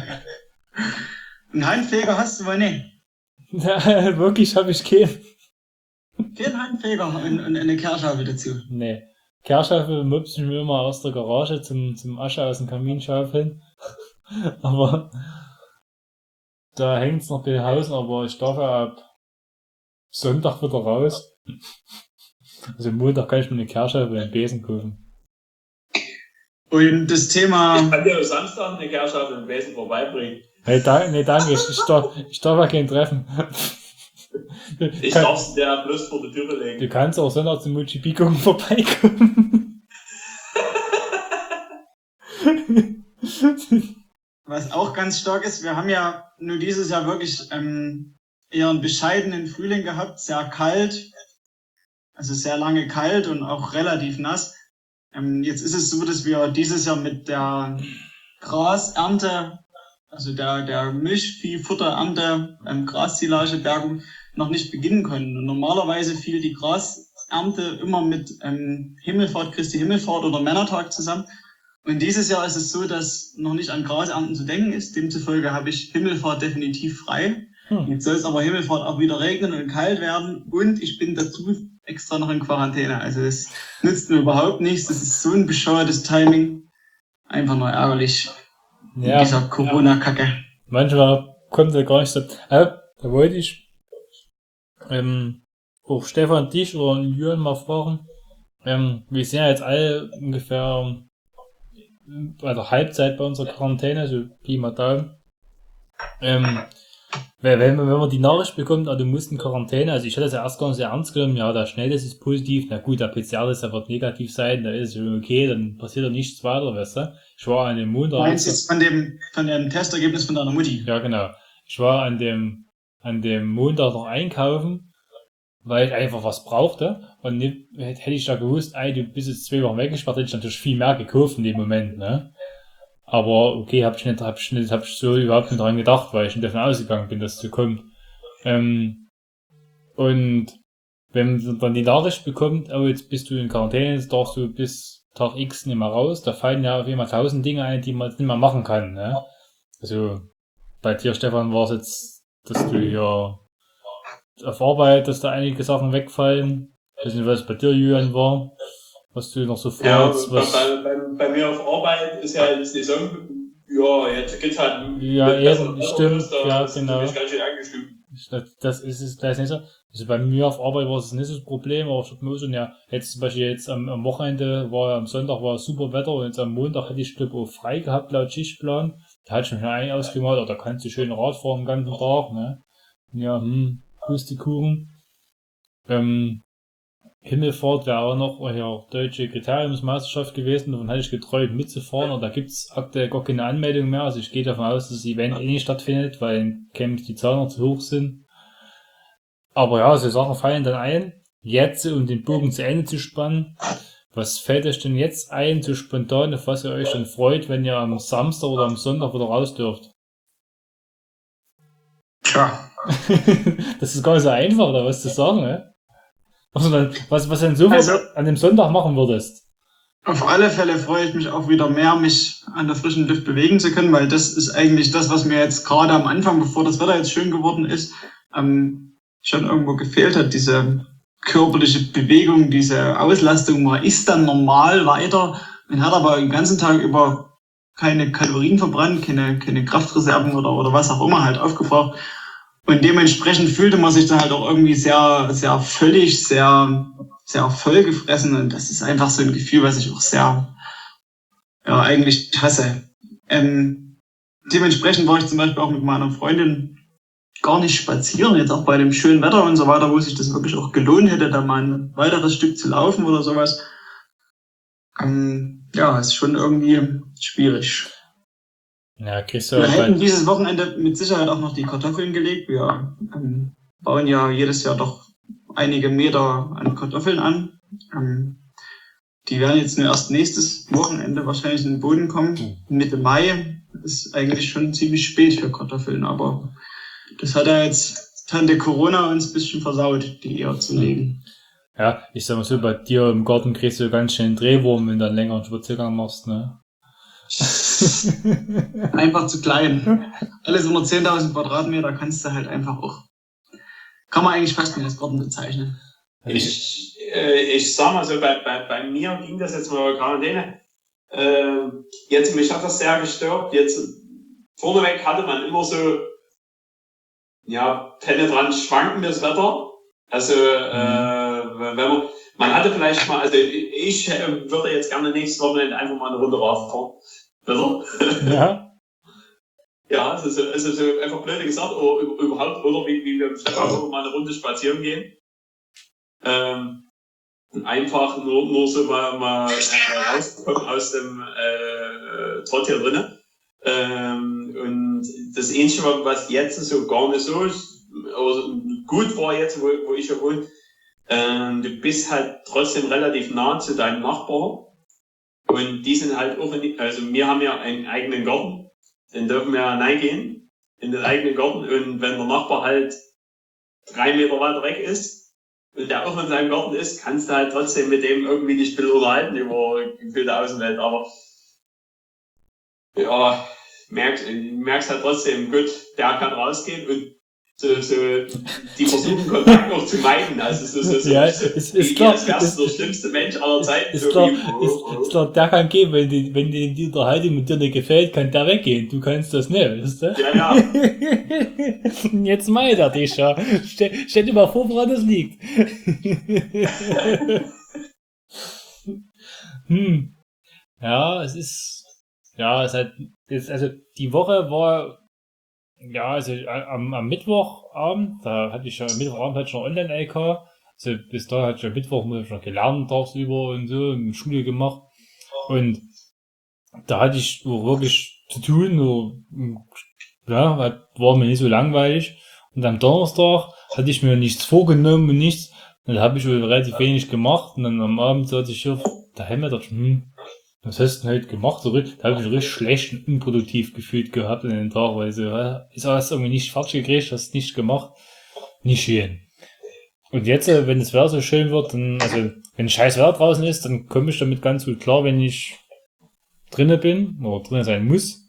[SPEAKER 4] Einen Handfeger hast du wohl nicht.
[SPEAKER 2] Wirklich habe ich keinen.
[SPEAKER 4] Kein Handfeger und, und eine Kehrschaufel dazu.
[SPEAKER 2] Nee. Kehrschaufel mopse ich mir immer aus der Garage zum, zum Asche aus dem Kamin schaufeln. Aber da hängt's noch bei Hausen, aber ich darf ja ab Sonntag wieder raus. Also Montag kann ich mir eine Kehrschaufel und einen Besen kaufen.
[SPEAKER 4] Und das Thema,
[SPEAKER 3] Ich kann dir am Samstag eine Kehrschaufel im Besen vorbeibringen.
[SPEAKER 2] Hey, da, nee, danke, ich, ich darf, ich darf ja keinen treffen.
[SPEAKER 3] Ich
[SPEAKER 2] Kann-
[SPEAKER 3] darf dir bloß vor die Türe legen.
[SPEAKER 2] Du kannst auch Sonntag zum Mujibico vorbeikommen.
[SPEAKER 4] was auch ganz stark ist, wir haben ja nur dieses Jahr wirklich ähm, eher einen bescheidenen Frühling gehabt, sehr kalt, also sehr lange kalt und auch relativ nass. Ähm, jetzt ist es so, dass wir dieses Jahr mit der Grasernte, also der, der Milchviehfutterernte, ähm, Graszilagebergung noch nicht beginnen können. Und normalerweise fiel die Grasernte immer mit ähm, Himmelfahrt, Christi Himmelfahrt oder Männertag zusammen. Und dieses Jahr ist es so, dass noch nicht an Grasernten zu denken ist. Demzufolge habe ich Himmelfahrt definitiv frei.
[SPEAKER 2] Hm.
[SPEAKER 4] Jetzt soll es aber Himmelfahrt auch wieder regnen und kalt werden. Und ich bin dazu extra noch in Quarantäne. Also es nützt mir überhaupt nichts. Das ist so ein bescheuertes Timing. Einfach nur ärgerlich. Mit
[SPEAKER 2] Ja,
[SPEAKER 4] dieser Corona-Kacke.
[SPEAKER 2] manchmal kommt er gar nicht so. Äh, da wollte ich ähm, auch Stefan dich oder Jürgen mal fragen. Ähm, wir sind ja jetzt alle ungefähr bei der Halbzeit bei unserer Quarantäne, so Pi mal Daumen. Ähm, weil, wenn, man, wenn man die Nachricht bekommt, ah, du musst in Quarantäne, also ich hätte das ja erst gar nicht sehr ernst genommen, ja, der Schnelltest ist positiv, na gut, der P C R-Test, der wird negativ sein, da ist es schon okay, dann passiert ja nichts weiter, weißt du. Ich war an dem Montag...
[SPEAKER 4] Meinst du jetzt von dem, von dem Testergebnis von deiner Mutti?
[SPEAKER 2] Ja, genau. Ich war an dem, an dem Montag noch einkaufen, weil ich einfach was brauchte. Und nicht, hätte ich da gewusst, ey, du bist jetzt zwei Wochen weggesperrt, hätte ich natürlich viel mehr gekauft in dem Moment, ne? Aber okay, hab ich nicht, hab ich nicht, hab ich so überhaupt nicht dran gedacht, weil ich nicht davon ausgegangen bin, dass es so kommt. Ähm, und wenn man dann die Nachricht bekommt, oh, jetzt bist du in Quarantäne, jetzt darfst du bis Tag X nicht mehr raus, da fallen ja auf jeden Fall tausend Dinge ein, die man jetzt nicht mehr machen kann, ne? Also, bei dir, Stefan, war es jetzt, dass du hier auf Arbeit, dass da einige Sachen wegfallen. Ich weiß nicht, was bei dir, Julian, war. Was du noch so
[SPEAKER 3] Ja,
[SPEAKER 2] vorhast, was...
[SPEAKER 3] bei, bei, bei mir auf Arbeit ist ja die Saison, ja, jetzt geht's halt.
[SPEAKER 2] Ja, eben,
[SPEAKER 3] besser,
[SPEAKER 2] stimmt,
[SPEAKER 3] da
[SPEAKER 2] ja,
[SPEAKER 3] ist
[SPEAKER 2] genau.
[SPEAKER 3] mich ganz schön angeschrieben.
[SPEAKER 2] Das, das ist es gleich nicht so. Also bei mir auf Arbeit war es nicht so das Problem, aber ich hab mir schon, ja, jetzt zum Beispiel jetzt am, am Wochenende war ja am Sonntag war super Wetter und jetzt am Montag hätte ich glaube auch frei gehabt laut Schichtplan. Da hatte ich mich eigentlich ausgemalt, oder da kannst du schön Rad fahren den ganzen Tag, ne? Ja, hm, Pustekuchen. Ähm, Himmelfahrt wäre auch noch ja, deutsche Kriteriumsmeisterschaft gewesen, davon hatte ich geträumt mitzufahren, und da gibt's aktuell gar keine Anmeldung mehr, also ich gehe davon aus, dass das Event eh nicht stattfindet, weil in Camps die Zahlen noch zu hoch sind. Aber ja, so Sachen fallen dann ein, jetzt, um den Bogen zu Ende zu spannen. Was fällt euch denn jetzt ein, so spontan, auf was ihr euch dann freut, wenn ihr am Samstag oder am Sonntag wieder raus dürft?
[SPEAKER 4] Tja,
[SPEAKER 2] Das ist gar nicht so einfach, da was zu sagen, ne? Also dann, was, was denn so
[SPEAKER 4] Also-
[SPEAKER 2] an dem Sonntag machen würdest?
[SPEAKER 4] auf alle Fälle freue ich mich auch wieder mehr, mich an der frischen Luft bewegen zu können, weil das ist eigentlich das, was mir jetzt gerade am Anfang, bevor das Wetter jetzt schön geworden ist, ähm, schon irgendwo gefehlt hat. Diese körperliche Bewegung, diese Auslastung. Man isst dann normal weiter und hat aber den ganzen Tag über keine Kalorien verbrannt, keine, keine Kraftreserven oder, oder was auch immer halt aufgebraucht. Und dementsprechend fühlte man sich dann halt auch irgendwie sehr, sehr völlig, sehr, sehr vollgefressen. Und das ist einfach so ein Gefühl, was ich auch sehr, ja, eigentlich hasse. Ähm, dementsprechend war ich zum Beispiel auch mit meiner Freundin gar nicht spazieren, jetzt auch bei dem schönen Wetter und so weiter, wo sich das wirklich auch gelohnt hätte, da mal ein weiteres Stück zu laufen oder sowas. Ähm, ja, ist schon irgendwie schwierig.
[SPEAKER 2] Ja, kriegst du
[SPEAKER 4] Wir
[SPEAKER 2] auch
[SPEAKER 4] hätten
[SPEAKER 2] bei,
[SPEAKER 4] dieses Wochenende mit Sicherheit auch noch die Kartoffeln gelegt. Wir ähm, bauen ja jedes Jahr doch einige Meter an Kartoffeln an. Ähm, die werden jetzt nur erst nächstes Wochenende wahrscheinlich in den Boden kommen. Mitte Mai ist eigentlich schon ziemlich spät für Kartoffeln, aber das hat ja jetzt Tante Corona uns ein bisschen versaut, die eher zu legen.
[SPEAKER 2] ja, ich sag mal so, bei dir im Garten kriegst du ganz schön einen Drehwurm, wenn du einen längeren Spaziergang machst, ne?
[SPEAKER 4] Einfach zu klein. Alles unter zehntausend Quadratmeter kannst du halt einfach auch, kann man eigentlich fast nicht als Garten bezeichnen.
[SPEAKER 3] Ich, äh, ich sag mal so, bei, bei, bei mir ging das jetzt mal Quarantäne. Äh, jetzt, mich hat das sehr gestört. Jetzt, vorneweg hatte man immer so, ja, penetrant schwankendes Wetter. Also, äh, wenn man, man hatte vielleicht mal, also ich äh, würde jetzt gerne nächstes Wochenende einfach mal eine Runde Rad fahren. Besser?
[SPEAKER 2] Ja.
[SPEAKER 3] Ja, es ist, so- es ist so einfach blöd gesagt, oder überhaupt, oder wie, wie wir im Stadthaus mal eine Runde spazieren gehen. Ähm, einfach nur, nur so mal, mal äh, rauskommen aus dem äh, Trott hier drinnen. Ähm, und das Ähnliche, was jetzt so gar nicht so ist, also gut war jetzt, wo, wo ich ja wohne, ähm, du bist halt trotzdem relativ nah zu deinem Nachbarn. Und die sind halt auch, in, also wir haben ja einen eigenen Garten, den dürfen wir ja reingehen, in den eigenen Garten. Und wenn der Nachbar halt drei Meter weiter weg ist und der auch in seinem Garten ist, kannst du halt trotzdem mit dem irgendwie dich ein bisschen unterhalten über gefühlte Außenwelt. Aber ja, merkst, merkst halt trotzdem, gut, der kann rausgehen und so, so, die versuchen Kontakt noch zu meiden. Also so, so, so,
[SPEAKER 2] Ja,
[SPEAKER 3] so
[SPEAKER 2] ist- ist klar,
[SPEAKER 3] als wärst du der
[SPEAKER 2] ist-
[SPEAKER 3] schlimmste Mensch aller Zeiten.
[SPEAKER 2] Ist
[SPEAKER 3] so
[SPEAKER 2] klar,
[SPEAKER 3] wie, oh,
[SPEAKER 2] ist,
[SPEAKER 3] oh.
[SPEAKER 2] ist klar, der kann gehen, wenn die, wenn die, die Unterhaltung mit dir nicht gefällt, kann der weggehen. Du kannst das nicht, weißt du?
[SPEAKER 3] Ja, ja.
[SPEAKER 2] Jetzt meint er dich ja. Stell, stell dir mal vor, woran das liegt. hm. Ja, es ist, ja, es hat, es, also, die Woche war, ja, also, am, am Mittwochabend, da hatte ich ja, am Mittwochabend hatte ich noch Online-L K. Also, bis da hatte ich ja Mittwoch muss ich noch gelernt, tagsüber und so, und Schule gemacht. Und da hatte ich so wirklich zu tun, so, ja, hat- war mir nicht so langweilig. Und am Donnerstag hatte ich mir nichts vorgenommen und nichts. Und da habe ich wohl relativ wenig gemacht. Und dann am Abend so hatte ich hier daheim gedacht, hm, Was hast du denn heute gemacht? So, ri- da habe ich mich richtig schlecht und unproduktiv gefühlt gehabt in den Tag, weil so, äh, ist hast du irgendwie nicht fertig gekriegt, hast nicht gemacht. Nicht schön. Und jetzt, äh, wenn das Wetter so schön wird, dann, also, wenn scheiß Wetter draußen ist, dann komme ich damit ganz gut klar, wenn ich drinnen bin, oder drinnen sein muss.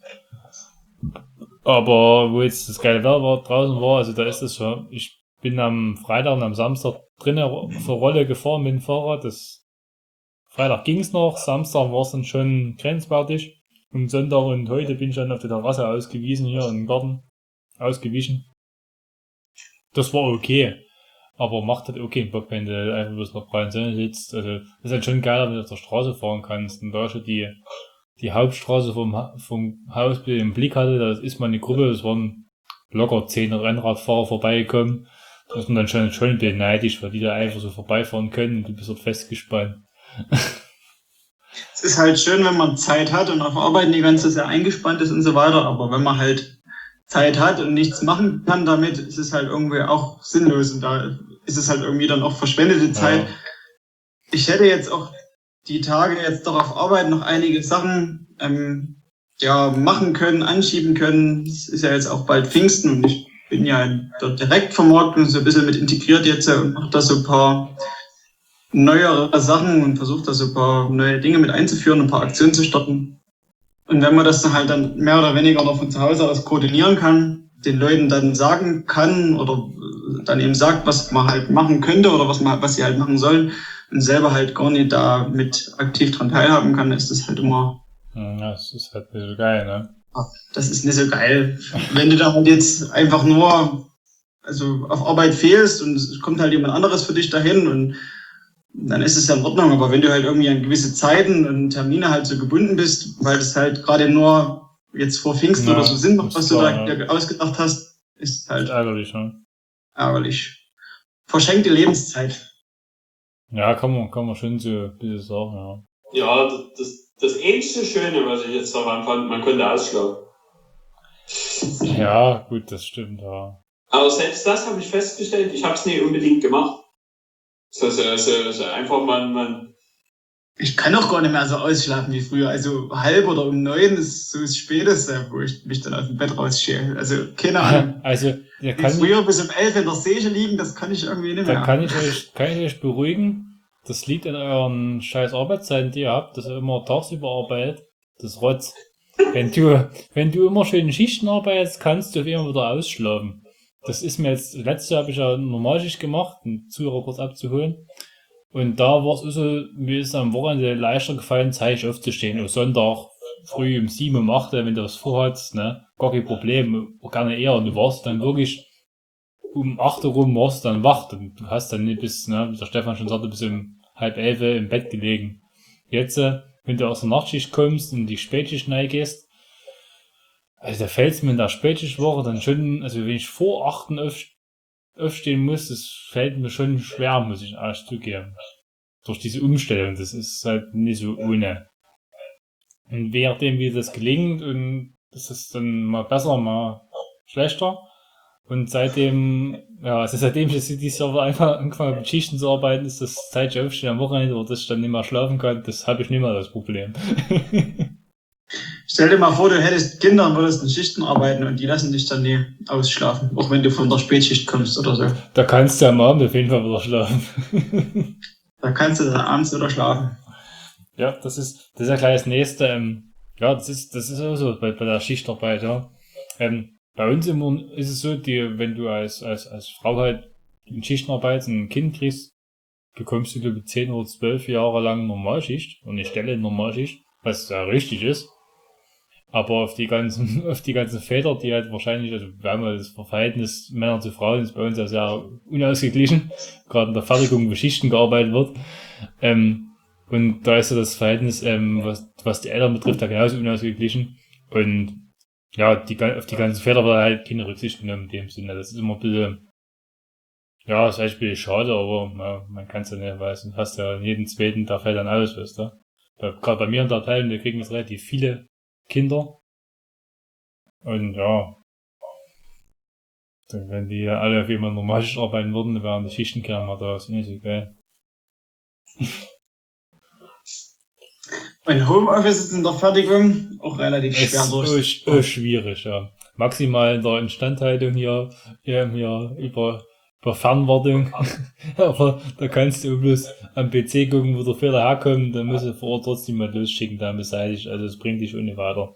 [SPEAKER 2] Aber wo jetzt das geile Wetter war, draußen war, also da ist es so, ich bin am Freitag und am Samstag drinnen auf der Rolle gefahren mit dem Fahrrad. Das Freitag ging's noch, Samstag war es dann schon grenzwertig. Und Sonntag und heute bin ich dann auf der Terrasse ausgewiesen, hier im Garten. Ausgewichen. Das war okay. Aber macht halt okay Bock, wenn du einfach bloß noch freien Sonne sitzt. Also, das ist halt schon geiler, wenn du auf der Straße fahren kannst. Und da schon die, die Hauptstraße vom, Ha- vom Haus im Blick hatte, da ist mal eine Gruppe, das waren locker zehn Rennradfahrer vorbeigekommen. Da ist man dann schon, schon ein bisschen neidisch, weil die da einfach so vorbeifahren können und du bist dort festgespannt.
[SPEAKER 4] Es ist halt schön, wenn man Zeit hat und auf Arbeit die ganze Zeit eingespannt ist und so weiter, aber wenn man halt Zeit hat und nichts machen kann damit, ist es halt irgendwie auch sinnlos und da ist es halt irgendwie dann auch verschwendete Zeit.
[SPEAKER 2] Ja.
[SPEAKER 4] Ich hätte jetzt auch die Tage jetzt doch auf Arbeit noch einige Sachen ähm, ja, machen können, anschieben können. Es ist ja jetzt auch bald Pfingsten und ich bin ja in der Direktvermarktung so ein bisschen mit integriert jetzt und mache da so ein paar neuere Sachen und versuche da so ein paar neue Dinge mit einzuführen, ein paar Aktionen zu starten. Und wenn man das dann halt dann mehr oder weniger noch von zu Hause aus koordinieren kann, den Leuten dann sagen kann oder dann eben sagt, was man halt machen könnte oder was man, was sie halt machen sollen und selber halt gar nicht da mit aktiv dran teilhaben kann, ist das halt immer,
[SPEAKER 2] Ja, das ist halt nicht so geil, ne?
[SPEAKER 4] das ist nicht so geil. Wenn du da halt jetzt einfach nur, also auf Arbeit fehlst und es kommt halt jemand anderes für dich dahin und dann ist es ja in Ordnung, aber wenn du halt irgendwie an gewisse Zeiten und Termine halt so gebunden bist, weil das halt gerade nur jetzt vor Pfingsten
[SPEAKER 2] Ja,
[SPEAKER 4] oder so Sinn macht, was du
[SPEAKER 2] klar,
[SPEAKER 4] da
[SPEAKER 2] ja.
[SPEAKER 4] dir ausgedacht hast, ist
[SPEAKER 2] Das
[SPEAKER 4] halt
[SPEAKER 2] ist ärgerlich, ne?
[SPEAKER 4] ärgerlich. Verschenkte Lebenszeit.
[SPEAKER 2] Ja, kann man, kann man schon so ein bisschen sagen, ja.
[SPEAKER 3] Ja, das, das, das einzige Schöne, was ich jetzt daran fand, man konnte ausschlafen.
[SPEAKER 2] Ja, gut, das stimmt, ja.
[SPEAKER 3] Aber selbst das habe ich festgestellt, ich habe es nicht unbedingt gemacht. So, so, so, so einfach man, man,
[SPEAKER 4] Ich kann auch gar nicht mehr so ausschlafen wie früher. Also halb oder um neun ist so das Späteste, wo ich mich dann aus dem Bett rausschäle. Also keine Ahnung.
[SPEAKER 2] Also, da
[SPEAKER 4] Wie
[SPEAKER 2] kann,
[SPEAKER 4] früher bis um elf in der Säge liegen, das kann ich irgendwie nicht
[SPEAKER 2] da
[SPEAKER 4] mehr.
[SPEAKER 2] kann ich euch, kann ich euch beruhigen. Das liegt an euren scheiß Arbeitszeiten, die ihr habt, dass ihr immer tagsüber arbeitet. Das Rotz. Wenn du, wenn du immer schön in Schichten arbeitest, kannst du auf immer wieder ausschlafen. Das ist mir jetzt, letztes Jahr habe ich ja Normalschicht gemacht, um Zuhörer kurz abzuholen. Und da war es so, mir ist am Wochenende leichter gefallen, zeitig aufzustehen. Am Sonntag früh um sieben, um acht, wenn du was vorhast, ne, gar kein Problem, auch gerne eher. Und du warst dann wirklich um acht Uhr rum warst du dann wach. Und du hast dann nicht bis, ne, wie der Stefan schon sagte, bis um halb elf im Bett gelegen. Jetzt, äh, wenn du aus der Nachtschicht kommst und die Spätschicht reingehst, also da fällt es mir in der Spätschichtwoche dann schon, also wenn ich vor achten auf, aufstehen muss, das fällt mir schon schwer, muss ich ehrlich zugeben. Durch diese Umstellung, das ist halt nicht so ohne. Und währenddem wie das gelingt und das ist dann mal besser, mal schlechter. Und seitdem, ja, also seitdem ich jetzt dieses Jahr einfach angefangen habe mit Schichten zu arbeiten, ist das zeitig aufstehen am Wochenende, oder dass ich dann nicht mehr schlafen kann, das habe ich nicht mehr das Problem.
[SPEAKER 4] Stell dir mal vor, du hättest Kinder und würdest in Schichten arbeiten und die lassen dich dann nie ausschlafen, auch wenn du von der Spätschicht kommst oder so.
[SPEAKER 2] Da kannst du am Abend auf jeden Fall wieder schlafen.
[SPEAKER 4] Da kannst du dann abends wieder schlafen.
[SPEAKER 2] Ja, das ist, das ist ja gleich das nächste, ähm, ja, das ist, das ist auch so bei, bei der Schichtarbeit, ja. Ähm, bei uns immer ist es so, die, wenn du als, als, als Frau halt in Schichtenarbeit ein Kind kriegst, bekommst du, glaube ich, zehn oder zwölf Jahre lang Normalschicht und eine Stelle in Normalschicht, was ja richtig ist. Aber auf die ganzen, auf die ganzen Väter, die halt wahrscheinlich, also wir haben ja das Verhältnis Männer zu Frauen, ist bei uns ja sehr unausgeglichen, gerade in der Fertigung, wo Schichten gearbeitet wird. Ähm, und da ist ja das Verhältnis, ähm, was, was die Eltern betrifft, ja genauso unausgeglichen. Und ja, die, auf die ganzen Väter wird halt keine Rücksicht genommen in dem Sinne. Das ist immer ein bisschen, ja, das ist eigentlich ein bisschen schade, aber ja, man kann es ja nicht, weil du hast ja jeden zweiten, der fällt dann aus, weißt du. Gerade bei mir in der Abteilung, wir kriegen jetzt relativ viele Kinder. Und ja, dann, wenn die alle auf jemand normal arbeiten würden, dann wären die Schichtenkerner da, ist nicht so geil.
[SPEAKER 4] Mein Homeoffice ist in der Fertigung auch relativ
[SPEAKER 2] Es
[SPEAKER 4] schwer durch.
[SPEAKER 2] ist auch schwierig, ja. Maximal in der Instandhaltung hier, hier, hier über, über Fernwartung. Aber da kannst du bloß am P C gucken, wo der Fehler herkommt, dann musst du vor Ort trotzdem mal losschicken, dann beseitigt. Also es bringt dich ohne weiter.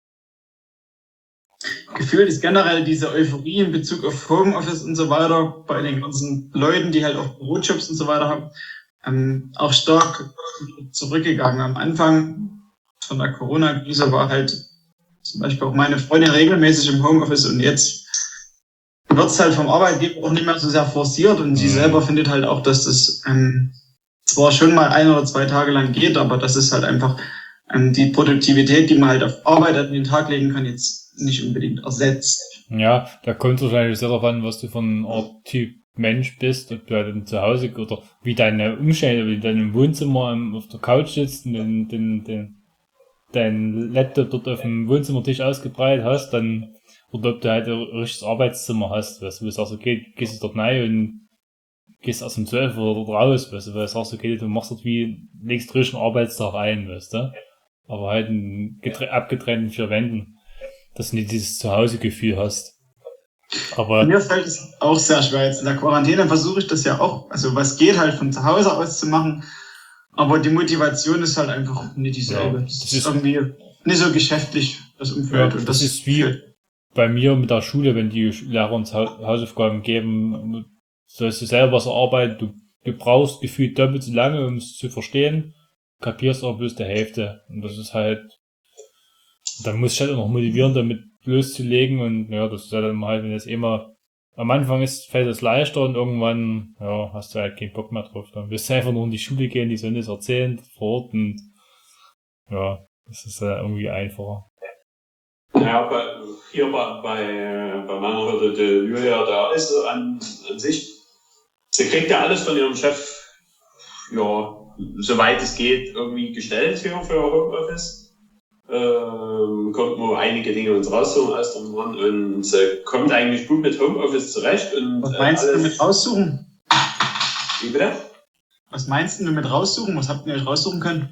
[SPEAKER 4] Gefühlt ist generell diese Euphorie in Bezug auf Homeoffice und so weiter bei den ganzen Leuten, die halt auch Bürojobs und so weiter haben, ähm, auch stark zurückgegangen. Am Anfang von der Corona-Krise war halt zum Beispiel auch meine Freundin regelmäßig im Homeoffice und jetzt wird es halt vom Arbeitgeber auch nicht mehr so sehr forciert und sie selber findet halt auch, dass das ähm, zwar schon mal ein oder zwei Tage lang geht, aber das ist halt einfach ähm, die Produktivität, die man halt auf Arbeit an den Tag legen kann, jetzt nicht unbedingt ersetzt.
[SPEAKER 2] Ja, da kommt wahrscheinlich sehr darauf an, was du von Art Typ Mensch bist, ob du halt dann zu Hause oder wie deine Umstände, wie du dann im Wohnzimmer auf der Couch sitzt und den, den, den, dein Laptop dort auf dem Wohnzimmertisch ausgebreitet hast, dann, oder ob du halt ein richtiges Arbeitszimmer hast, weißt du, wo es auch so geht, gehst du dort rein und gehst erst um zwölf Uhr dort raus, weißt du, weil es auch so geht, du machst dort wie, legst richtig einen Arbeitstag ein, weißt du, aber halt in getre- abgetrennten vier Wänden, dass du nicht dieses Zuhause-Gefühl hast. Aber
[SPEAKER 4] Mir fällt es auch sehr schwer. Jetzt in der Quarantäne versuche ich das ja auch, also was geht halt von zu Hause aus zu machen, aber die Motivation ist halt einfach nicht dieselbe.
[SPEAKER 2] Ja,
[SPEAKER 4] das,
[SPEAKER 2] das
[SPEAKER 4] ist
[SPEAKER 2] ist-
[SPEAKER 4] irgendwie nicht so geschäftlich, das Umfeld.
[SPEAKER 2] Ja,
[SPEAKER 4] und
[SPEAKER 2] das ist wie bei mir mit der Schule, wenn die Lehrer uns Hau- Hausaufgaben geben, sollst du selber was erarbeiten, du, du brauchst gefühlt doppelt so lange, um es zu verstehen, kapierst aber bloß die Hälfte. Und das ist halt, dann musst du halt auch noch motivieren, damit loszulegen und ja, das ist halt dann halt, wenn das immer, am Anfang ist, fällt es leichter und irgendwann, ja, hast du halt keinen Bock mehr drauf. Dann willst du einfach nur in die Schule gehen, die sollen das erzählen vor Ort und ja, das ist ja irgendwie einfacher.
[SPEAKER 3] Ja, bei, hier bei, bei, bei meiner Hürde, der Julia, da ist sie an, an sich, sie kriegt ja alles von ihrem Chef, ja, soweit es geht, irgendwie gestellt hier für Homeoffice. Ähm, kommt nur einige Dinge uns raussuchen aus dem Mann und sie kommt eigentlich gut mit Homeoffice zurecht. Und,
[SPEAKER 4] Was
[SPEAKER 3] äh,
[SPEAKER 4] meinst du
[SPEAKER 3] alles,
[SPEAKER 4] mit raussuchen?
[SPEAKER 3] Wie bitte?
[SPEAKER 4] Was meinst du mit raussuchen? Was habt ihr euch raussuchen können?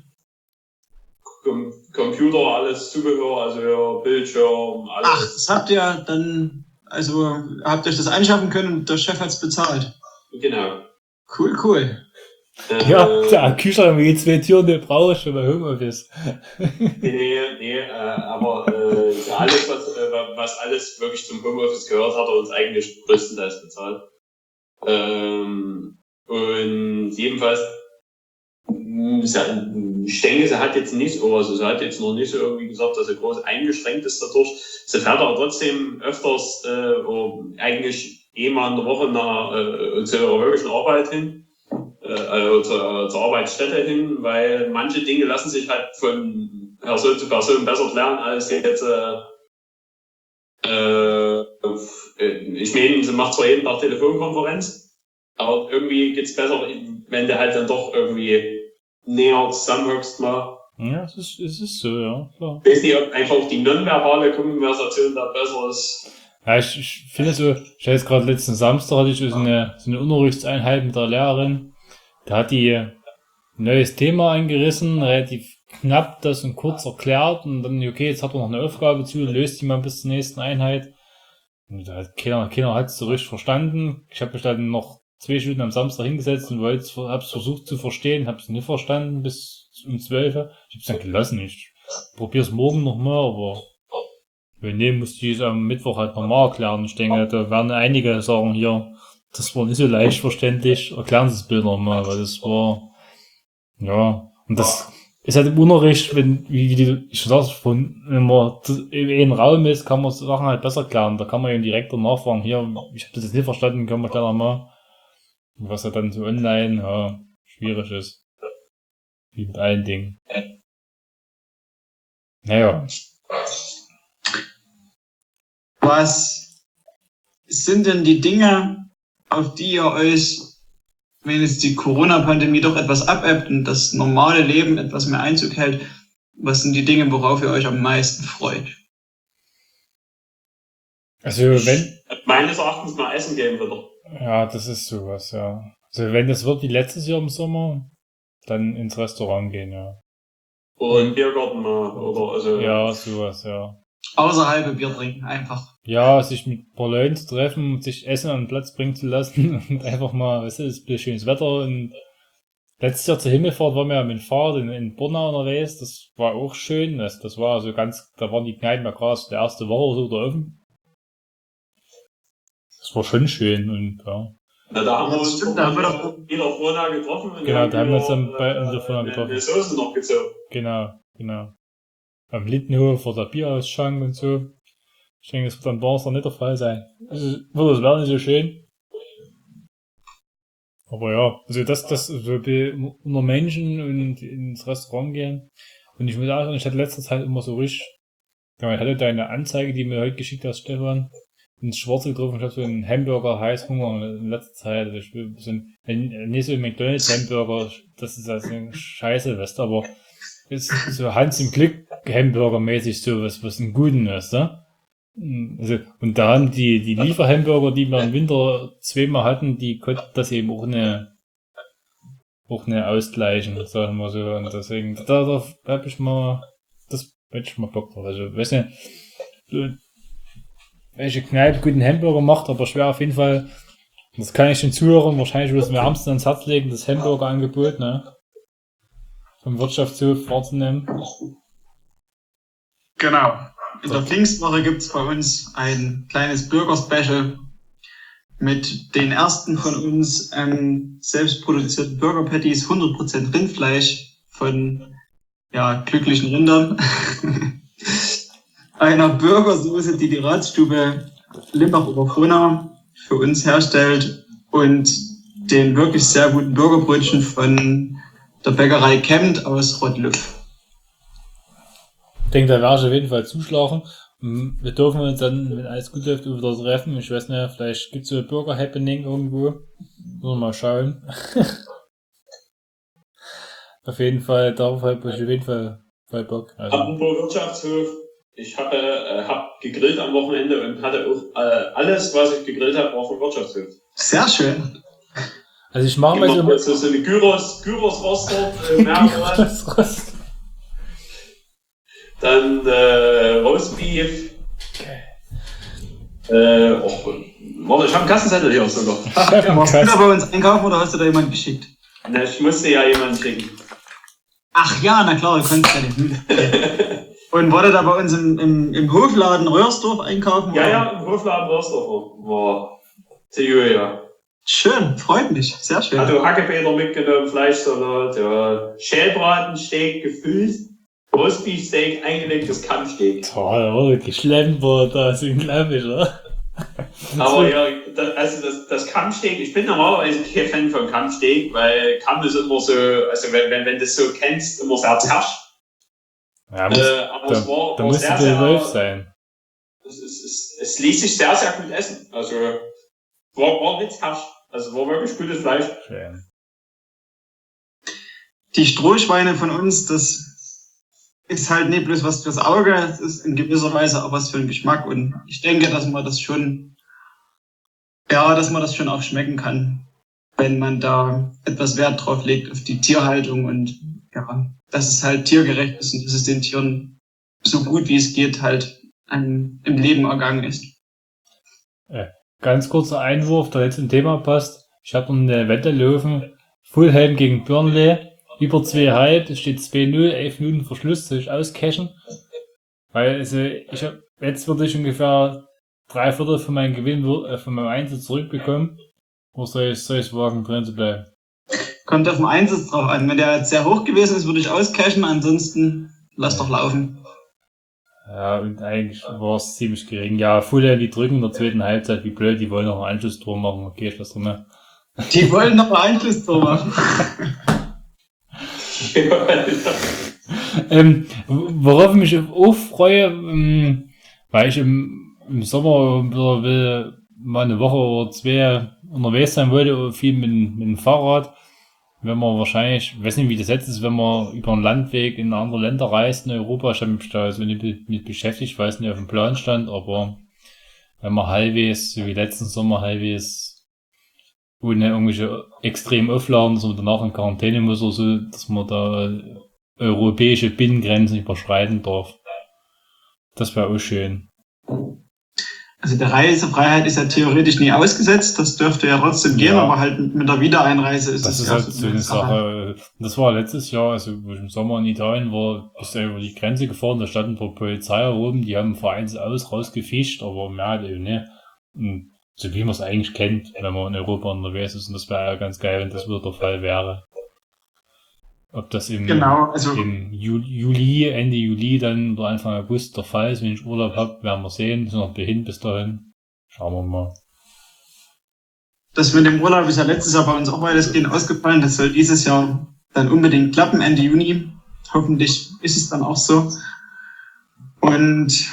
[SPEAKER 3] Com Computer, alles Zubehör, also ja, Bildschirm, alles.
[SPEAKER 4] Ach, das habt ihr dann, also habt ihr euch das anschaffen können und der Chef hat's bezahlt.
[SPEAKER 3] Genau.
[SPEAKER 4] Cool, cool.
[SPEAKER 3] Äh,
[SPEAKER 2] Ja, der Kühlschrank mit zwei Türen, den brauche ich schon bei Homeoffice.
[SPEAKER 3] Nee, nee, äh, aber äh, ja, alles, was, äh, was alles wirklich zum Homeoffice gehört, hat er uns eigentlich größtenteils bezahlt. Ähm, und jedenfalls, mh, sie- ich denke, sie hat jetzt nicht, oh, also sie hat jetzt noch nicht so irgendwie gesagt, dass sie groß eingeschränkt ist dadurch. Sie fährt aber trotzdem öfters, äh, oh, eigentlich eh mal in der Woche nach, äh, zu ihrer wirklichen Arbeit hin. Also zur, zur Arbeitsstätte hin, weil manche Dinge lassen sich halt von Person zu Person besser klären als jetzt äh, äh, ich meine, sie macht zwar jeden Tag Telefonkonferenz, aber irgendwie geht's besser, wenn du halt dann doch irgendwie näher zusammenhockst mal.
[SPEAKER 2] Ja, es ist, es ist so, ja, klar.
[SPEAKER 3] Ich weiß nicht, ob einfach die nonverbale Kommunikation da besser ist.
[SPEAKER 2] Ja, ich, ich finde so, ich hatte jetzt gerade letzten Samstag hatte ich so eine, so eine Unterrichtseinheit mit der Lehrerin. Da hat die ein neues Thema eingerissen, relativ knapp das und kurz erklärt und dann, okay, jetzt hat er noch eine Aufgabe zu, löst die mal bis zur nächsten Einheit. Und da hat keiner, keiner hat es so richtig verstanden. Ich habe mich dann noch zwei Stunden am Samstag hingesetzt und wollte, hab's versucht zu verstehen, hab's nicht verstanden bis um zwölf. Ich hab's dann gelassen. Ich probier's morgen nochmal, aber wenn nee, musste ich es am Mittwoch halt nochmal erklären. Ich denke, da werden einige sagen hier, das war nicht so leicht verständlich. Erklären Sie das Bild nochmal, weil das war, ja, und das ist halt im Unterricht, wenn, wie, wie die, ich sag's von, wenn man in einem Raum ist, kann man Sachen halt besser klären. Da kann man eben direkt nachfragen, hier, ich habe das jetzt nicht verstanden, können wir gleich nochmal. Was ja dann so online, ja, schwierig ist. Wie mit allen Dingen. Naja.
[SPEAKER 4] Was sind denn die Dinge, auf die ihr euch, wenn jetzt die Corona-Pandemie doch etwas abebbt und das normale Leben etwas mehr Einzug hält, was sind die Dinge, worauf ihr euch am meisten freut?
[SPEAKER 2] Also wenn,
[SPEAKER 3] Meines Erachtens mal essen gehen wieder.
[SPEAKER 2] ja, das ist sowas, ja. Also wenn das wird wie letztes Jahr im Sommer, dann ins Restaurant gehen, ja.
[SPEAKER 3] Oder im Biergarten mal, oder also.
[SPEAKER 2] Ja, sowas, ja.
[SPEAKER 4] Außerhalb Bier trinken, einfach.
[SPEAKER 2] Ja, sich mit ein paar Leuten zu treffen, sich Essen an den Platz bringen zu lassen und einfach mal, weißt du, es ist schönes Wetter und letztes Jahr zur Himmelfahrt waren wir ja mit dem Fahrrad in, in Bornau unterwegs, das war auch schön, das, das war so ganz, da waren die Kneipen ja gerade so die erste Woche oder so da offen. Das war schon schön und ja.
[SPEAKER 3] Na, da haben wir uns
[SPEAKER 4] Stimmt, da haben wir doch
[SPEAKER 3] wieder vorne getroffen. Und
[SPEAKER 2] Genau, da haben wir uns dann
[SPEAKER 3] wieder,
[SPEAKER 2] bei
[SPEAKER 3] äh,
[SPEAKER 2] unserer Firma getroffen.
[SPEAKER 3] Die Soßen noch gezogen.
[SPEAKER 2] Genau, genau. Am Lindenhof vor der Bierausschank und so. Ich denke, das wird am Donnerstag nicht der Fall sein. Also, wird das wäre nicht so schön. Aber ja, also das, das, so be- unter Menschen und ins Restaurant gehen. Und ich muss auch sagen, ich hatte letzter Zeit immer so richtig, ja, ich hatte deine Anzeige, die mir heute geschickt hast, Stefan, ins Schwarze getroffen. Ich habe so einen Hamburger Heißhunger in letzter Zeit. Also ich will so ein, nicht so ein McDonalds Hamburger, das ist also ein Scheiße, weißt du, aber ist so Hans im Glück Hamburger mäßig so was, was einen guten ist, ne? Also, und da haben die, die Lieferhamburger, die wir im Winter zweimal hatten, die konnten das eben auch eine, auch eine ausgleichen, sagen wir so. Und deswegen, da, da hab ich mal, das hätte ich mal Bock drauf. Also, weiß nicht, so, welche Kneipe guten Hamburger macht, aber schwer auf jeden Fall, das kann ich den Zuhörern wahrscheinlich bloß wärmstens ans Herz legen, das Hamburger-Angebot, ne? Vom Wirtschaftshof vorzunehmen.
[SPEAKER 4] Genau. In der Pfingstwoche gibt's bei uns ein kleines Burger-Special mit den ersten von uns ähm, selbst produzierten Burger-Patties, hundert Prozent Rindfleisch von ja, glücklichen Rindern. Einer Burgersoße, die die Ratsstube Limbach-Oberfrohnau für uns herstellt und den wirklich sehr guten Burgerbrötchen von der Bäckerei Kemmt aus Rottlüff.
[SPEAKER 2] Ich denke, da werde ich auf jeden Fall zuschlagen. Wir dürfen uns dann, wenn alles gut läuft, wieder treffen. Ich weiß nicht, vielleicht gibt es so ein Burger-Happening irgendwo. Müssen wir mal schauen. Auf jeden Fall, darauf habe ich auf jeden Fall voll Bock. Also.
[SPEAKER 3] Apropos Wirtschaftshof, ich habe äh, hab gegrillt am Wochenende und hatte auch äh, alles, was ich gegrillt habe, war vom Wirtschaftshof.
[SPEAKER 4] Sehr schön.
[SPEAKER 2] Also ich mache mal so...
[SPEAKER 3] Immer so, so eine Gyros, Gyros-Roster, äh,
[SPEAKER 2] Gyros-Roster.
[SPEAKER 3] Dann äh, Roastbeef. Äh, och, warte, ich habe einen Kassenzettel hier sogar.
[SPEAKER 4] Warst du da bei uns einkaufen oder hast du da jemanden geschickt?
[SPEAKER 3] Na, ich musste ja jemanden schicken.
[SPEAKER 4] Ach ja, na klar, du konntest ja nicht. Und war der da bei uns im, im, im Hofladen Röhrsdorf einkaufen?
[SPEAKER 3] Ja,
[SPEAKER 4] oder?
[SPEAKER 3] ja, im Hofladen Röhrsdorf war Theo, ja.
[SPEAKER 4] Schön, freut mich, sehr schön.
[SPEAKER 3] Also Hackefeder mitgenommen, Fleischsalat, ja. Schälbratensteak gefüllt, Roastbeefsteak eingelegtes Kammsteak.
[SPEAKER 2] Toll, oh, geschlemmt wurde das, unglaublich, oder?
[SPEAKER 3] Aber ja, das, also das, das Kammsteak, ich bin normalerweise kein Fan von Kammsteak, weil Kamm ist immer so, also wenn, wenn, wenn du es so kennst, immer sehr zersch.
[SPEAKER 2] Ja, muss,
[SPEAKER 3] äh, aber
[SPEAKER 2] da,
[SPEAKER 3] es war,
[SPEAKER 2] da
[SPEAKER 3] war
[SPEAKER 2] musste
[SPEAKER 3] sehr,
[SPEAKER 2] der
[SPEAKER 3] sehr,
[SPEAKER 2] Wolf sein.
[SPEAKER 3] es, es, es, es ließ sich sehr, sehr gut essen. Also war, war nicht zersch. Also war wirklich gutes Fleisch.
[SPEAKER 2] Schön.
[SPEAKER 4] Die Strohschweine von uns, das ist halt nicht bloß was fürs Auge, es ist in gewisser Weise auch was für den Geschmack. Und ich denke, dass man das schon, ja, dass man das schon auch schmecken kann, wenn man da etwas Wert drauf legt auf die Tierhaltung und ja, dass es halt tiergerecht ist und dass es den Tieren so gut wie es geht halt an, im Leben ergangen ist.
[SPEAKER 2] Äh, ganz kurzer Einwurf, der jetzt zum Thema passt. Ich habe eine Wette laufen. Fulham gegen Burnley. Über zwei Komma fünf, es steht zwei null, elf Minuten Verschluss, soll ich auscashen? Weil, also, ich hab, jetzt würde ich ungefähr drei Viertel von meinem Gewinn, äh, von meinem Einsatz zurückbekommen. Oder soll ich, soll ich wagen, drin zu bleiben?
[SPEAKER 4] Kommt auf den Einsatz drauf an. Wenn der jetzt sehr hoch gewesen ist, würde ich auscashen, ansonsten lass doch laufen.
[SPEAKER 2] Ja, und eigentlich war es ziemlich gering. Ja, Fulham, die drücken in der zweiten Halbzeit, wie blöd, die wollen noch einen Anschlusstor machen. Okay, ich lass drin.
[SPEAKER 4] Die wollen noch einen Einschlusstor machen.
[SPEAKER 2] ähm, worauf ich mich auch freue, ähm, weil ich im, im Sommer wieder will, mal eine Woche oder zwei unterwegs sein wollte, viel mit, mit dem Fahrrad. Wenn man wahrscheinlich, ich weiß nicht, wie das jetzt ist, wenn man über einen Landweg in andere Länder reist in Europa, ich habe mich da so nicht mit beschäftigt, ich weiß nicht, auf dem Plan stand, aber wenn man halbwegs, so wie letzten Sommer, halbwegs ohne irgendwelche extremen Auflagen, dass man danach in Quarantäne muss oder so, dass man da europäische Binnengrenzen überschreiten darf. Das wäre auch schön.
[SPEAKER 4] Also die Reisefreiheit ist ja theoretisch nie ausgesetzt, das dürfte ja trotzdem gehen,
[SPEAKER 2] Ja.
[SPEAKER 4] aber halt mit der Wiedereinreise ist
[SPEAKER 2] Das
[SPEAKER 4] es
[SPEAKER 2] ist
[SPEAKER 4] ja
[SPEAKER 2] halt so eine Sache. Das war letztes Jahr, also wo ich im Sommer in Italien war, bist du über die Grenze gefahren, da standen vor Polizei herum, die haben vereinzelt aus rausgefischt, aber mehr halt eben nicht. Und so wie man es eigentlich kennt, wenn man in Europa unterwegs ist, und das wäre ja ganz geil, wenn das wieder der Fall wäre. Ob das im,
[SPEAKER 4] Genau, also
[SPEAKER 2] im Ju- Juli, Ende Juli dann oder Anfang August der Fall ist, wenn ich Urlaub habe, werden wir sehen, sind noch hin bis dahin. Schauen wir mal.
[SPEAKER 4] das mit dem Urlaub ist ja letztes Jahr bei uns auch weitestgehend ausgefallen. Das soll dieses Jahr dann unbedingt klappen, Ende Juni. Hoffentlich ist es dann auch so. Und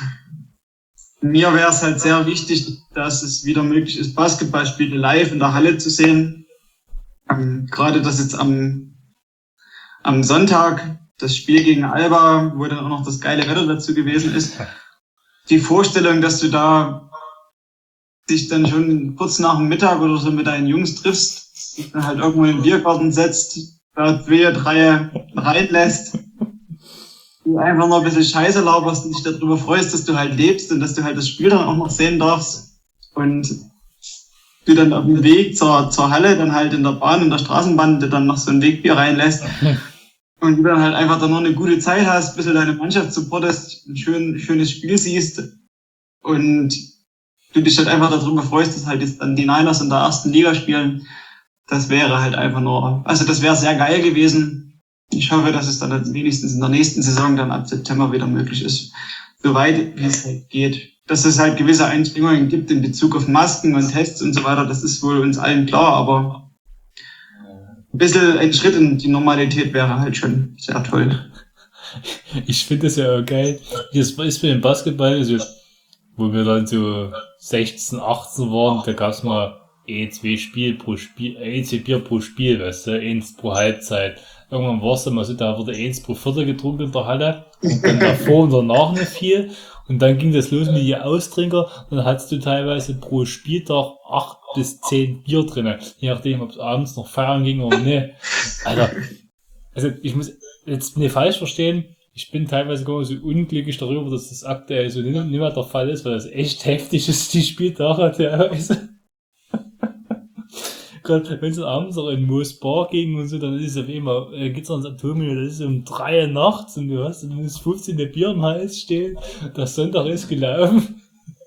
[SPEAKER 4] mir wäre es halt sehr wichtig, dass es wieder möglich ist, Basketballspiele live in der Halle zu sehen. Ähm, gerade das jetzt am, am Sonntag, das Spiel gegen Alba, wo dann auch noch das geile Wetter dazu gewesen ist. Die Vorstellung, dass du da dich dann schon kurz nach dem Mittag oder so mit deinen Jungs triffst, dich dann halt irgendwo in den Biergarten setzt, da zwei, drei reinlässt, du einfach noch ein bisschen Scheiße laberst und dich darüber freust, dass du halt lebst und dass du halt das Spiel dann auch noch sehen darfst und du dann auf dem Weg zur, zur Halle dann halt in der Bahn, in der Straßenbahn dir dann noch so ein Wegbier reinlässt und du dann halt einfach dann noch eine gute Zeit hast, ein bisschen deine Mannschaft supportest, ein schön, schönes Spiel siehst und du dich halt einfach darüber freust, dass halt jetzt dann die Niners in der ersten Liga spielen. Das wäre halt einfach nur, also das wäre sehr geil gewesen. Ich hoffe, dass es dann wenigstens in der nächsten Saison dann ab September wieder möglich ist. Soweit wie es halt geht. Dass es halt gewisse Einschränkungen gibt in Bezug auf Masken und Tests und so weiter, das ist wohl uns allen klar, aber ein bisschen ein Schritt in die Normalität wäre halt schon sehr toll.
[SPEAKER 2] Ich finde das ja auch geil. Das ist mit dem Basketball, also, wo wir dann so sechzehn, achtzehn waren, da gab's mal eh zwei Spiel pro Spiel, eh zwei Bier pro Spiel, weißt du, eins pro Halbzeit. Irgendwann war es dann mal so, da wurde eins pro Viertel getrunken in der Halle, und dann davor und danach nicht viel, und dann ging das los mit den Austrinker, und dann hattest du teilweise pro Spieltag acht bis zehn Bier drinnen, je nachdem, ob es abends noch feiern ging oder nicht. Alter, also ich muss jetzt nicht falsch verstehen, ich bin teilweise gar nicht so unglücklich darüber, dass das aktuell so nicht, nicht mehr der Fall ist, weil das echt heftig ist, die Spieltage teilweise. Gerade wenn es abends auch in Moos Bar ging und so, dann ist es auf einmal, äh, geht's ans Atomio, das ist um drei Uhr nachts und du hast dann fünfzehn Bier im Hals stehen, der Sonntag ist gelaufen.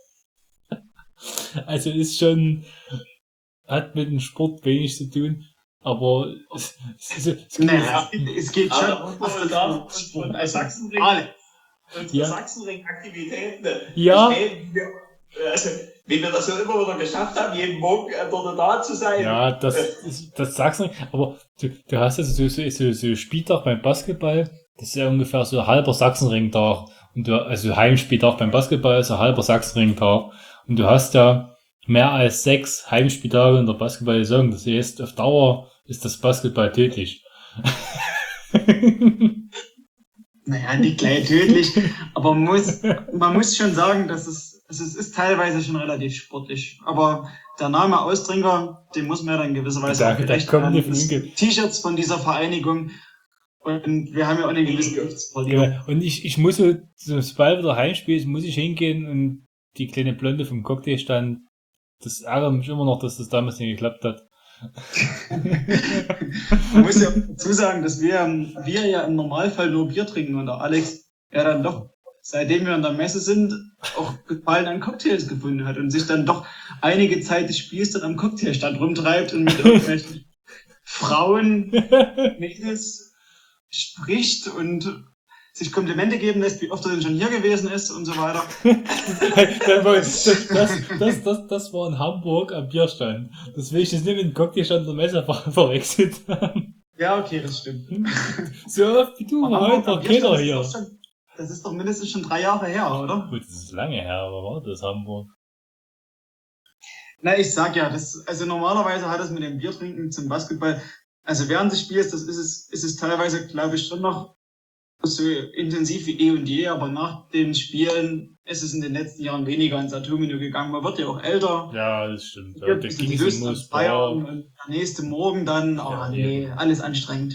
[SPEAKER 2] Also ist schon, hat mit dem Sport wenig zu tun, aber es, es, es, es
[SPEAKER 4] Naja, es geht schon.
[SPEAKER 3] Aber und, und, und, und als Sachsenring, unsere
[SPEAKER 2] Ja.
[SPEAKER 3] Sachsenring-Aktivitäten,
[SPEAKER 2] Ja.
[SPEAKER 3] ich denke, wir- also, wie wir das so immer wieder geschafft haben, jeden Morgen äh, dort da zu sein.
[SPEAKER 2] Ja, das, das, das sagst du nicht, aber du, du hast ja so, so, so, so Spieltag beim Basketball, das ist ja ungefähr so ein halber Sachsenring-Tag. Und du, also Heimspieltag beim Basketball ist ein halber Sachsenring-Tag. Und du hast ja mehr als sechs Heimspieltage in der Basketball-Saison. Das heißt, auf Dauer ist das Basketball tödlich.
[SPEAKER 4] Naja, nicht gleich tödlich, aber man muss, man muss schon sagen, dass es, also es ist teilweise schon relativ sportlich. Aber der Name Austrinker, den muss man ja dann gewisserweise
[SPEAKER 2] Da-
[SPEAKER 4] auch
[SPEAKER 2] da
[SPEAKER 4] gerecht
[SPEAKER 2] kommt
[SPEAKER 4] werden.
[SPEAKER 2] nicht
[SPEAKER 4] Es
[SPEAKER 2] von
[SPEAKER 4] gibt T-Shirts von dieser Vereinigung und wir haben ja auch eine gewisse Gewichtsverlierung.
[SPEAKER 2] Ja, und ich, ich muss so, so sobald wieder Heimspiel ist, muss ich hingehen und die kleine Blonde vom Cocktailstand, das ärgert mich immer noch, dass das damals nicht geklappt hat.
[SPEAKER 4] Man muss ja dazu sagen, dass wir, wir ja im Normalfall nur Bier trinken und der Alex ja dann doch, seitdem wir an der Messe sind, auch Gefallen an Cocktails gefunden hat und sich dann doch einige Zeit des Spiels dann am Cocktailstand rumtreibt und mit irgendwelchen Frauen, Mädels spricht und sich Komplimente geben lässt, wie oft er denn schon hier gewesen ist und so weiter.
[SPEAKER 2] das, das, das, das, das war in Hamburg am Bierstand. Das will ich jetzt nicht mit dem Cocktailstand der Messe ver verwechselt haben.
[SPEAKER 4] Ja, okay, das stimmt.
[SPEAKER 2] So oft wie du,
[SPEAKER 4] Aber
[SPEAKER 2] war heute
[SPEAKER 4] Hamburg am
[SPEAKER 2] noch keiner
[SPEAKER 4] Bierstand
[SPEAKER 2] hier.
[SPEAKER 4] ist doch schon- Das ist doch mindestens schon drei Jahre her, oder?
[SPEAKER 2] Gut, das ist lange her, aber war das Hamburg?
[SPEAKER 4] Na, ich sag ja, das, also normalerweise hat es mit dem Biertrinken zum Basketball, also während des Spiels, das ist es, ist es teilweise, glaube ich, schon noch so intensiv wie eh und je, aber nach den Spielen ist es in den letzten Jahren weniger ins Atomino gegangen. Man wird ja auch älter.
[SPEAKER 2] Ja, das stimmt.
[SPEAKER 4] Ja,
[SPEAKER 2] Ja,
[SPEAKER 4] ein
[SPEAKER 2] da
[SPEAKER 4] bisschen
[SPEAKER 2] ging
[SPEAKER 4] Lust
[SPEAKER 2] es
[SPEAKER 4] am
[SPEAKER 2] um
[SPEAKER 4] Feiern und der nächste Morgen dann, oh
[SPEAKER 2] Ja,
[SPEAKER 4] nee, alles anstrengend.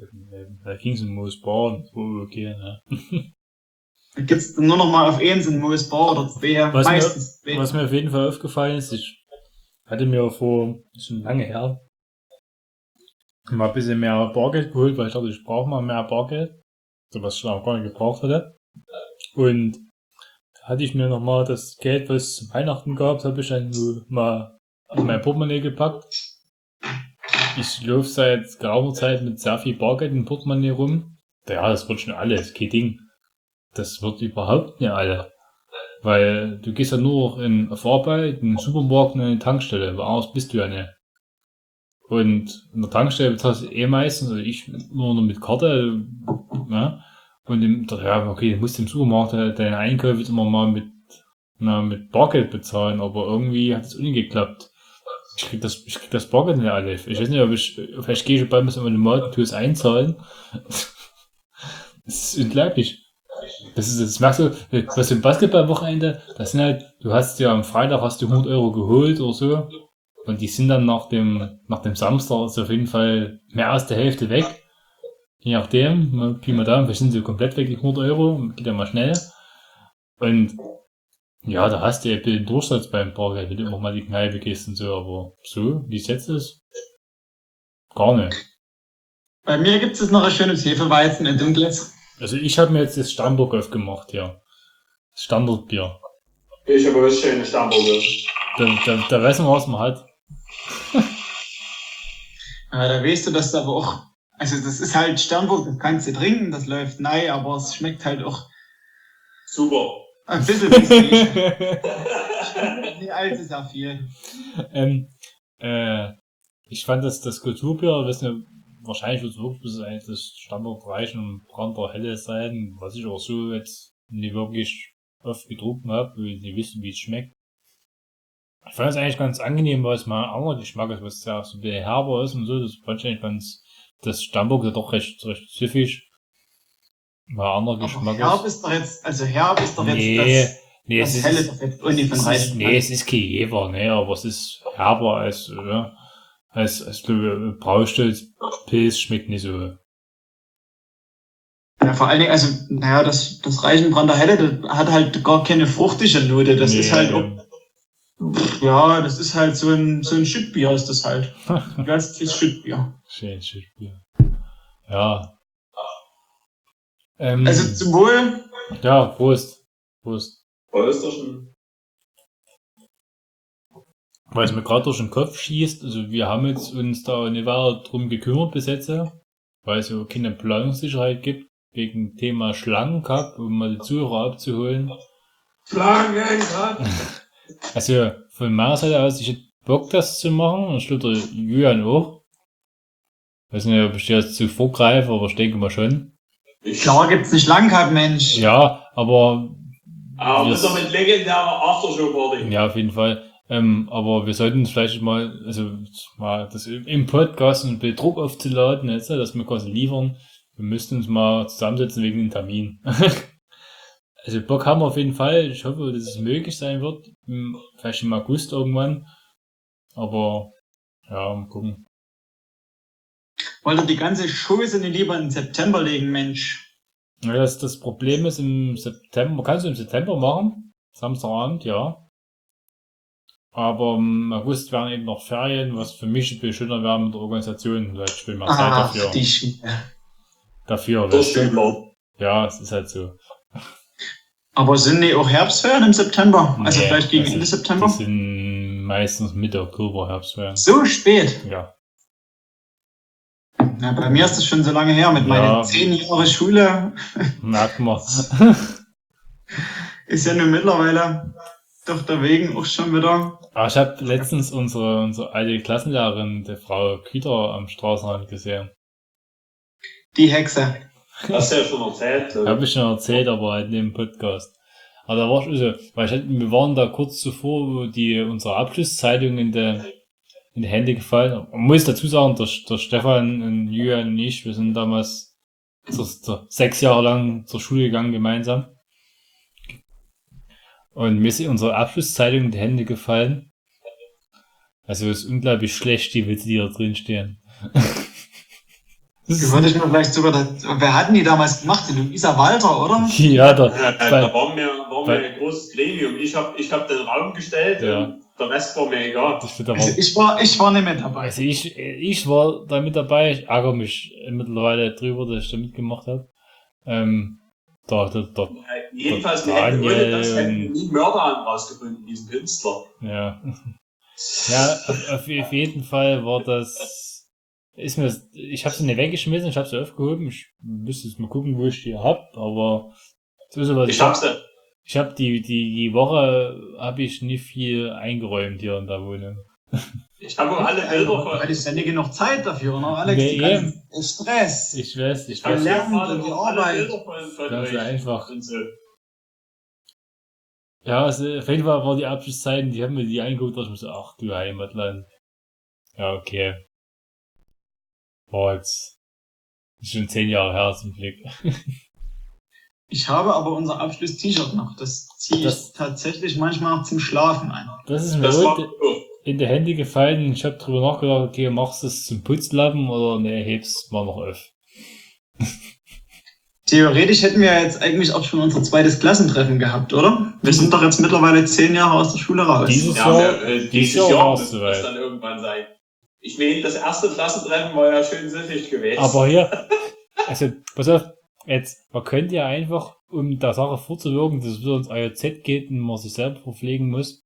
[SPEAKER 2] Da ging es um Moos Bar, oh, okay, ne?
[SPEAKER 4] Da gibt's nur noch mal auf eins in Moos Bar oder zwei,
[SPEAKER 2] Was
[SPEAKER 4] meistens
[SPEAKER 2] mir,
[SPEAKER 4] zwei.
[SPEAKER 2] was mir auf jeden Fall aufgefallen ist, ich hatte mir vor, schon lange her, mal ein bisschen mehr Bargeld geholt, weil ich dachte, ich brauche mal mehr Bargeld, so was ich auch gar nicht gebraucht hatte. Und da hatte ich mir nochmal das Geld, was es zu Weihnachten gab, habe ich dann so mal in mein Portemonnaie gepackt. Ich laufe seit geraumer Zeit mit sehr viel Bargeld im Portemonnaie rum. Ja, das wird schon alles, kein Ding. Das wird überhaupt nicht alle. Weil du gehst ja nur in auf Arbeit, in den Supermarkt und in die Tankstelle, weil anders bist du ja nicht. Und in der Tankstelle bezahlst du eh meistens, also ich nur noch mit Karte, ne? Und im, ja, okay, du musst im Supermarkt deine Einkäufe immer mal mit, na, mit Bargeld bezahlen, aber irgendwie hat es nicht geklappt. Ich krieg das, ich krieg das Bargeld nicht alle. Ich weiß nicht, ob ich, vielleicht gehe ich bald mal in den Markt und tue es einzahlen. Das ist unglaublich. Das ist, das merkst du, was im Basketballwochenende, das sind halt, du hast ja am Freitag hast du hundert Euro geholt oder so. Und die sind dann nach dem, nach dem Samstag ist auf jeden Fall mehr als der Hälfte weg. Je nachdem, Pi mal Daumen, vielleicht sind sie komplett weg, die hundert Euro, geht ja mal schnell. Und ja, da hast du ja den Durchsatz beim Bargeld, wenn du immer mal die Kneipe gehst und so, aber so, wie es jetzt ist, gar nicht.
[SPEAKER 4] Bei mir gibt es noch ein schönes Hefeweizen in Dunkles.
[SPEAKER 2] Also ich habe mir jetzt das Stammburg aufgemacht, ja. Das Standardbier.
[SPEAKER 3] Ich habe was schönes Stammburger.
[SPEAKER 2] Da, da, da weiß man, was man hat.
[SPEAKER 4] Ja, da weißt du, dass du aber auch, also das ist halt Sternburg, das kannst du trinken, das läuft nein, aber es schmeckt halt auch
[SPEAKER 3] Super.
[SPEAKER 4] ein bisschen whisky. Nicht allzu sehr viel.
[SPEAKER 2] ähm, äh, ich fand das, das Kulturbier, wissen wahrscheinlich wird es wirklich bis eigentlich das Standard reichen und Brander Helle sein, was ich auch so jetzt nie wirklich oft getrunken habe, weil ich nicht wissen, wie es schmeckt. Ich fand es eigentlich ganz angenehm, weil es mal ein anderer Geschmack ist, was ja so ein bisschen herber ist und so. Das fand ich eigentlich ganz, das Stammburg ist doch recht, recht süffig. Mal ein anderer Geschmack
[SPEAKER 4] Aber herb
[SPEAKER 2] ist.
[SPEAKER 4] ist doch jetzt, also herb ist doch jetzt
[SPEAKER 2] Nee,
[SPEAKER 4] das,
[SPEAKER 2] nee,
[SPEAKER 4] das
[SPEAKER 2] es
[SPEAKER 4] Helle
[SPEAKER 2] ist,
[SPEAKER 4] doch jetzt Uni von
[SPEAKER 2] es ist,
[SPEAKER 4] Reichen.
[SPEAKER 2] nee, es ist kein Jever, nee, aber es ist herber als, ja, als, als, als Braustolz-Pilz schmeckt nicht so.
[SPEAKER 4] Ja, vor allen Dingen, also, naja, das, das Reichenbrander Helle, das hat halt gar keine fruchtige Note. Das
[SPEAKER 2] Nee,
[SPEAKER 4] ist halt, auch, ja, das ist halt so ein, so ein Schüttbier ist das halt. Ein geistliches Schüttbier.
[SPEAKER 2] Schön, schön Bier. Ja. Ähm,
[SPEAKER 4] Also zum Wohl.
[SPEAKER 2] ja, Prost. Prost.
[SPEAKER 3] Wolltest du schon?
[SPEAKER 2] Weil es mir gerade durch den Kopf schießt, also wir haben jetzt uns da nicht weiter drum gekümmert bis jetzt, weil es ja keine Planungssicherheit gibt, wegen Thema Schlangencup, um mal die Zuhörer abzuholen.
[SPEAKER 3] Schlangencup!
[SPEAKER 2] Also von meiner Seite aus, ich hätte Bock, das zu machen, und ich glaube der Julian auch. Ich weiß nicht, ob ich jetzt zu vorgreife, aber ich denke mal schon.
[SPEAKER 4] Klar gibt's nicht lang gehabt, Mensch.
[SPEAKER 2] Ja, aber...
[SPEAKER 3] Aber
[SPEAKER 2] wir-
[SPEAKER 3] das ist doch mit legendärer Aftershow-Party.
[SPEAKER 2] Ja, auf jeden Fall. Ähm, aber wir sollten uns vielleicht mal, also mal das im im Podcast ein bisschen Druck aufzuladen, jetzt, dass wir quasi liefern. Wir müssten uns mal zusammensetzen wegen dem Termin. Also Bock haben wir auf jeden Fall. Ich hoffe, dass es möglich sein wird. Im- Vielleicht im August irgendwann. Aber ja, mal gucken.
[SPEAKER 4] Wollte die ganze Scheiße nicht lieber in den September legen, Mensch.
[SPEAKER 2] Ja, das, das Problem ist im September, kannst du im September machen? Samstagabend, ja. Aber im August wären eben noch Ferien, was für mich ein bisschen schöner wäre mit der Organisation. Vielleicht ich will mal Zeit
[SPEAKER 4] Ach,
[SPEAKER 2] dafür.
[SPEAKER 4] die Schiene.
[SPEAKER 2] Dafür,
[SPEAKER 3] Das
[SPEAKER 2] weißt du?
[SPEAKER 3] stimmt.
[SPEAKER 2] Ja, es ist halt so.
[SPEAKER 4] Aber sind die auch Herbstferien im September? Also
[SPEAKER 2] Nee,
[SPEAKER 4] vielleicht gegen
[SPEAKER 2] das
[SPEAKER 4] Ende
[SPEAKER 2] ist-
[SPEAKER 4] September?
[SPEAKER 2] Die sind meistens Mitte Oktober, Herbstferien.
[SPEAKER 4] So spät.
[SPEAKER 2] Ja.
[SPEAKER 4] Na, bei mir ist das schon so lange her. Mit
[SPEAKER 2] Ja.
[SPEAKER 4] meinen zehn Jahren Schule
[SPEAKER 2] Merkt man.
[SPEAKER 4] ist ja nun mittlerweile doch der Wegen auch schon wieder.
[SPEAKER 2] Aber ich habe letztens unsere, unsere alte Klassenlehrerin, die Frau Küter, am Straßenrand gesehen.
[SPEAKER 4] Die Hexe.
[SPEAKER 3] Das hast du ja schon erzählt. glaub ich.
[SPEAKER 2] Habe ich schon erzählt, aber halt in dem Podcast. Aber da war ich so, weil ich, hatte- wir waren da kurz zuvor, wo die, unsere Abschlusszeitung in der, in die Hände gefallen. Man muss dazu sagen, der, der Stefan und Julian und ich, wir sind damals zur, zur, sechs Jahre lang zur Schule gegangen gemeinsam. Und mir ist unsere Abschlusszeitung in die Hände gefallen. Also es ist unglaublich schlecht, die Witze, die da drin stehen.
[SPEAKER 4] Die würde ich mir vielleicht sogar, das, wer hatten die damals gemacht? Die Luisa Walter, oder?
[SPEAKER 2] Ja, da,
[SPEAKER 3] Ja,
[SPEAKER 2] bei,
[SPEAKER 3] da waren wir, waren wir
[SPEAKER 2] bei-
[SPEAKER 3] ein großes Gremium. Ich habe ich hab den Raum gestellt
[SPEAKER 2] Ja.
[SPEAKER 3] und der Rest war mir egal.
[SPEAKER 2] ich, find, da
[SPEAKER 4] Also
[SPEAKER 2] war,
[SPEAKER 4] ich war, ich war nicht mehr dabei.
[SPEAKER 2] also ich, ich war da mit dabei, ich ärgere mich mittlerweile drüber, dass ich da mitgemacht habe. Ähm, da, da, da,
[SPEAKER 3] Äh, Jedenfalls, wir
[SPEAKER 2] Daniel
[SPEAKER 3] hätten ohne das hätten wir
[SPEAKER 2] und-
[SPEAKER 3] nie Mörder rausgefunden, diesen Künstler.
[SPEAKER 2] ja. Ja, auf, auf auf jeden Fall war das, ist mir, ich habe sie nicht weggeschmissen, ich habe sie aufgehoben, ich müsste jetzt mal gucken, wo ich die hab, aber so ist was.
[SPEAKER 3] Ich hab's ja.
[SPEAKER 2] Ich habe die, die, die Woche habe ich nicht viel eingeräumt hier in der Wohnung.
[SPEAKER 3] Ich habe auch alle Bilder von.
[SPEAKER 4] Weil ich ja nicht genug Zeit dafür, ne, Alex?
[SPEAKER 2] Nee,
[SPEAKER 4] Die ganzen Stress.
[SPEAKER 2] Ich weiß, ich
[SPEAKER 3] Ich habe
[SPEAKER 2] weiß.
[SPEAKER 4] Ja,
[SPEAKER 3] ja gerade
[SPEAKER 4] und die
[SPEAKER 3] auch alle
[SPEAKER 4] Arbeit.
[SPEAKER 3] Bilder von, von
[SPEAKER 2] Ganz
[SPEAKER 3] euch.
[SPEAKER 2] einfach.
[SPEAKER 3] Und so.
[SPEAKER 2] Ja, also auf jeden Fall war die Abschlusszeiten, die haben mir die angeguckt, und ich mir so, ach du Heimatland. Ja, okay. War jetzt ist schon zehn Jahre her zum Glück.
[SPEAKER 4] Ich habe aber unser Abschluss-T-Shirt noch. Das ziehe ich
[SPEAKER 2] Das-
[SPEAKER 4] tatsächlich manchmal noch zum Schlafen ein.
[SPEAKER 2] Das ist mir
[SPEAKER 3] Das war.
[SPEAKER 2] heute
[SPEAKER 3] Oh,
[SPEAKER 2] in die Hände gefallen. Ich habe drüber nachgedacht, okay, machst du es zum Putzlappen oder ne, hebst mal noch auf.
[SPEAKER 4] Theoretisch hätten wir jetzt eigentlich auch schon unser zweites Klassentreffen gehabt, oder? Wir sind doch jetzt mittlerweile zehn Jahre aus der Schule raus.
[SPEAKER 2] Dieses
[SPEAKER 3] ja,
[SPEAKER 2] Jahr,
[SPEAKER 3] wir, äh,
[SPEAKER 2] dieses
[SPEAKER 3] dieses
[SPEAKER 2] Jahr
[SPEAKER 3] Jahr
[SPEAKER 2] war's
[SPEAKER 3] muss
[SPEAKER 2] soweit.
[SPEAKER 3] das dann irgendwann sein. Ich meine, das erste Klassentreffen war ja schön süffig gewesen.
[SPEAKER 2] Aber hier, also, pass auf, jetzt, man könnte ja einfach, um der Sache vorzuwirken, dass es wieder ins A J Z geht und man sich selber verpflegen muss,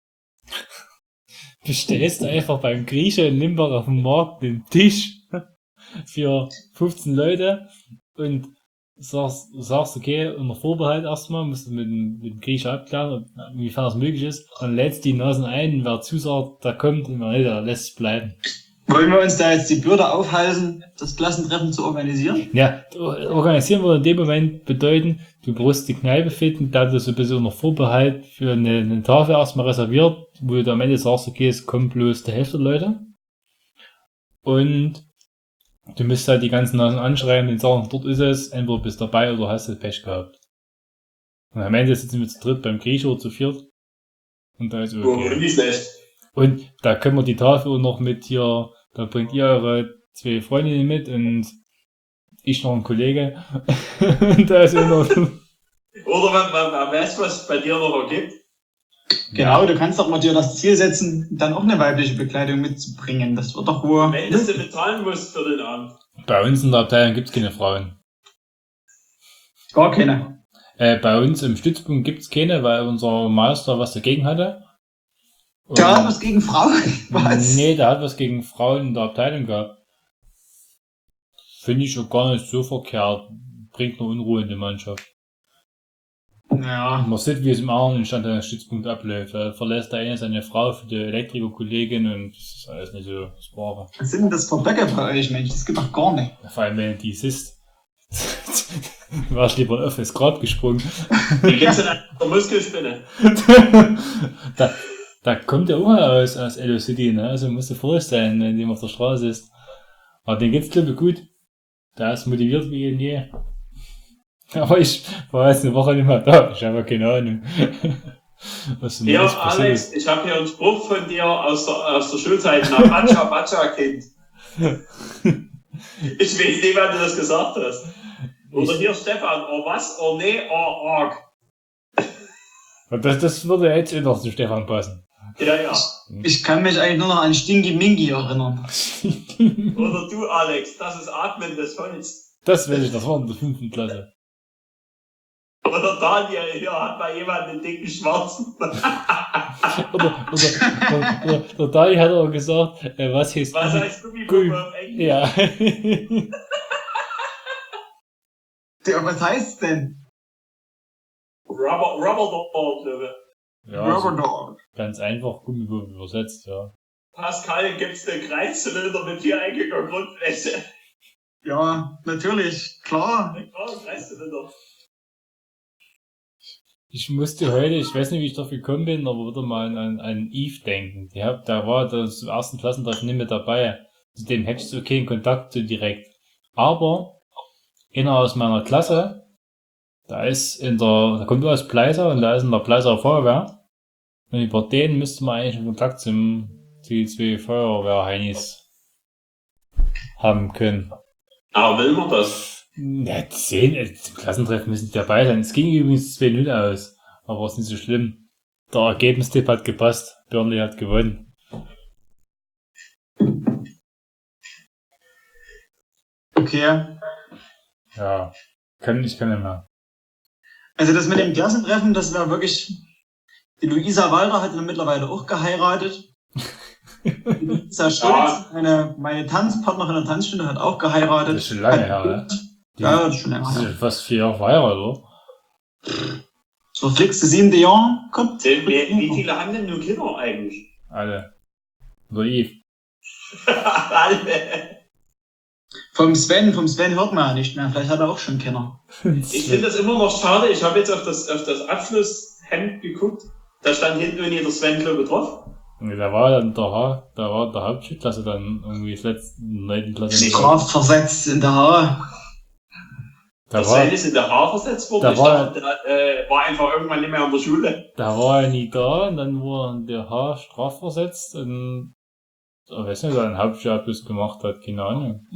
[SPEAKER 2] bestellst du einfach beim Grieche in Limbach auf dem Markt den Tisch für fünfzehn Leute und sagst, sagst okay, unter Vorbehalt erstmal, musst du mit dem, mit dem Grieche abklären, inwiefern das möglich ist, dann lädst die Nasen ein, wer zusagt, der kommt und wer nicht, der lässt es bleiben.
[SPEAKER 4] Wollen wir uns da jetzt die Bürde aufhalsen, das Klassentreffen zu organisieren?
[SPEAKER 2] Ja, organisieren würde in dem Moment bedeuten, du brauchst die Kneipe finden, da du so ein bisschen unter Vorbehalt für eine, eine Tafel erstmal reserviert, wo du am Ende sagst, okay, es kommt bloß die Hälfte der Leute. Und du müsst halt die ganzen Nasen anschreiben, den sagen, dort ist es, entweder bist du dabei oder hast du Pech gehabt. Und am Ende sitzen wir zu dritt beim Grieche oder zu viert. Und da ist
[SPEAKER 3] Oh,
[SPEAKER 2] okay.
[SPEAKER 3] nicht schlecht.
[SPEAKER 2] Und da können wir die Tafel noch mit hier, da bringt ihr eure zwei Freundinnen mit und ich noch ein Kollege. Und da ist immer.
[SPEAKER 3] Oder man, man, man weiß, was es bei dir noch ergibt.
[SPEAKER 4] Genau, du kannst doch mal dir das Ziel setzen, dann auch eine weibliche Bekleidung mitzubringen. Das wird doch wohl.
[SPEAKER 3] Wenn du sie bezahlen musst für den Abend.
[SPEAKER 2] Bei uns in der Abteilung gibt's keine Frauen.
[SPEAKER 4] Gar keine.
[SPEAKER 2] Äh, bei uns im Stützpunkt gibt's keine, weil unser Meister was dagegen hatte. Und-
[SPEAKER 4] Der hat was gegen Frauen. Was?
[SPEAKER 2] Nee, der hat was gegen Frauen in der Abteilung gehabt. Finde ich auch gar nicht so verkehrt. Bringt nur Unruhe in die Mannschaft.
[SPEAKER 4] Ja.
[SPEAKER 2] Man sieht, wie es im anderen Stand an Stützpunkt abläuft. Da verlässt der eine seine Frau für die Elektrikerkollegin und das ist alles nicht so das Wahre.
[SPEAKER 4] Was sind denn das für Böcke bei euch, Mensch? Das geht doch gar nicht.
[SPEAKER 2] Vor allem, wenn du die siehst. Du warst lieber auf das Grab gesprungen.
[SPEAKER 3] Die gibt's in einer Muskelspinne.
[SPEAKER 2] da, da kommt der auch aus, aus Elo City, ne? Also musst du vorsichtig sein, wenn jemand auf der Straße ist. Aber den geht's, glaube ich, gut. Der ist motiviert wie je. Aber ich war jetzt eine Woche nicht mehr da. Ich habe keine Ahnung. Was denn
[SPEAKER 3] Ja,
[SPEAKER 2] alles passiert
[SPEAKER 3] Alex,
[SPEAKER 2] ist.
[SPEAKER 3] ich habe hier einen Spruch von dir aus der, aus der Schulzeit. Na, Batscha, Batscha, Kind. Ich weiß nicht, wann du das gesagt hast. Oder
[SPEAKER 2] Ich-
[SPEAKER 3] hier, Stefan, oh was, oh nee, oh arg.
[SPEAKER 2] Und das, das würde jetzt eh noch zu Stefan passen.
[SPEAKER 3] Ja, ja.
[SPEAKER 4] Ich kann mich eigentlich nur noch an Stinky Minky erinnern.
[SPEAKER 3] Oder du, Alex, das ist atmendes Holz.
[SPEAKER 2] Das weiß ich, das war in der fünften Klasse.
[SPEAKER 3] Oder Daniel, hier hat mal jemand einen dicken Schwarzen.
[SPEAKER 2] Oder, oder, oder, oder, oder Dani hat aber gesagt, äh, was heißt
[SPEAKER 3] Was
[SPEAKER 2] Gummi-
[SPEAKER 3] heißt Gummibombe auf Englisch?
[SPEAKER 2] Ja.
[SPEAKER 4] Ja, was heißt's denn?
[SPEAKER 3] Rubber, Rubber Dog, glaube ich.
[SPEAKER 2] ja also
[SPEAKER 4] Rubber Dog.
[SPEAKER 2] ganz einfach Gummibombe übersetzt, ja.
[SPEAKER 3] Pascal, gibt's einen Kreiszylinder mit viereckiger Grundfläche?
[SPEAKER 4] Ja, natürlich, klar.
[SPEAKER 3] Ein Kreiszylinder.
[SPEAKER 2] Ich musste heute, ich weiß nicht, wie ich darauf gekommen bin, aber wieder mal an, an, an Eve denken. Die hab, da war das im ersten Klassentreffen nicht mehr dabei. Zu dem hätte ich so keinen Kontakt so direkt. Aber einer aus meiner Klasse, da ist in der, da kommt er aus Pleiser und da ist in der Pleiser Feuerwehr. Und über den müsste man eigentlich einen Kontakt zum, zu die zwei Feuerwehr-Heinis haben können.
[SPEAKER 3] Aber will man das?
[SPEAKER 2] Ja, zehn, äh, zum Klassentreffen müssen die dabei sein. Es ging übrigens zwei null aus, aber ist nicht so schlimm. Der Ergebnistipp hat gepasst. Burnley hat gewonnen.
[SPEAKER 4] Okay.
[SPEAKER 2] Ja, kann, ich kann nicht mehr.
[SPEAKER 4] Also das mit dem Klassentreffen, das war wirklich... Die Luisa Walter hat dann mittlerweile auch geheiratet. Die Luisa Schulz, meine, meine Tanzpartnerin in der Tanzstunde, hat auch geheiratet.
[SPEAKER 2] Das ist schon lange her, ne? Die,
[SPEAKER 4] Ja, das ist schon
[SPEAKER 2] das
[SPEAKER 4] lange her.
[SPEAKER 2] ist fast vier Jahre verheiratet, oder?
[SPEAKER 4] Das verflixte siebte Jahr kommt.
[SPEAKER 3] Wie, wie viele haben denn nur Kinder eigentlich?
[SPEAKER 2] Alle. Oder Yves.
[SPEAKER 3] Alle.
[SPEAKER 4] Vom Sven, vom Sven hört man ja nicht mehr. Vielleicht hat er auch schon Kinder.
[SPEAKER 3] Ich finde das immer noch schade. Ich habe jetzt auf das, auf das Abschlusshemd geguckt. Da stand hinten irgendwie der Sven Klobe drauf.
[SPEAKER 2] Nee, da war dann der Ha, da war der Hauptschulklasse dann irgendwie das letzte, neunte Klasse.
[SPEAKER 4] Strafversetzt in der Haare.
[SPEAKER 2] Da
[SPEAKER 3] Der
[SPEAKER 2] war,
[SPEAKER 3] Sven ist in der Haar versetzt worden.
[SPEAKER 2] da
[SPEAKER 3] Ich
[SPEAKER 2] war-
[SPEAKER 3] dachte, der äh, war einfach irgendwann nicht mehr an der Schule.
[SPEAKER 2] da war er nie da und dann wurde der H strafversetzt und ich weiß nicht, ob er einen Hauptschulabschluss gemacht hat, keine Ahnung.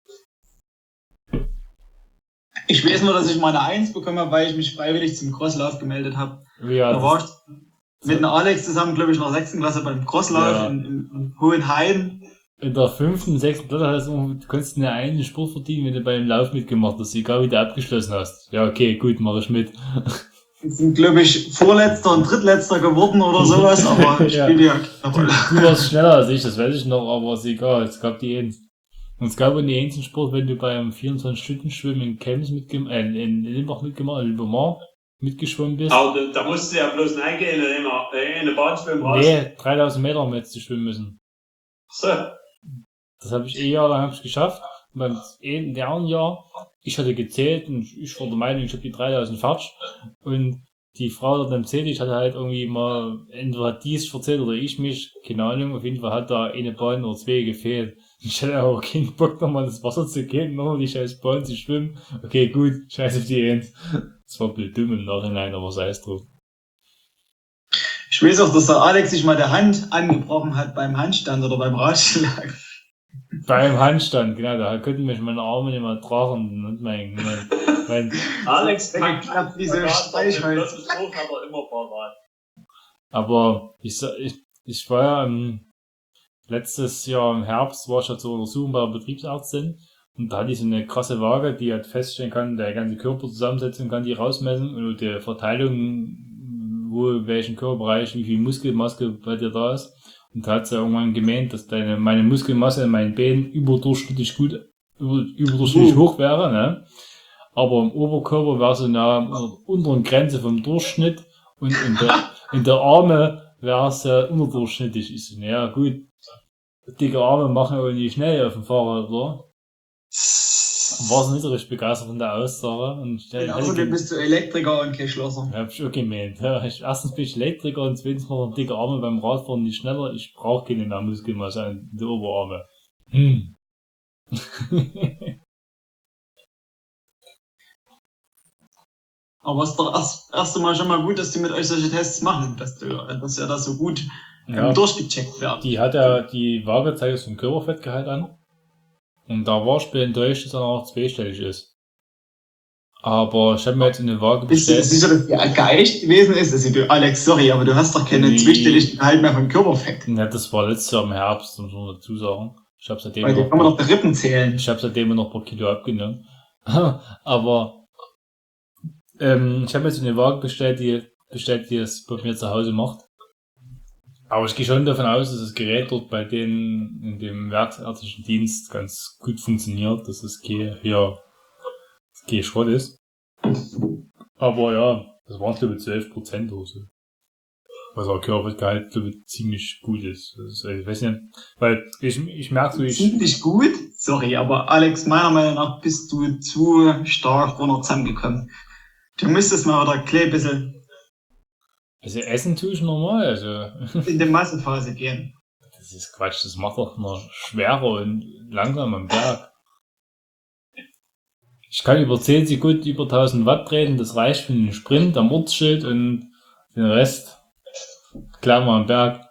[SPEAKER 4] Ich weiß nur, dass ich meine Eins bekommen habe, weil ich mich freiwillig zum Crosslauf gemeldet habe.
[SPEAKER 2] Wie
[SPEAKER 4] Da
[SPEAKER 2] hat
[SPEAKER 4] war ich mit dem Alex zusammen, glaube ich, in der sechsten Klasse beim Crosslauf
[SPEAKER 2] Ja.
[SPEAKER 4] in, in, in Hohenheim.
[SPEAKER 2] in der fünften, sechsten Klasse hast du, du konntest eine einen Sport verdienen, wenn du beim Lauf mitgemacht hast, egal wie du abgeschlossen hast. Ja, okay, gut, mach ich mit.
[SPEAKER 4] Wir sind, glaube ich, Vorletzter und Drittletzter geworden oder sowas, aber
[SPEAKER 2] Ja.
[SPEAKER 4] spielt ja keine
[SPEAKER 2] Du,
[SPEAKER 4] Rolle.
[SPEAKER 2] du warst schneller als ich, das weiß ich noch, aber ist egal, es gab die Eins. Und es gab auch die Eins im Sport, wenn du beim vierundzwanzig-Stunden-Schwimmen in Chemnitz mitgemacht, äh, in Limbach mitgemacht, in Limbach mitgeschwommen bist.
[SPEAKER 3] Aber da, da musst du ja bloß reingehen und immer äh, in eine Bahn schwimmen raus.
[SPEAKER 2] Nee, dreitausend Meter haben wir jetzt zu schwimmen müssen.
[SPEAKER 3] So.
[SPEAKER 2] Das habe ich eh jahrelang hab ich geschafft. Und beim in einem Jahr, ich hatte gezählt und ich war der Meinung, ich habe die dreitausend fertig. Und die Frau dort am Zählen, ich hatte halt irgendwie mal, entweder hat die es verzählt oder ich mich, keine Ahnung, auf jeden Fall hat da eine Bahn oder zwei gefehlt. Ich hatte aber keinen Bock, nochmal ins Wasser zu gehen, nochmal die scheiß Bahn zu schwimmen. Okay, gut, scheiß auf die Eins. Das war blöd dumm im Nachhinein, aber sei es drum.
[SPEAKER 4] Ich weiß auch, dass der Alex sich mal der Hand angebrochen hat beim Handstand oder beim Ratschlag.
[SPEAKER 2] Beim Handstand, genau, da konnten mich meine Arme nicht mehr tragen und mein, mein, mein
[SPEAKER 3] Alex
[SPEAKER 4] Der
[SPEAKER 3] packt
[SPEAKER 4] geklappt wie so
[SPEAKER 3] Plakate auf dem
[SPEAKER 4] Streichholz.
[SPEAKER 3] bloßen Spruch, hat er immer parat.
[SPEAKER 2] aber ich, sa- ich, ich war ja im, letztes Jahr im Herbst, war ich ja zur Untersuchung bei der Betriebsärztin und da hatte ich so eine krasse Waage, die halt feststellen kann, der ganze Körper zusammensetzen kann, die rausmessen und die Verteilung, wo, in welchen Körperbereich, wie viel Muskelmasse bei dir da ist. Und da hat sie irgendwann gemeint, dass deine, meine Muskelmasse in meinen Beinen überdurchschnittlich gut, über, überdurchschnittlich
[SPEAKER 4] Uh.
[SPEAKER 2] hoch wäre, ne? Aber im Oberkörper wäre sie nah an der unteren Grenze vom Durchschnitt und in der, in der Arme wäre es ja unterdurchschnittlich. Ich so, naja, gut. Dicke Arme machen auch nicht schnell auf dem Fahrrad, oder? War sie nicht so richtig begeistert von der Aussage. Und ich hätte
[SPEAKER 4] Außerdem
[SPEAKER 2] ge-
[SPEAKER 4] bist du Elektriker und kein Schlosser.
[SPEAKER 2] ja, hab ich auch gemeint. Ja, ich, erstens bin ich Elektriker und zweitens noch dicke Arme beim Radfahren nicht schneller. Ich brauche keine mehr Muskelmasse an die Oberarme. Hm.
[SPEAKER 4] Aber es ist doch erst, erst einmal schon mal gut, dass die mit euch solche Tests machen, dass, du, dass ihr das so gut
[SPEAKER 2] Ja.
[SPEAKER 4] ähm, durchgecheckt werdet.
[SPEAKER 2] Die hat ja die Waage zeigt so ein Körperfettgehalt an. Und da war ich enttäuscht, dass er noch zweistellig ist. Aber ich habe mir jetzt eine Waage
[SPEAKER 4] Bist du
[SPEAKER 2] bestellt.
[SPEAKER 4] sicher, dass die geeicht gewesen ist? Also du, Alex, sorry, aber du hast doch keine
[SPEAKER 2] Nee.
[SPEAKER 4] zweistelligen Gehalt mehr vom Körperfett.
[SPEAKER 2] Ja, das war letztes Jahr im Herbst, muss man dazu sagen. Ich habe seitdem
[SPEAKER 4] Weil da
[SPEAKER 2] noch,
[SPEAKER 4] kann man doch die Rippen zählen.
[SPEAKER 2] ich habe seitdem noch ein paar Kilo abgenommen. Aber ähm, ich habe jetzt eine Waage bestellt, die bestellt, die es bei mir zu Hause macht. Aber ich gehe schon davon aus, dass das Gerät dort bei denen in dem werksärztlichen Dienst ganz gut funktioniert, dass es kein, ja, kein Schrott ist. Aber ja, das waren glaube ich zwölf Prozent oder so. Was auch Körpergehalt glaube ich ziemlich gut ist. Das ist. Ich weiß nicht, weil ich, ich merke so, ich,
[SPEAKER 4] Ziemlich gut. Sorry, aber Alex, meiner Meinung nach bist du zu stark runter zusammengekommen. Du müsstest mal wieder ein klein bisschen
[SPEAKER 2] also essen tue ich normal, also.
[SPEAKER 4] in die Massenphase gehen.
[SPEAKER 2] Das ist Quatsch, das macht doch noch schwerer und langsam am Berg. Ich kann über zehn Sekunden über tausend Watt treten, das reicht für einen Sprint am Ortsschild und den Rest klar mal am Berg.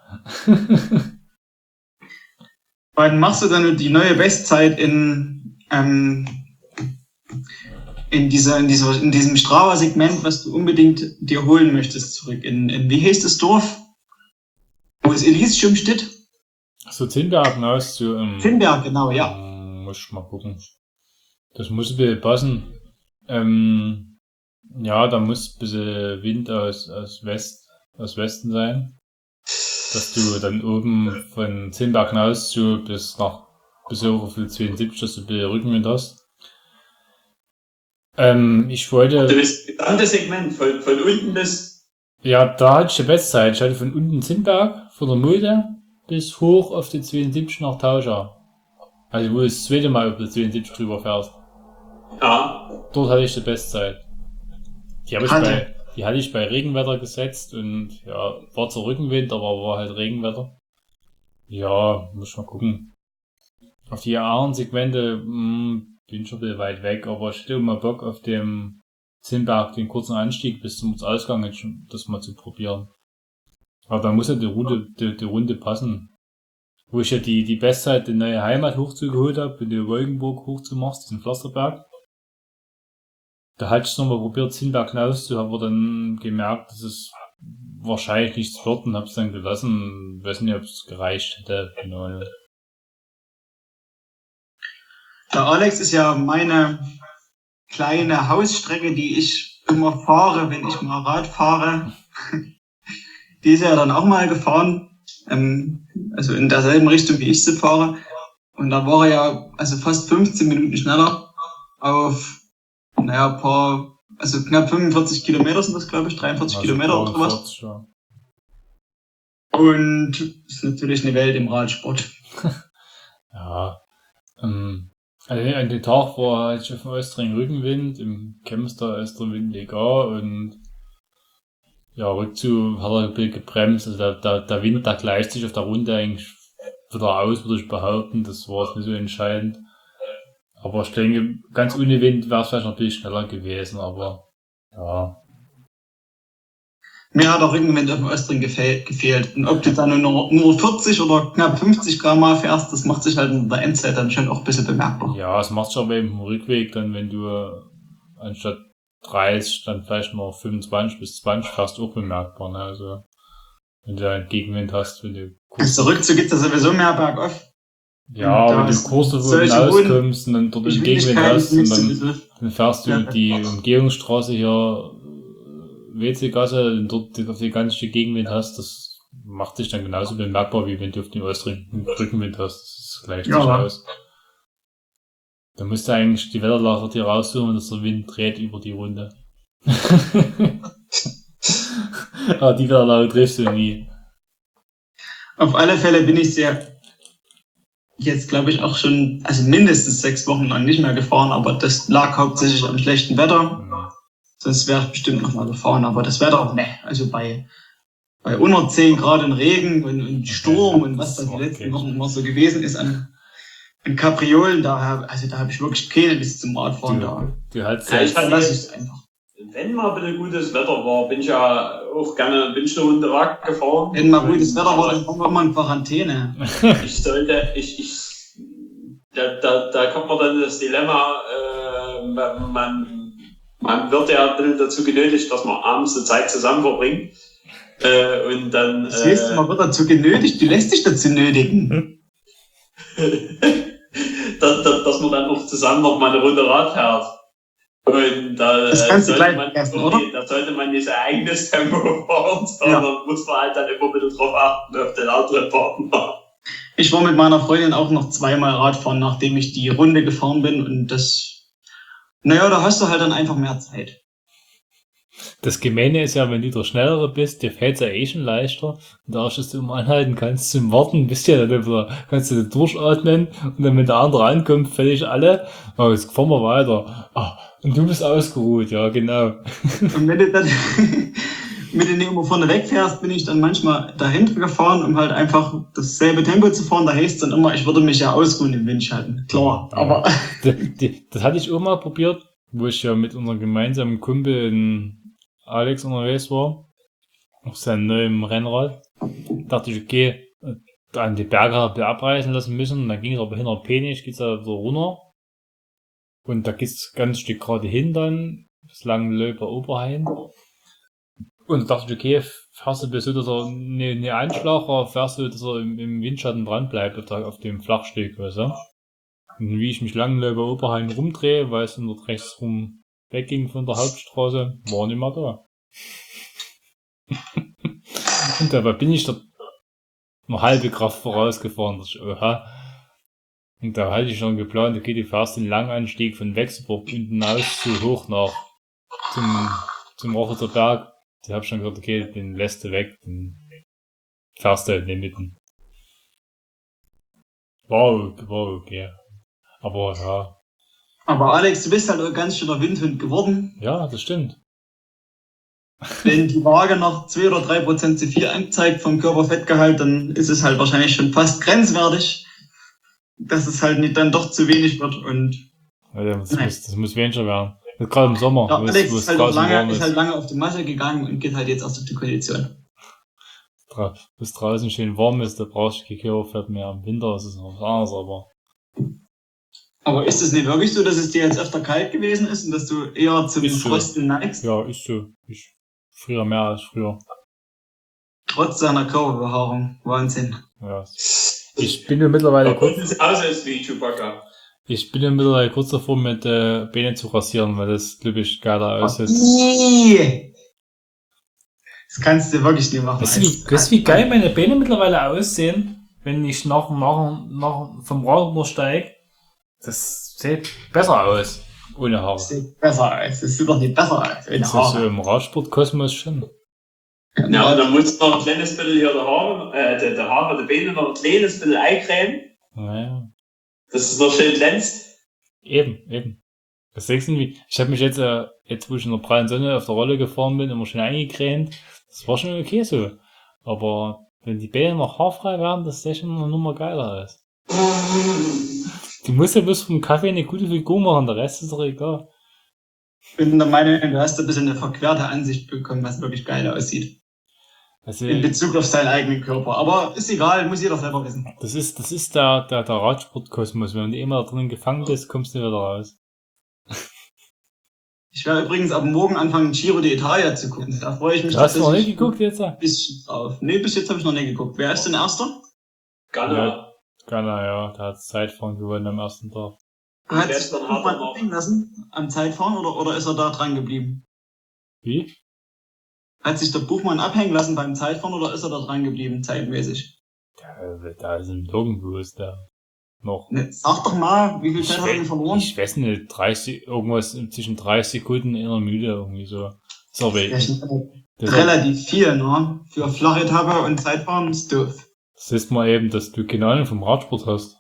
[SPEAKER 4] Wann machst du dann die neue Bestzeit in ähm, in dieser, in dieser, in diesem Strava-Segment, was du unbedingt dir holen möchtest, zurück. In, in wie heißt das Dorf? Wo ist Elysium steht?
[SPEAKER 2] So Zinnberg hinaus zu, ähm,
[SPEAKER 4] Finnberg, genau, ja.
[SPEAKER 2] ähm, muss ich mal gucken. Das muss ein bisschen passen. Ähm, ja, da muss ein bisschen Wind aus, aus West, aus Westen sein. Dass du dann oben von Zinnberg hinaus zu bis nach, bis hoch auf die zweiundsiebzig, dass du ein bisschen Rückenwind hast. Ähm, ich wollte.
[SPEAKER 3] Du bist das andere Segment, von, von unten bis.
[SPEAKER 2] Ja, da hatte ich die Bestzeit. Ich hatte von unten Zinnberg, von der Mulde bis hoch auf die zweiundsiebzig nach Tauscher. Also, wo du das zweite Mal auf die zweiundsiebzig drüber fährst.
[SPEAKER 3] Ja.
[SPEAKER 2] Dort hatte ich die Bestzeit. Die habe ich
[SPEAKER 4] Hatte.
[SPEAKER 2] bei, die hatte ich bei Regenwetter gesetzt und ja, war zwar Rückenwind, aber war halt Regenwetter. Ja, muss mal gucken. Auf die anderen Segmente, mh, bin schon ein bisschen weit weg, aber ich hätte mal Bock auf dem Zinnberg, den kurzen Anstieg bis zum Ausgang, jetzt schon das mal zu probieren. Aber da muss ja die Runde, die, die Runde passen. Wo ich ja die, die Bestzeit, die neue Heimat hochzugeholt habe, in die Wolkenburg hochzumachst, diesen Pflasterberg. Da hatte ich es nochmal probiert, Zinnberg hinaus zu, habe aber dann gemerkt, dass es wahrscheinlich nichts wird und habe es dann gelassen. Ich weiß nicht, ob es gereicht hätte. Genau.
[SPEAKER 4] Der Alex ist ja meine kleine Hausstrecke, die ich immer fahre, wenn ich mal Rad fahre. Die ist er dann auch mal gefahren, ähm, also in derselben Richtung, wie ich sie fahre. Und da war er ja also fast fünfzehn Minuten schneller auf, naja, paar, also knapp fünfundvierzig Kilometer sind das, glaube ich, dreiundvierzig
[SPEAKER 2] Also
[SPEAKER 4] Kilometer oder was.
[SPEAKER 2] vierzig, ja.
[SPEAKER 4] Und ist natürlich eine Welt im Radsport.
[SPEAKER 2] Ja, ähm, also an dem Tag war halt auf dem Östring Rückenwind, im Chemster ist der Wind egal und ja, rückzu hat er ein bisschen gebremst, also der, der, der Wind, der gleicht sich auf der Runde eigentlich wieder aus, würde ich behaupten, das war jetzt nicht so entscheidend. Aber ich denke, ganz ohne Wind wäre es vielleicht noch ein bisschen schneller gewesen, aber ja.
[SPEAKER 4] Mir hat der Rückenwind auf dem Östring gefehl, gefehlt. Und ob du dann nur, nur vierzig oder knapp fünfzig Gramm mal fährst, das macht sich halt in der Endzeit dann schon auch ein bisschen bemerkbar.
[SPEAKER 2] Ja, es macht schon beim Rückweg dann, wenn du anstatt dreißig dann vielleicht noch fünfundzwanzig bis zwanzig fährst, auch bemerkbar, ne? Also, wenn du einen Gegenwind hast, wenn du
[SPEAKER 4] Also der Rückzug geht ja sowieso mehr bergauf.
[SPEAKER 2] ja,
[SPEAKER 4] Und da
[SPEAKER 2] wenn du
[SPEAKER 4] ist
[SPEAKER 2] kurz davon
[SPEAKER 4] solche
[SPEAKER 2] rauskommst und dann dort einen Gegenwind hast und dann,
[SPEAKER 4] Geschwindigkeiten
[SPEAKER 2] dann fährst du
[SPEAKER 4] Ja.
[SPEAKER 2] die Umgehungsstraße hier, W C-Gasse, und dort auf die ganze Stück Gegenwind hast, das macht sich dann genauso bemerkbar, wie wenn du auf dem Östring einen Rückenwind hast. Das gleicht sich
[SPEAKER 4] Ja.
[SPEAKER 2] aus. Da musst du eigentlich die Wetterlage dir raussuchen, dass der Wind dreht über die Runde. Aber die Wetterlage triffst du nie.
[SPEAKER 4] Auf alle Fälle bin ich sehr jetzt, glaube ich, auch schon, also mindestens sechs Wochen lang nicht mehr gefahren, aber das lag hauptsächlich am schlechten Wetter.
[SPEAKER 2] Ja.
[SPEAKER 4] Sonst wäre ich bestimmt noch mal gefahren, aber das Wetter, ne, also bei, bei unter zehn Grad in Regen und, und Sturm und was da die
[SPEAKER 2] Okay.
[SPEAKER 4] letzten Wochen immer so gewesen ist an, an Kapriolen, da hab, also da habe ich wirklich keine Lust zum Radfahren. Da,
[SPEAKER 2] Du hast
[SPEAKER 3] Ja, ich
[SPEAKER 4] da
[SPEAKER 3] fand
[SPEAKER 4] lasse ich
[SPEAKER 3] jetzt,
[SPEAKER 4] es einfach.
[SPEAKER 3] wenn mal ein bisschen gutes Wetter war, bin ich ja auch gerne, bin ich eine Runde Rad gefahren.
[SPEAKER 4] Wenn mal gutes Wetter war, dann kommen wir mal in Quarantäne.
[SPEAKER 3] Ich sollte, ich, ich, da, da, da kommt man dann das Dilemma, äh, man, man wird ja ein bisschen dazu genötigt, dass man abends eine Zeit zusammen verbringt. Äh, und dann,
[SPEAKER 4] Das heißt,
[SPEAKER 3] äh,
[SPEAKER 4] man wird dazu genötigt, du lässt dich dazu nötigen.
[SPEAKER 3] dass, dass, dass man dann auch zusammen noch mal eine Runde Rad fährt. Und da,
[SPEAKER 4] Das
[SPEAKER 3] äh,
[SPEAKER 4] kannst du
[SPEAKER 3] sollte
[SPEAKER 4] gleich
[SPEAKER 3] man,
[SPEAKER 4] vergessen,
[SPEAKER 3] okay,
[SPEAKER 4] oder?
[SPEAKER 3] da sollte man nicht sein eigenes Tempo fahren, sondern muss man halt dann immer ein bisschen drauf achten, auf den anderen Partner.
[SPEAKER 4] Ich war mit meiner Freundin auch noch zweimal Radfahren, nachdem ich die Runde gefahren bin und das, naja, da hast du halt dann einfach mehr Zeit.
[SPEAKER 2] Das Gemeine ist ja, wenn du der Schnellere bist, dir fällt es ja eh schon leichter. Und da dass du immer anhalten kannst zum Warten, bist ja dann wieder, kannst du durchatmen und dann, wenn der andere ankommt, völlig alle. Oh, jetzt fahren wir weiter. Ah, und du bist ausgeruht, ja, genau.
[SPEAKER 4] Und wenn du dann mit den immer vorne wegfährst, bin ich dann manchmal dahinter gefahren, um halt einfach dasselbe Tempo zu fahren. Da heißt es dann immer, ich würde mich ja ausruhen im Windschatten. Klar, aber
[SPEAKER 2] Das, das hatte ich auch mal probiert, wo ich ja mit unserem gemeinsamen Kumpel in Alex unterwegs war, auf seinem neuen Rennrad. Dachte ich, okay, an die Berge habe ich abreißen lassen müssen, und dann ging es aber hinter Penich, geht's da so runter. Und da geht's ganz Stück gerade hin dann, bis Langenlöber Oberhain. Und da dachte ich, okay, fährst du bis so, dass er eine, eine Anschlag, oder fährst du, dass er im, im Windschatten dran bleibt, auf, der, auf dem Flachstück, weißt du? Und wie ich mich Langenlöber Oberhain rumdrehe, weil es dann dort rechts rum wegging von der Hauptstraße, war nicht mehr da. Und dabei bin ich da eine halbe Kraft vorausgefahren. Das ist, oha. Und da hatte ich schon geplant, okay, du fährst den Langanstieg von Wechselburg unten aus so hoch nach zum, zum Rochoter Berg. Ich hab schon gesagt, okay, den lässt du weg, den fährst du halt nicht mitten. War, war okay. Aber ja.
[SPEAKER 4] Aber Alex, du bist halt auch ganz schöner Windhund geworden.
[SPEAKER 2] Ja, das stimmt.
[SPEAKER 4] Wenn die Waage noch zwei oder drei Prozent zu viel anzeigt vom Körperfettgehalt, dann ist es halt wahrscheinlich schon fast grenzwertig, dass es halt nicht dann doch zu wenig wird. Und
[SPEAKER 2] Ja, das, muss, das muss weniger werden. Gerade im Sommer,
[SPEAKER 4] ja,
[SPEAKER 2] wo es-
[SPEAKER 4] Alex
[SPEAKER 2] wo es
[SPEAKER 4] ist halt, auch
[SPEAKER 2] draußen warm
[SPEAKER 4] lange, ist
[SPEAKER 2] ist.
[SPEAKER 4] halt lange auf die Masse gegangen und geht halt jetzt erst auf die Kondition.
[SPEAKER 2] Dra- Wo es draußen schön warm ist, da brauchst du kein Körperfett mehr. Im Winter ist es noch was anderes, aber
[SPEAKER 4] Aber ist es nicht wirklich so, dass es dir jetzt öfter kalt gewesen ist und dass du eher zum
[SPEAKER 2] Ist so.
[SPEAKER 4] Frösteln neigst,
[SPEAKER 2] ja, ist so. Ich früher mehr als früher.
[SPEAKER 4] trotz seiner Körperbehaarung? Wahnsinn.
[SPEAKER 2] Ja. Ich bin ja mittlerweile
[SPEAKER 3] Und
[SPEAKER 2] kurz,
[SPEAKER 3] es aussieht wie Chewbacca.
[SPEAKER 2] ich bin ja mittlerweile kurz davor, mit äh, Beine zu rasieren, weil das, glaube ich, geiler aussieht.
[SPEAKER 4] Nee. Das kannst du wirklich nicht machen.
[SPEAKER 2] Weißt du, wie, weißt du, wie geil meine Beine mittlerweile aussehen, wenn ich nach, nach, nach vom Rad runtersteige? Das sieht besser aus, ohne Haare.
[SPEAKER 4] Das sieht besser aus. Das sieht doch nicht besser aus. ohne
[SPEAKER 2] Das ist so
[SPEAKER 4] Haare.
[SPEAKER 2] im Radsportkosmos schon.
[SPEAKER 3] Ja, und dann musst du noch ein kleines bisschen hier der Haare, äh, der, der Haare, der Beine noch ein kleines bisschen eincremen,
[SPEAKER 2] Naja.
[SPEAKER 3] dass es noch schön glänzt.
[SPEAKER 2] Eben, eben. Das siehst du wie. Ich habe mich jetzt, äh, jetzt wo ich in der prallen Sonne auf der Rolle gefahren bin, immer schön eingecremt. Das war schon okay so. Aber wenn die Beine noch haarfrei werden, das sieht schon eine Nummer geiler aus. Du musst ja bloß vom Kaffee eine gute Figur machen, der Rest ist doch egal.
[SPEAKER 4] Ich bin der Meinung, du hast ein bisschen eine verquerte Ansicht bekommen, was wirklich geil aussieht.
[SPEAKER 2] Also,
[SPEAKER 4] In Bezug auf seinen eigenen Körper. Aber ist egal, muss jeder selber wissen.
[SPEAKER 2] das ist, das ist der, der, der Radsportkosmos. Wenn du immer da drin gefangen bist, kommst du nicht wieder raus.
[SPEAKER 4] Ich werde übrigens ab morgen anfangen, Giro d'Italia zu gucken. Da freue ich mich
[SPEAKER 2] Du hast noch nicht
[SPEAKER 4] tatsächlich
[SPEAKER 2] geguckt jetzt?
[SPEAKER 4] ein bisschen drauf. Nee, bis jetzt habe ich noch nicht geguckt. Wer ist denn Erster?
[SPEAKER 3] Ghana.
[SPEAKER 2] Ja. Ghana, ja, der hat Zeitfahren gewonnen am ersten Tag.
[SPEAKER 4] Hat
[SPEAKER 3] Wer
[SPEAKER 4] sich
[SPEAKER 3] ist
[SPEAKER 4] der
[SPEAKER 3] denn
[SPEAKER 4] Buchmann
[SPEAKER 3] Erster noch?
[SPEAKER 4] abhängen lassen am Zeitfahren oder, oder ist er da dran geblieben?
[SPEAKER 2] Wie?
[SPEAKER 4] Hat sich der Buchmann abhängen lassen beim Zeitfahren oder ist er da dran geblieben, zeitmäßig?
[SPEAKER 2] Der, da ist ein Nirgendwo ist der noch.
[SPEAKER 4] Ne, sag doch mal, wie viel
[SPEAKER 2] Ich,
[SPEAKER 4] Zeit hat er denn
[SPEAKER 2] we-
[SPEAKER 4] verloren?
[SPEAKER 2] ich weiß nicht, dreißig, irgendwas zwischen dreißig Sekunden in der Müde irgendwie so. Ist aber,
[SPEAKER 4] Ja,
[SPEAKER 2] das,
[SPEAKER 4] schon
[SPEAKER 2] ist,
[SPEAKER 4] relativ viel, ne? Für Flachetappe und Zeitfahren ist doof.
[SPEAKER 2] das ist mal eben, dass du keine Ahnung vom Radsport hast.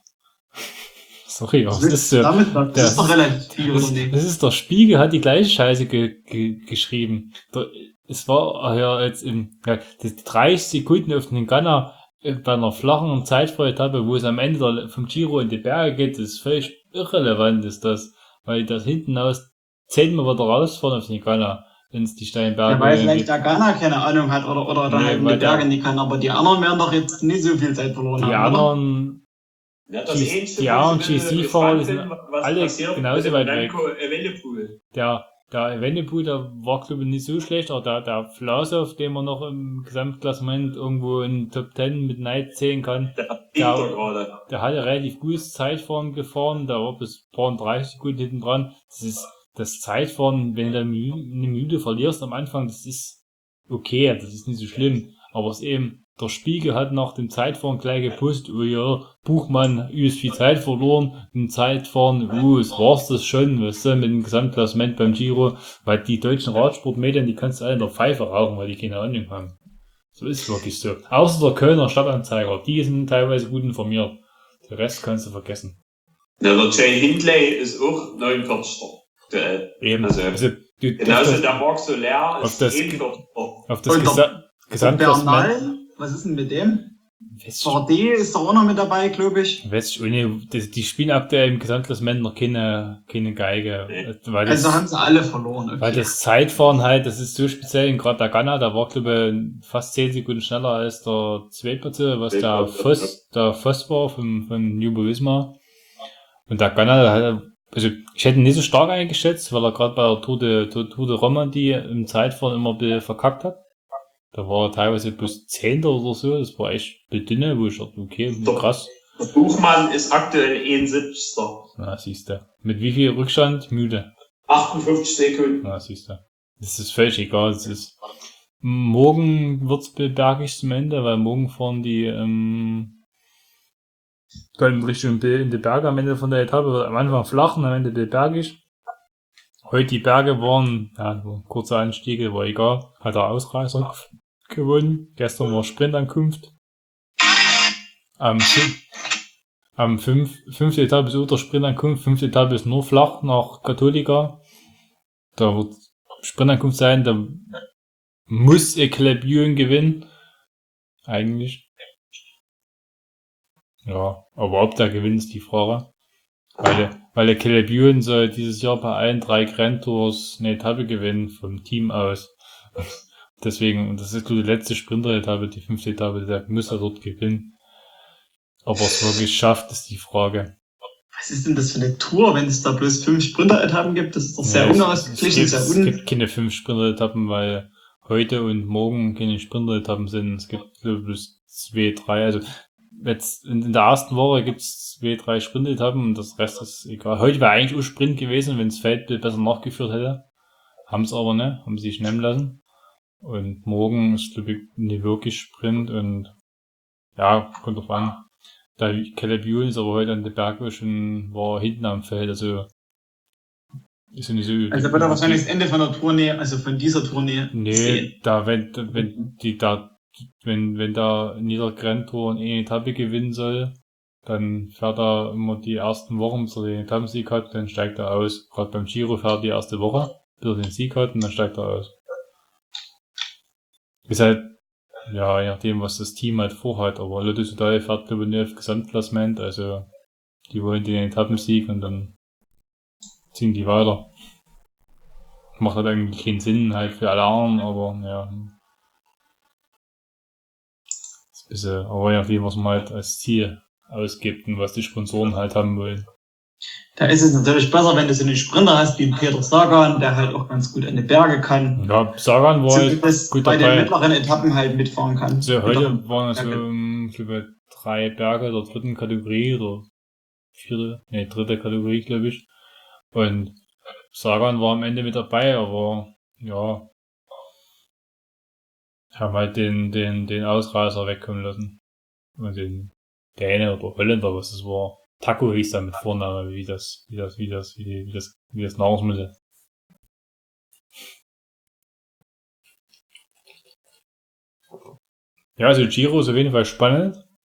[SPEAKER 2] Sorry, aber
[SPEAKER 4] Was
[SPEAKER 2] das
[SPEAKER 4] willst
[SPEAKER 2] ist
[SPEAKER 4] du
[SPEAKER 2] so.
[SPEAKER 4] damit sagen? Das
[SPEAKER 2] der-
[SPEAKER 4] ist doch relativ viel,
[SPEAKER 2] Das,
[SPEAKER 4] oder nicht?
[SPEAKER 2] das ist der Spiegel, hat die gleiche Scheiße ge, ge, geschrieben. Der, es war ja jetzt im, ja, die dreißig Sekunden auf den Ghana äh, bei einer flachen Zeitfahretappe, wo es am Ende der, vom Giro in die Berge geht, das ist völlig irrelevant, ist das, weil das hinten aus zehnmal wieder rausfahren auf den Ghana, wenn es die steilen Berge
[SPEAKER 4] Ja, weil
[SPEAKER 2] geht.
[SPEAKER 4] vielleicht der Ghana keine Ahnung hat oder, oder da
[SPEAKER 2] Nee,
[SPEAKER 4] halt in
[SPEAKER 2] weil
[SPEAKER 4] die Berge
[SPEAKER 2] der-
[SPEAKER 4] nicht kann, aber die anderen werden doch jetzt nicht so viel Zeit verloren
[SPEAKER 2] Die
[SPEAKER 4] haben, oder?
[SPEAKER 2] anderen,
[SPEAKER 3] Ja, das
[SPEAKER 2] Die-
[SPEAKER 3] Einzige,
[SPEAKER 2] die
[SPEAKER 3] wo
[SPEAKER 2] anderen
[SPEAKER 3] ich
[SPEAKER 2] G C-Fahrer,
[SPEAKER 3] gespannt
[SPEAKER 2] die sind
[SPEAKER 3] bin, was
[SPEAKER 2] alle
[SPEAKER 3] passiert
[SPEAKER 2] genauso
[SPEAKER 3] mit dem
[SPEAKER 2] weit weg.
[SPEAKER 3] Remco Evenepoel.
[SPEAKER 2] der, der Evenepoel, der war, glaube ich, nicht so schlecht, aber der, der Vlasov, den man noch im Gesamtklassement irgendwo in Top zehn mit Neid zählen kann,
[SPEAKER 3] Der liegt
[SPEAKER 2] Ja.
[SPEAKER 3] da gerade.
[SPEAKER 2] der hat ja relativ gutes Zeitfahren gefahren, der war bis paar dreißig Sekunden hinten dran. Das ist, das Zeitfahren, wenn du Mü- eine Müde verlierst am Anfang, das ist okay, das ist nicht so schlimm, aber es ist eben, der Spiegel hat nach dem Zeitfahren gleich gepostet, oh ja, Buchmann, übelst viel Zeit verloren, im Zeitfahren, uh, es war's das schon, was du, mit dem Gesamtklassement beim Giro, weil die deutschen Radsportmedien, die kannst du alle in der Pfeife rauchen, weil die keine Ahnung haben. So ist es wirklich so. Außer der Kölner Stadtanzeiger, die sind teilweise gut informiert. Den Rest kannst du vergessen.
[SPEAKER 3] Ja, der Jay Hindley ist auch neunundvierzig. Der,
[SPEAKER 2] Eben.
[SPEAKER 3] Also,
[SPEAKER 2] Also, du,
[SPEAKER 3] genauso
[SPEAKER 2] das,
[SPEAKER 3] der Marc Soler
[SPEAKER 2] auf
[SPEAKER 3] ist
[SPEAKER 2] das-
[SPEAKER 3] einundvierzig.
[SPEAKER 2] auf das
[SPEAKER 4] Und der-
[SPEAKER 2] Gesa
[SPEAKER 4] Und
[SPEAKER 2] Gesamtklassement.
[SPEAKER 4] Bernal, was ist denn mit dem?
[SPEAKER 2] Weiß
[SPEAKER 4] V D ist doch auch noch mit dabei, glaube ich.
[SPEAKER 2] ich, weiß ich, ohne, die, die spielen aktuell im Gesamtklassement noch keine, keine Geige.
[SPEAKER 3] Nee.
[SPEAKER 2] Weil das,
[SPEAKER 4] Also haben sie alle verloren. Okay.
[SPEAKER 2] weil das Zeitfahren halt, das ist so speziell, gerade der Ghana, der war, glaube ich, fast zehn Sekunden schneller als der Zweitplatzierte, was der
[SPEAKER 3] Zweitplatzierte,
[SPEAKER 2] Voss, der Voss war von, von Jumbo Visma. Und der Ghana, der hat, also ich hätte ihn nicht so stark eingeschätzt, weil er gerade bei der Tour de, Tour de Romandie im Zeitfahren immer ein bisschen verkackt hat. Da war er teilweise bloß Zehnter oder so, das war echt ein bisschen dünne, wo ich dachte, okay,
[SPEAKER 3] Doch.
[SPEAKER 2] krass.
[SPEAKER 3] Der Buchmann ist aktuell einundsiebzigster
[SPEAKER 2] Na, siehst du. Mit wie viel Rückstand? Müde.
[SPEAKER 3] achtundfünfzig Sekunden.
[SPEAKER 2] Na, siehst du. Das ist völlig egal, es ist, morgen wird's bergig zum Ende, weil morgen fahren die, ähm, dann Richtung Bill in die Berge am Ende von der Etappe, wird am Anfang flach und am Ende bergig. Heute die Berge waren, ja, so kurze Anstiege, war egal, hat der Ausreißer gewonnen. Gestern war Sprintankunft. Am, am fünf, fünfte Etappe ist unter Sprintankunft, fünfte Etappe ist nur flach nach Katholika. Da wird Sprintankunft sein, da muss Eclebjörn gewinnen. Eigentlich. Ja, aber ob der gewinnt, ist die Frage. Weil, weil der Eclebjörn soll dieses Jahr bei allen drei Grand Tours eine Etappe gewinnen, vom Team aus. Deswegen, und das ist nur die letzte Sprinter-Etappe, die fünfte Etappe, der muss er dort gewinnen. Ob er es wirklich schafft, ist die Frage.
[SPEAKER 4] Was ist denn das für eine Tour, wenn es da bloß fünf Sprinter-Etappen gibt? Das ist doch sehr
[SPEAKER 2] Ja, es-
[SPEAKER 4] unausgeglichen.
[SPEAKER 2] Es,
[SPEAKER 4] Sehr
[SPEAKER 2] gibt-
[SPEAKER 4] un
[SPEAKER 2] es gibt keine fünf Sprinter-Etappen, weil heute und morgen keine Sprinter-Etappen sind. Es gibt so bloß zwei, drei. Also jetzt in, in der ersten Woche gibt es zwei, drei Sprint-Etappen und das Rest ist egal. Heute wäre eigentlich auch Sprint gewesen, wenn das Feldbild besser nachgeführt hätte. Haben es aber nicht, haben sie sich nehmen lassen. Und morgen ist, glaube ich, nicht wirklich Sprint und ja, kommt drauf an. Der Caleb Ewan ist aber heute an der Berge schon, war hinten am Feld, also ist ja nicht so.
[SPEAKER 4] Also wird er wahrscheinlich das Ende von der Tournee, also von dieser Tournee
[SPEAKER 2] Nee,
[SPEAKER 4] sehen.
[SPEAKER 2] da, wenn, wenn, die, da, wenn, wenn da in jeder Grand Tour eine Etappe gewinnen soll, dann fährt er immer die ersten Wochen, bis er den Etappensieg hat, dann steigt er aus. Gerade beim Giro fährt er die erste Woche, bis er den Sieg hat, und dann steigt er aus. Ist halt, ja, je nachdem, was das Team halt vorhat, aber Lotto Soudal fährt, glaube ich, nur auf Gesamtklassement, also, die wollen den Etappensieg und dann ziehen die weiter. Macht halt eigentlich keinen Sinn halt für alle anderen, aber ja. Ist ein bisschen, aber je nachdem, was man halt als Ziel ausgibt und was die Sponsoren halt haben wollen.
[SPEAKER 4] Da ist es natürlich besser, wenn du so einen Sprinter hast wie Peter Sagan, der halt auch ganz gut an die Berge kann.
[SPEAKER 2] Ja, Sagan war halt
[SPEAKER 4] Zumindest
[SPEAKER 2] gut
[SPEAKER 4] bei den
[SPEAKER 2] dabei.
[SPEAKER 4] mittleren Etappen halt mitfahren kann.
[SPEAKER 2] Also heute waren es so,
[SPEAKER 4] Berge.
[SPEAKER 2] ähm, ich glaube, drei Berge der dritten Kategorie oder vierte, nee, dritte Kategorie, glaube ich. Und Sagan war am Ende mit dabei, aber ja, haben halt den, den, den Ausreißer wegkommen lassen. Und den Däne oder Holländer, was das war. Taco hieß da mit Vorname, wie das, wie das, wie das, wie, wie das, wie das Nahrungsmittel. Ja, also Giro ist auf jeden Fall spannend.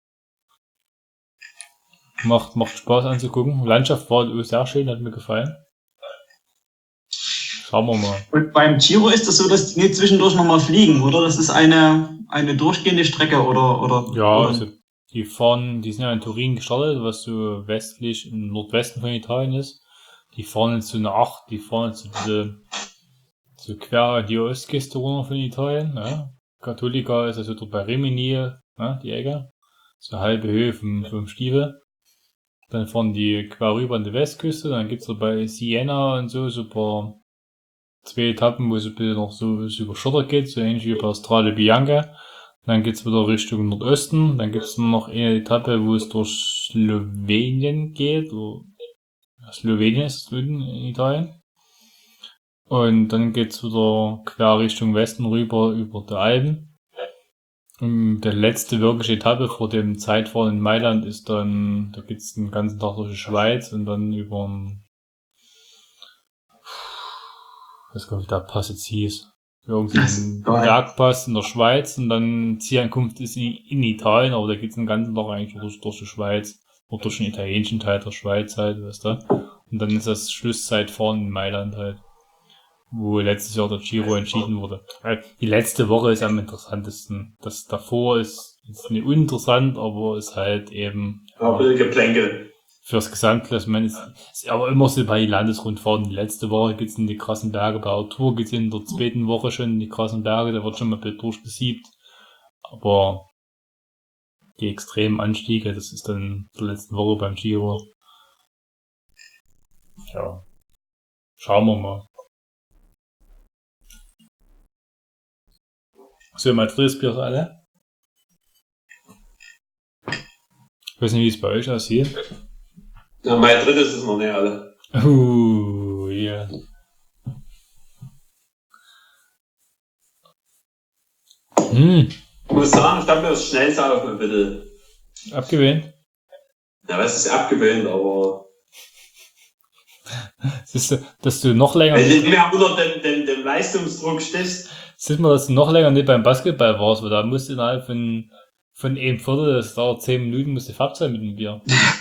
[SPEAKER 2] Macht, macht Spaß anzugucken. Landschaft war sehr schön, hat mir gefallen. Schauen wir mal.
[SPEAKER 4] Und beim Giro ist es so, dass die nicht zwischendurch nochmal fliegen, oder? Das ist eine, eine durchgehende Strecke, oder, oder?
[SPEAKER 2] Ja,
[SPEAKER 4] oder?
[SPEAKER 2] also die fahren, die sind ja in Turin gestartet, was so westlich im Nordwesten von Italien ist. Die fahren jetzt so eine acht, die fahren jetzt so diese, so quer die Ostküste runter von Italien, ja. Cattolica ist also dort bei Rimini, ja, die Ecke. So eine halbe Höhe vom, vom Stiefel. Dann fahren die quer rüber an die Westküste, dann gibt's so bei Siena und so, so ein paar, zwei Etappen, wo es ein bisschen noch so, so über Schotter geht, so ähnlich wie bei Strade Bianca. Dann geht's wieder Richtung Nordosten. Dann gibt's noch eine Etappe, wo es durch Slowenien geht. Oder ja, Slowenien ist es in Italien. Und dann geht's wieder quer Richtung Westen rüber über die Alpen. Und der letzte wirkliche Etappe vor dem Zeitfahren in Mailand ist dann, da geht's den ganzen Tag durch die Schweiz und dann über den, ich weiß gar nicht, wie der Pass jetzt hieß. Irgendwie ein Bergpass in der Schweiz und dann Zielankunft ist in, in Italien, aber da geht's den ganzen Tag eigentlich durch, durch die Schweiz. Oder durch den italienischen Teil der Schweiz halt, weißt du. Und dann ist das Schlusszeitfahren in Mailand halt. Wo letztes Jahr der Giro entschieden wurde. Die letzte Woche ist am interessantesten. Das davor ist, ist nicht uninteressant, aber ist halt eben
[SPEAKER 3] Ja, ein bisschen Geplänkel.
[SPEAKER 2] fürs Gesamtklassement ist, ist aber immer so bei den Landesrundfahrten. Die letzte Woche geht's in die krassen Berge, bei der Tour geht's in der zweiten Woche schon in die krassen Berge, da wird schon mal ein bisschen durchgesiebt. Aber die extremen Anstiege, das ist dann der letzten Woche beim Giro. Ja. Schauen wir mal. So, Madrid Bier alle. Ich weiß nicht, wie es bei euch aussieht.
[SPEAKER 3] Ja, mein drittes ist noch nicht alle.
[SPEAKER 2] Uh, ja. Hm.
[SPEAKER 3] Ich muss sagen, ich glaube, das schnell saufen, bitte.
[SPEAKER 2] Abgewöhnt?
[SPEAKER 3] Ja, was ist abgewöhnt, aber.
[SPEAKER 2] Siehst du, dass du noch länger.
[SPEAKER 3] Wenn du nicht mehr unter dem, dem, dem Leistungsdruck stehst.
[SPEAKER 2] Siehst du, dass du noch länger nicht beim Basketball warst, weil da musst du innerhalb von, von einem Viertel, das dauert zehn Minuten, musst du fertig sein mit dem Bier.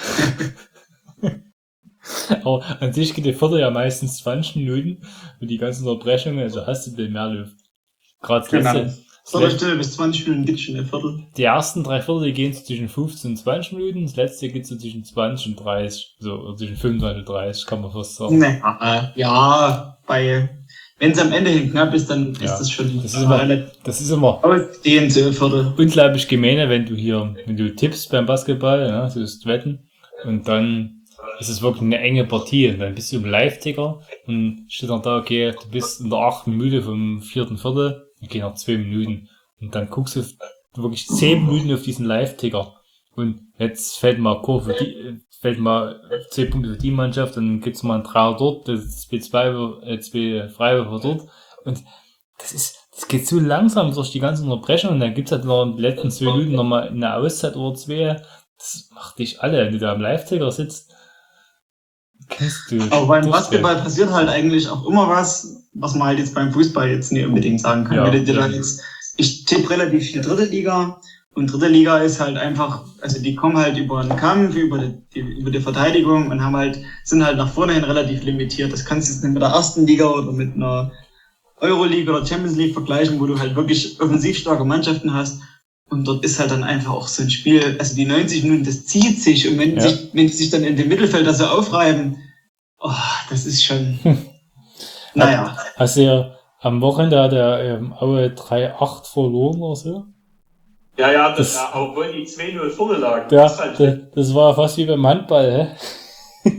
[SPEAKER 2] Aber an sich geht die Viertel ja meistens zwanzig Minuten und die ganzen Unterbrechungen, also hast du den mehr Luft. Gerade das letzte.
[SPEAKER 4] Viertelstunde bis zwanzig Minuten gibt's schon ein Viertel.
[SPEAKER 2] Die ersten drei Viertel, die gehen so zwischen fünfzehn und zwanzig Minuten, das letzte geht so zwischen zwanzig und dreißig, so, oder zwischen fünfundzwanzig und dreißig, kann man fast sagen.
[SPEAKER 4] Nee, äh, ja, bei, wenn es am Ende hin knapp ist, dann
[SPEAKER 2] Ja,
[SPEAKER 4] ist das schon
[SPEAKER 2] das ist immer, das ist immer
[SPEAKER 4] ausdehend, so ein Viertel.
[SPEAKER 2] unglaublich gemeine, wenn du hier, wenn du tippst beim Basketball, ja, so ist Wetten, und dann ist es wirklich eine enge Partie, und dann bist du im Live-Ticker, und steht dann da, okay, du bist in der achten Minute vom vierten Viertel, okay, noch zwei Minuten, und dann guckst du wirklich zehn Minuten auf diesen Live-Ticker, und jetzt fällt mal Kurve für die, fällt mal zehn Punkte für die Mannschaft, dann gibt's mal einen Dreier dort, das ist zwei, zwei, äh, zwei Freiwürfe dort, und das ist, das geht so langsam durch die ganzen Unterbrechungen, und dann gibt's halt noch in den letzten zwei Minuten nochmal eine Auszeit oder zwei, das macht dich alle, wenn du da am Live-Ticker sitzt, kannst du.
[SPEAKER 4] Aber beim Basketball passiert halt eigentlich auch immer was, was man halt jetzt beim Fußball jetzt nicht unbedingt sagen kann.
[SPEAKER 2] Ja,
[SPEAKER 4] Wenn du dir
[SPEAKER 2] ja.
[SPEAKER 4] da jetzt, ich tippe relativ viel dritte Liga, und dritte Liga ist halt einfach, also die kommen halt über den Kampf, über die, die, über die Verteidigung und haben halt, sind halt nach vorne hin relativ limitiert. Das kannst du jetzt nicht mit der ersten Liga oder mit einer Euroleague oder Champions League vergleichen, wo du halt wirklich offensiv starke Mannschaften hast. Und dort ist halt dann einfach auch so ein Spiel, also die neunzig Minuten, das zieht sich. Und wenn,
[SPEAKER 2] Ja.
[SPEAKER 4] sich, wenn sie sich dann in dem Mittelfeld da so aufreiben, oh, das ist schon, naja.
[SPEAKER 2] Hast du ja am Wochenende hat der ähm, Aue drei acht verloren oder so?
[SPEAKER 3] Ja, ja, das,
[SPEAKER 2] Das-
[SPEAKER 3] ja, obwohl die zwei null vorne lagen.
[SPEAKER 2] Ja,
[SPEAKER 3] Das ist halt
[SPEAKER 2] das, das war fast wie beim Handball, hä?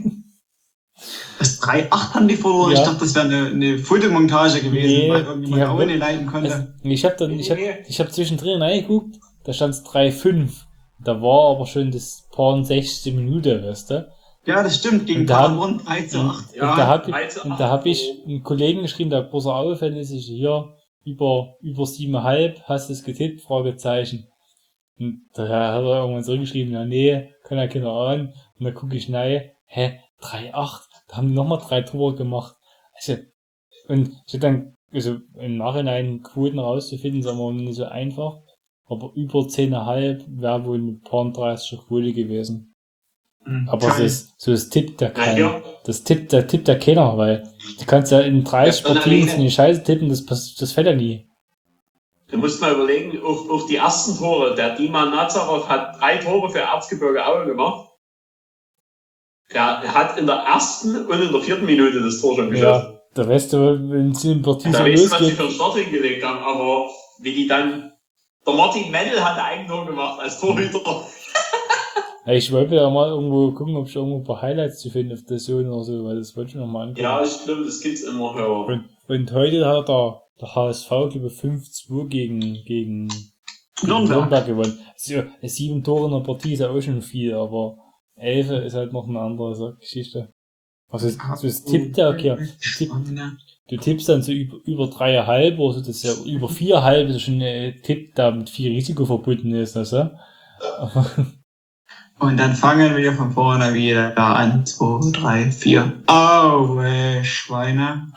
[SPEAKER 4] Das drei acht haben die verloren.
[SPEAKER 2] Ja.
[SPEAKER 4] Ich dachte, das wäre eine, eine Fotomontage gewesen,
[SPEAKER 2] Nee,
[SPEAKER 4] weil
[SPEAKER 2] die
[SPEAKER 4] irgendjemand
[SPEAKER 2] haben
[SPEAKER 4] auch nicht leiten konnte.
[SPEAKER 2] Also, ich hab dann, ich hab, ich hab zwischendrin reingeguckt, da stand's drei fünf. Da war aber schon das paar sechzigste Minute, weißt du?
[SPEAKER 4] Ja, das stimmt, gegen
[SPEAKER 2] Und da-
[SPEAKER 4] Paderborn drei zu acht.
[SPEAKER 2] Und da hab ich,
[SPEAKER 3] drei zu
[SPEAKER 2] und
[SPEAKER 3] acht.
[SPEAKER 2] da hab ich einen Kollegen geschrieben, der großer Aue-Fan ist, ich hier, über, über siebeneinhalb, hast du es getippt? Fragezeichen. Und da hat er irgendwann zurückgeschrieben, ja, nee, kann ja keiner ahnen. Und dann gucke ich nein, hä, drei acht, da haben die nochmal drei Tore gemacht. Also, und ich hab dann, also im Nachhinein Quoten rauszufinden, ist aber nicht so einfach. Aber über zehn Komma fünf wäre wohl eine paar dreißiger Quote gewesen. Aber so ist, so ist tippt der
[SPEAKER 3] Na,
[SPEAKER 2] keiner.
[SPEAKER 3] ja.
[SPEAKER 2] Das tippt, da tippt der keiner, weil du kannst ja in dreißig
[SPEAKER 3] Ja,
[SPEAKER 2] Partien
[SPEAKER 3] alleine.
[SPEAKER 2] in die Scheiße tippen, das, pass- das fällt ja nie.
[SPEAKER 3] Du musst mal überlegen, auf, auf die ersten Tore. Der Dima Nazarov hat drei Tore für Erzgebirge Aue gemacht. Der hat in der ersten und in der vierten Minute das Tor schon geschossen.
[SPEAKER 2] Ja, der Rest, wenn es in Partie so
[SPEAKER 3] Da weißt du, was sie
[SPEAKER 2] losgeht,
[SPEAKER 3] für einen Start hingelegt haben, aber wie die dann. Der Martin Mendel hat ein Eigentor gemacht als Torhüter.
[SPEAKER 2] ja, ich wollte ja mal irgendwo gucken, ob ich irgendwo ein paar Highlights zu finden auf der Zone oder so, weil das wollte ich noch mal angucken.
[SPEAKER 3] Ja, ich glaube, das gibt's immer höher.
[SPEAKER 2] Und, und heute hat der, der H S V, glaube ich, fünf zwei gegen, gegen
[SPEAKER 4] Nürnberg.
[SPEAKER 2] Nürnberg gewonnen. Also, sieben Tore in der Partie ist ja auch schon viel, aber elf ist halt noch eine andere so Geschichte. Also, es- so es tippt ja, okay. Tipp, du tippst dann so über, über dreieinhalb oder so, das ist ja über viereinhalb, das ist schon ein Tipp, der mit viel Risiko verbunden ist, also. Aber,
[SPEAKER 4] Und dann fangen wir von vorne wieder an. zwei, drei, vier. Aue, Schweine.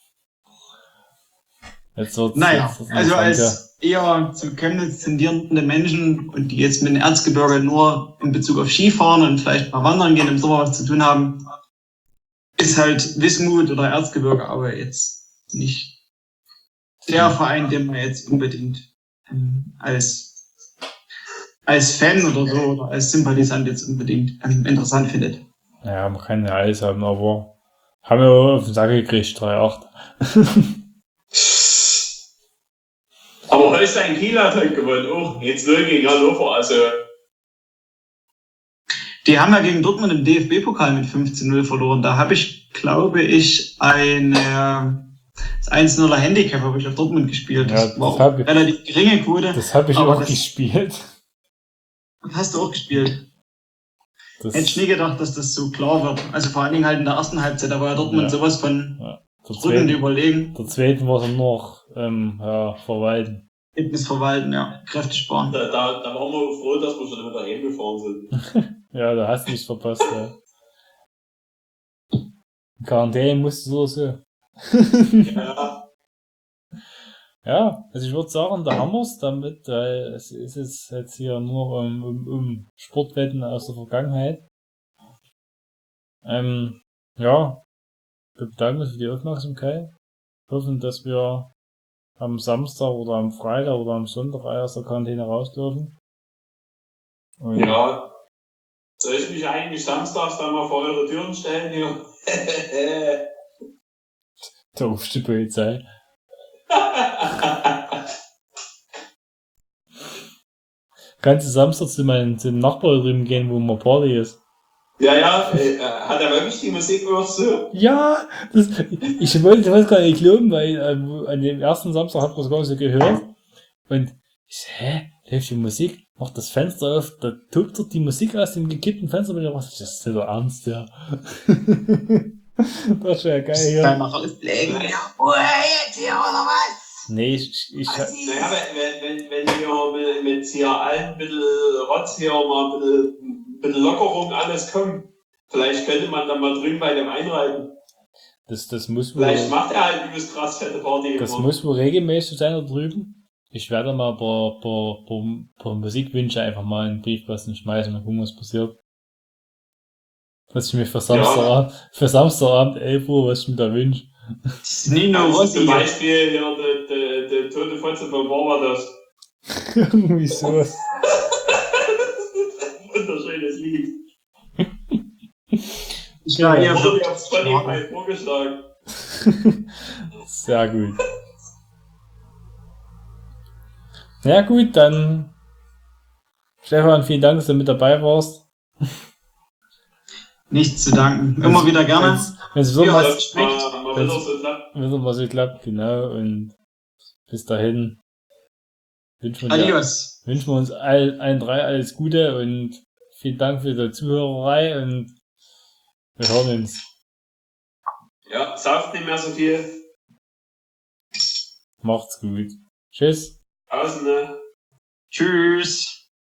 [SPEAKER 2] jetzt wird's,
[SPEAKER 4] Naja,
[SPEAKER 2] jetzt wird's
[SPEAKER 4] also
[SPEAKER 2] interessant,
[SPEAKER 4] als eher zu Chemnitz tendierende Menschen und die jetzt mit dem Erzgebirge nur in Bezug auf Skifahren und vielleicht mal wandern gehen im Sommer was zu tun haben, ist halt Wismut oder Erzgebirge aber jetzt nicht der Verein, den man jetzt unbedingt ähm, als als Fan oder so oder als Sympathisant jetzt unbedingt ähm, interessant findet.
[SPEAKER 2] ja. Ja, man kann ja alles haben, aber haben wir auch auf den Sack gekriegt, drei acht.
[SPEAKER 3] Aber Holstein Kiel hat halt gewonnen, auch jetzt null gegen Hannover, also.
[SPEAKER 4] Die haben ja gegen Dortmund im D F B-Pokal mit fünfzehn null verloren. Da habe ich glaube ich, ein äh, das eins null Handicap habe ich auf Dortmund gespielt.
[SPEAKER 2] Ja,
[SPEAKER 4] Das
[SPEAKER 2] das
[SPEAKER 4] war auch
[SPEAKER 2] hab ich-
[SPEAKER 4] relativ geringe Quote.
[SPEAKER 2] Das habe ich
[SPEAKER 4] Aber
[SPEAKER 2] auch
[SPEAKER 4] das-
[SPEAKER 2] gespielt.
[SPEAKER 4] Hast du auch gespielt?
[SPEAKER 2] Das,
[SPEAKER 4] Hätte ich nie gedacht, dass das so klar wird. Also vor allen Dingen halt in der ersten Halbzeit, da war ja Dortmund
[SPEAKER 2] Ja.
[SPEAKER 4] sowas von
[SPEAKER 2] ja, der,
[SPEAKER 4] drückend
[SPEAKER 2] zweiten,
[SPEAKER 4] überlegen.
[SPEAKER 2] der zweiten war dann noch ähm, ja, verwalten.
[SPEAKER 4] Fitness verwalten, ja. Kräfte sparen.
[SPEAKER 3] Da, da, da waren wir froh, dass wir schon wieder heimgefahren sind.
[SPEAKER 2] Ja, da hast du nichts verpasst. Ja. In Quarantäne musst du so.
[SPEAKER 3] Ja,
[SPEAKER 2] Ja, also ich würde sagen, da haben wir's damit, weil es ist jetzt, jetzt hier nur um, um, um Sportwetten aus der Vergangenheit. Ähm, ja, wir bedanken uns für die Aufmerksamkeit. Hoffen, dass wir am Samstag oder am Freitag oder am Sonntag aus der Quarantäne raus dürfen. Und
[SPEAKER 3] ja. Soll ich mich eigentlich samstags dann mal vor eure Türen stellen hier?
[SPEAKER 2] da rufst die Polizei. Kannst du Samstag zu meinem zum Nachbar drüben gehen, wo mal Party ist?
[SPEAKER 3] Ja, ja, äh, hat er wirklich die Musik gehört so?
[SPEAKER 2] Ja, das, ich wollte das gar nicht glauben, weil äh, wo- an dem ersten Samstag hat man es gar nicht so gehört. Und ich so, hä, läuft die Musik, macht das Fenster auf, da tobt dort die Musik aus dem gekippten Fenster. Und ich dachte, das ist der Ernst, ja. Das wäre geil, ja.
[SPEAKER 4] Kann noch auslegen. Ja, Ruhe jetzt hier, oder was?
[SPEAKER 2] Nee, ich, ich,
[SPEAKER 3] Naja, wenn, wenn, wenn, wenn hier mit, mit hier allen ein bisschen Rotz hier mal ein bisschen, ein bisschen Lockerung alles kommt, vielleicht könnte man dann mal drüben bei dem einreiten.
[SPEAKER 2] das, das muss wohl,
[SPEAKER 3] Vielleicht macht er halt übelst krass fette Party.
[SPEAKER 2] das
[SPEAKER 3] immer.
[SPEAKER 2] muss wohl regelmäßig sein da drüben. Ich werde mal ein paar, paar, paar, paar Musikwünsche einfach mal in den Briefkasten schmeißen und gucken, was passiert. Was ich mir für Samstagabend, für Samstagabend elf Uhr, was ich mir da wünsche.
[SPEAKER 4] Das ist nicht nur
[SPEAKER 3] Also
[SPEAKER 4] Rossi.
[SPEAKER 3] zum Beispiel hier der, der, der tote Fotze von Barbados.
[SPEAKER 2] Irgendwie so.
[SPEAKER 3] Wunderschönes Lied.
[SPEAKER 4] Ich war hier
[SPEAKER 3] Wurde mir
[SPEAKER 4] für
[SPEAKER 3] auf Spotify vorgeschlagen.
[SPEAKER 2] Sehr gut. Ja gut, dann Stefan, vielen Dank, dass du mit dabei warst.
[SPEAKER 4] nichts zu danken. Immer wieder gerne.
[SPEAKER 2] Wenn es so
[SPEAKER 4] Ja,
[SPEAKER 2] mal,
[SPEAKER 3] Das mal, mal wieder so klappt.
[SPEAKER 2] wenn es mal so klappt, genau. Und bis dahin wünschen wir, dir,
[SPEAKER 4] Adios.
[SPEAKER 2] wünschen wir uns all, allen drei alles Gute und vielen Dank für die Zuhörerei und wir hören uns.
[SPEAKER 3] Ja, sauft nicht mehr so viel.
[SPEAKER 2] Macht's gut. Tschüss.
[SPEAKER 3] Außen, ne?
[SPEAKER 4] Tschüss.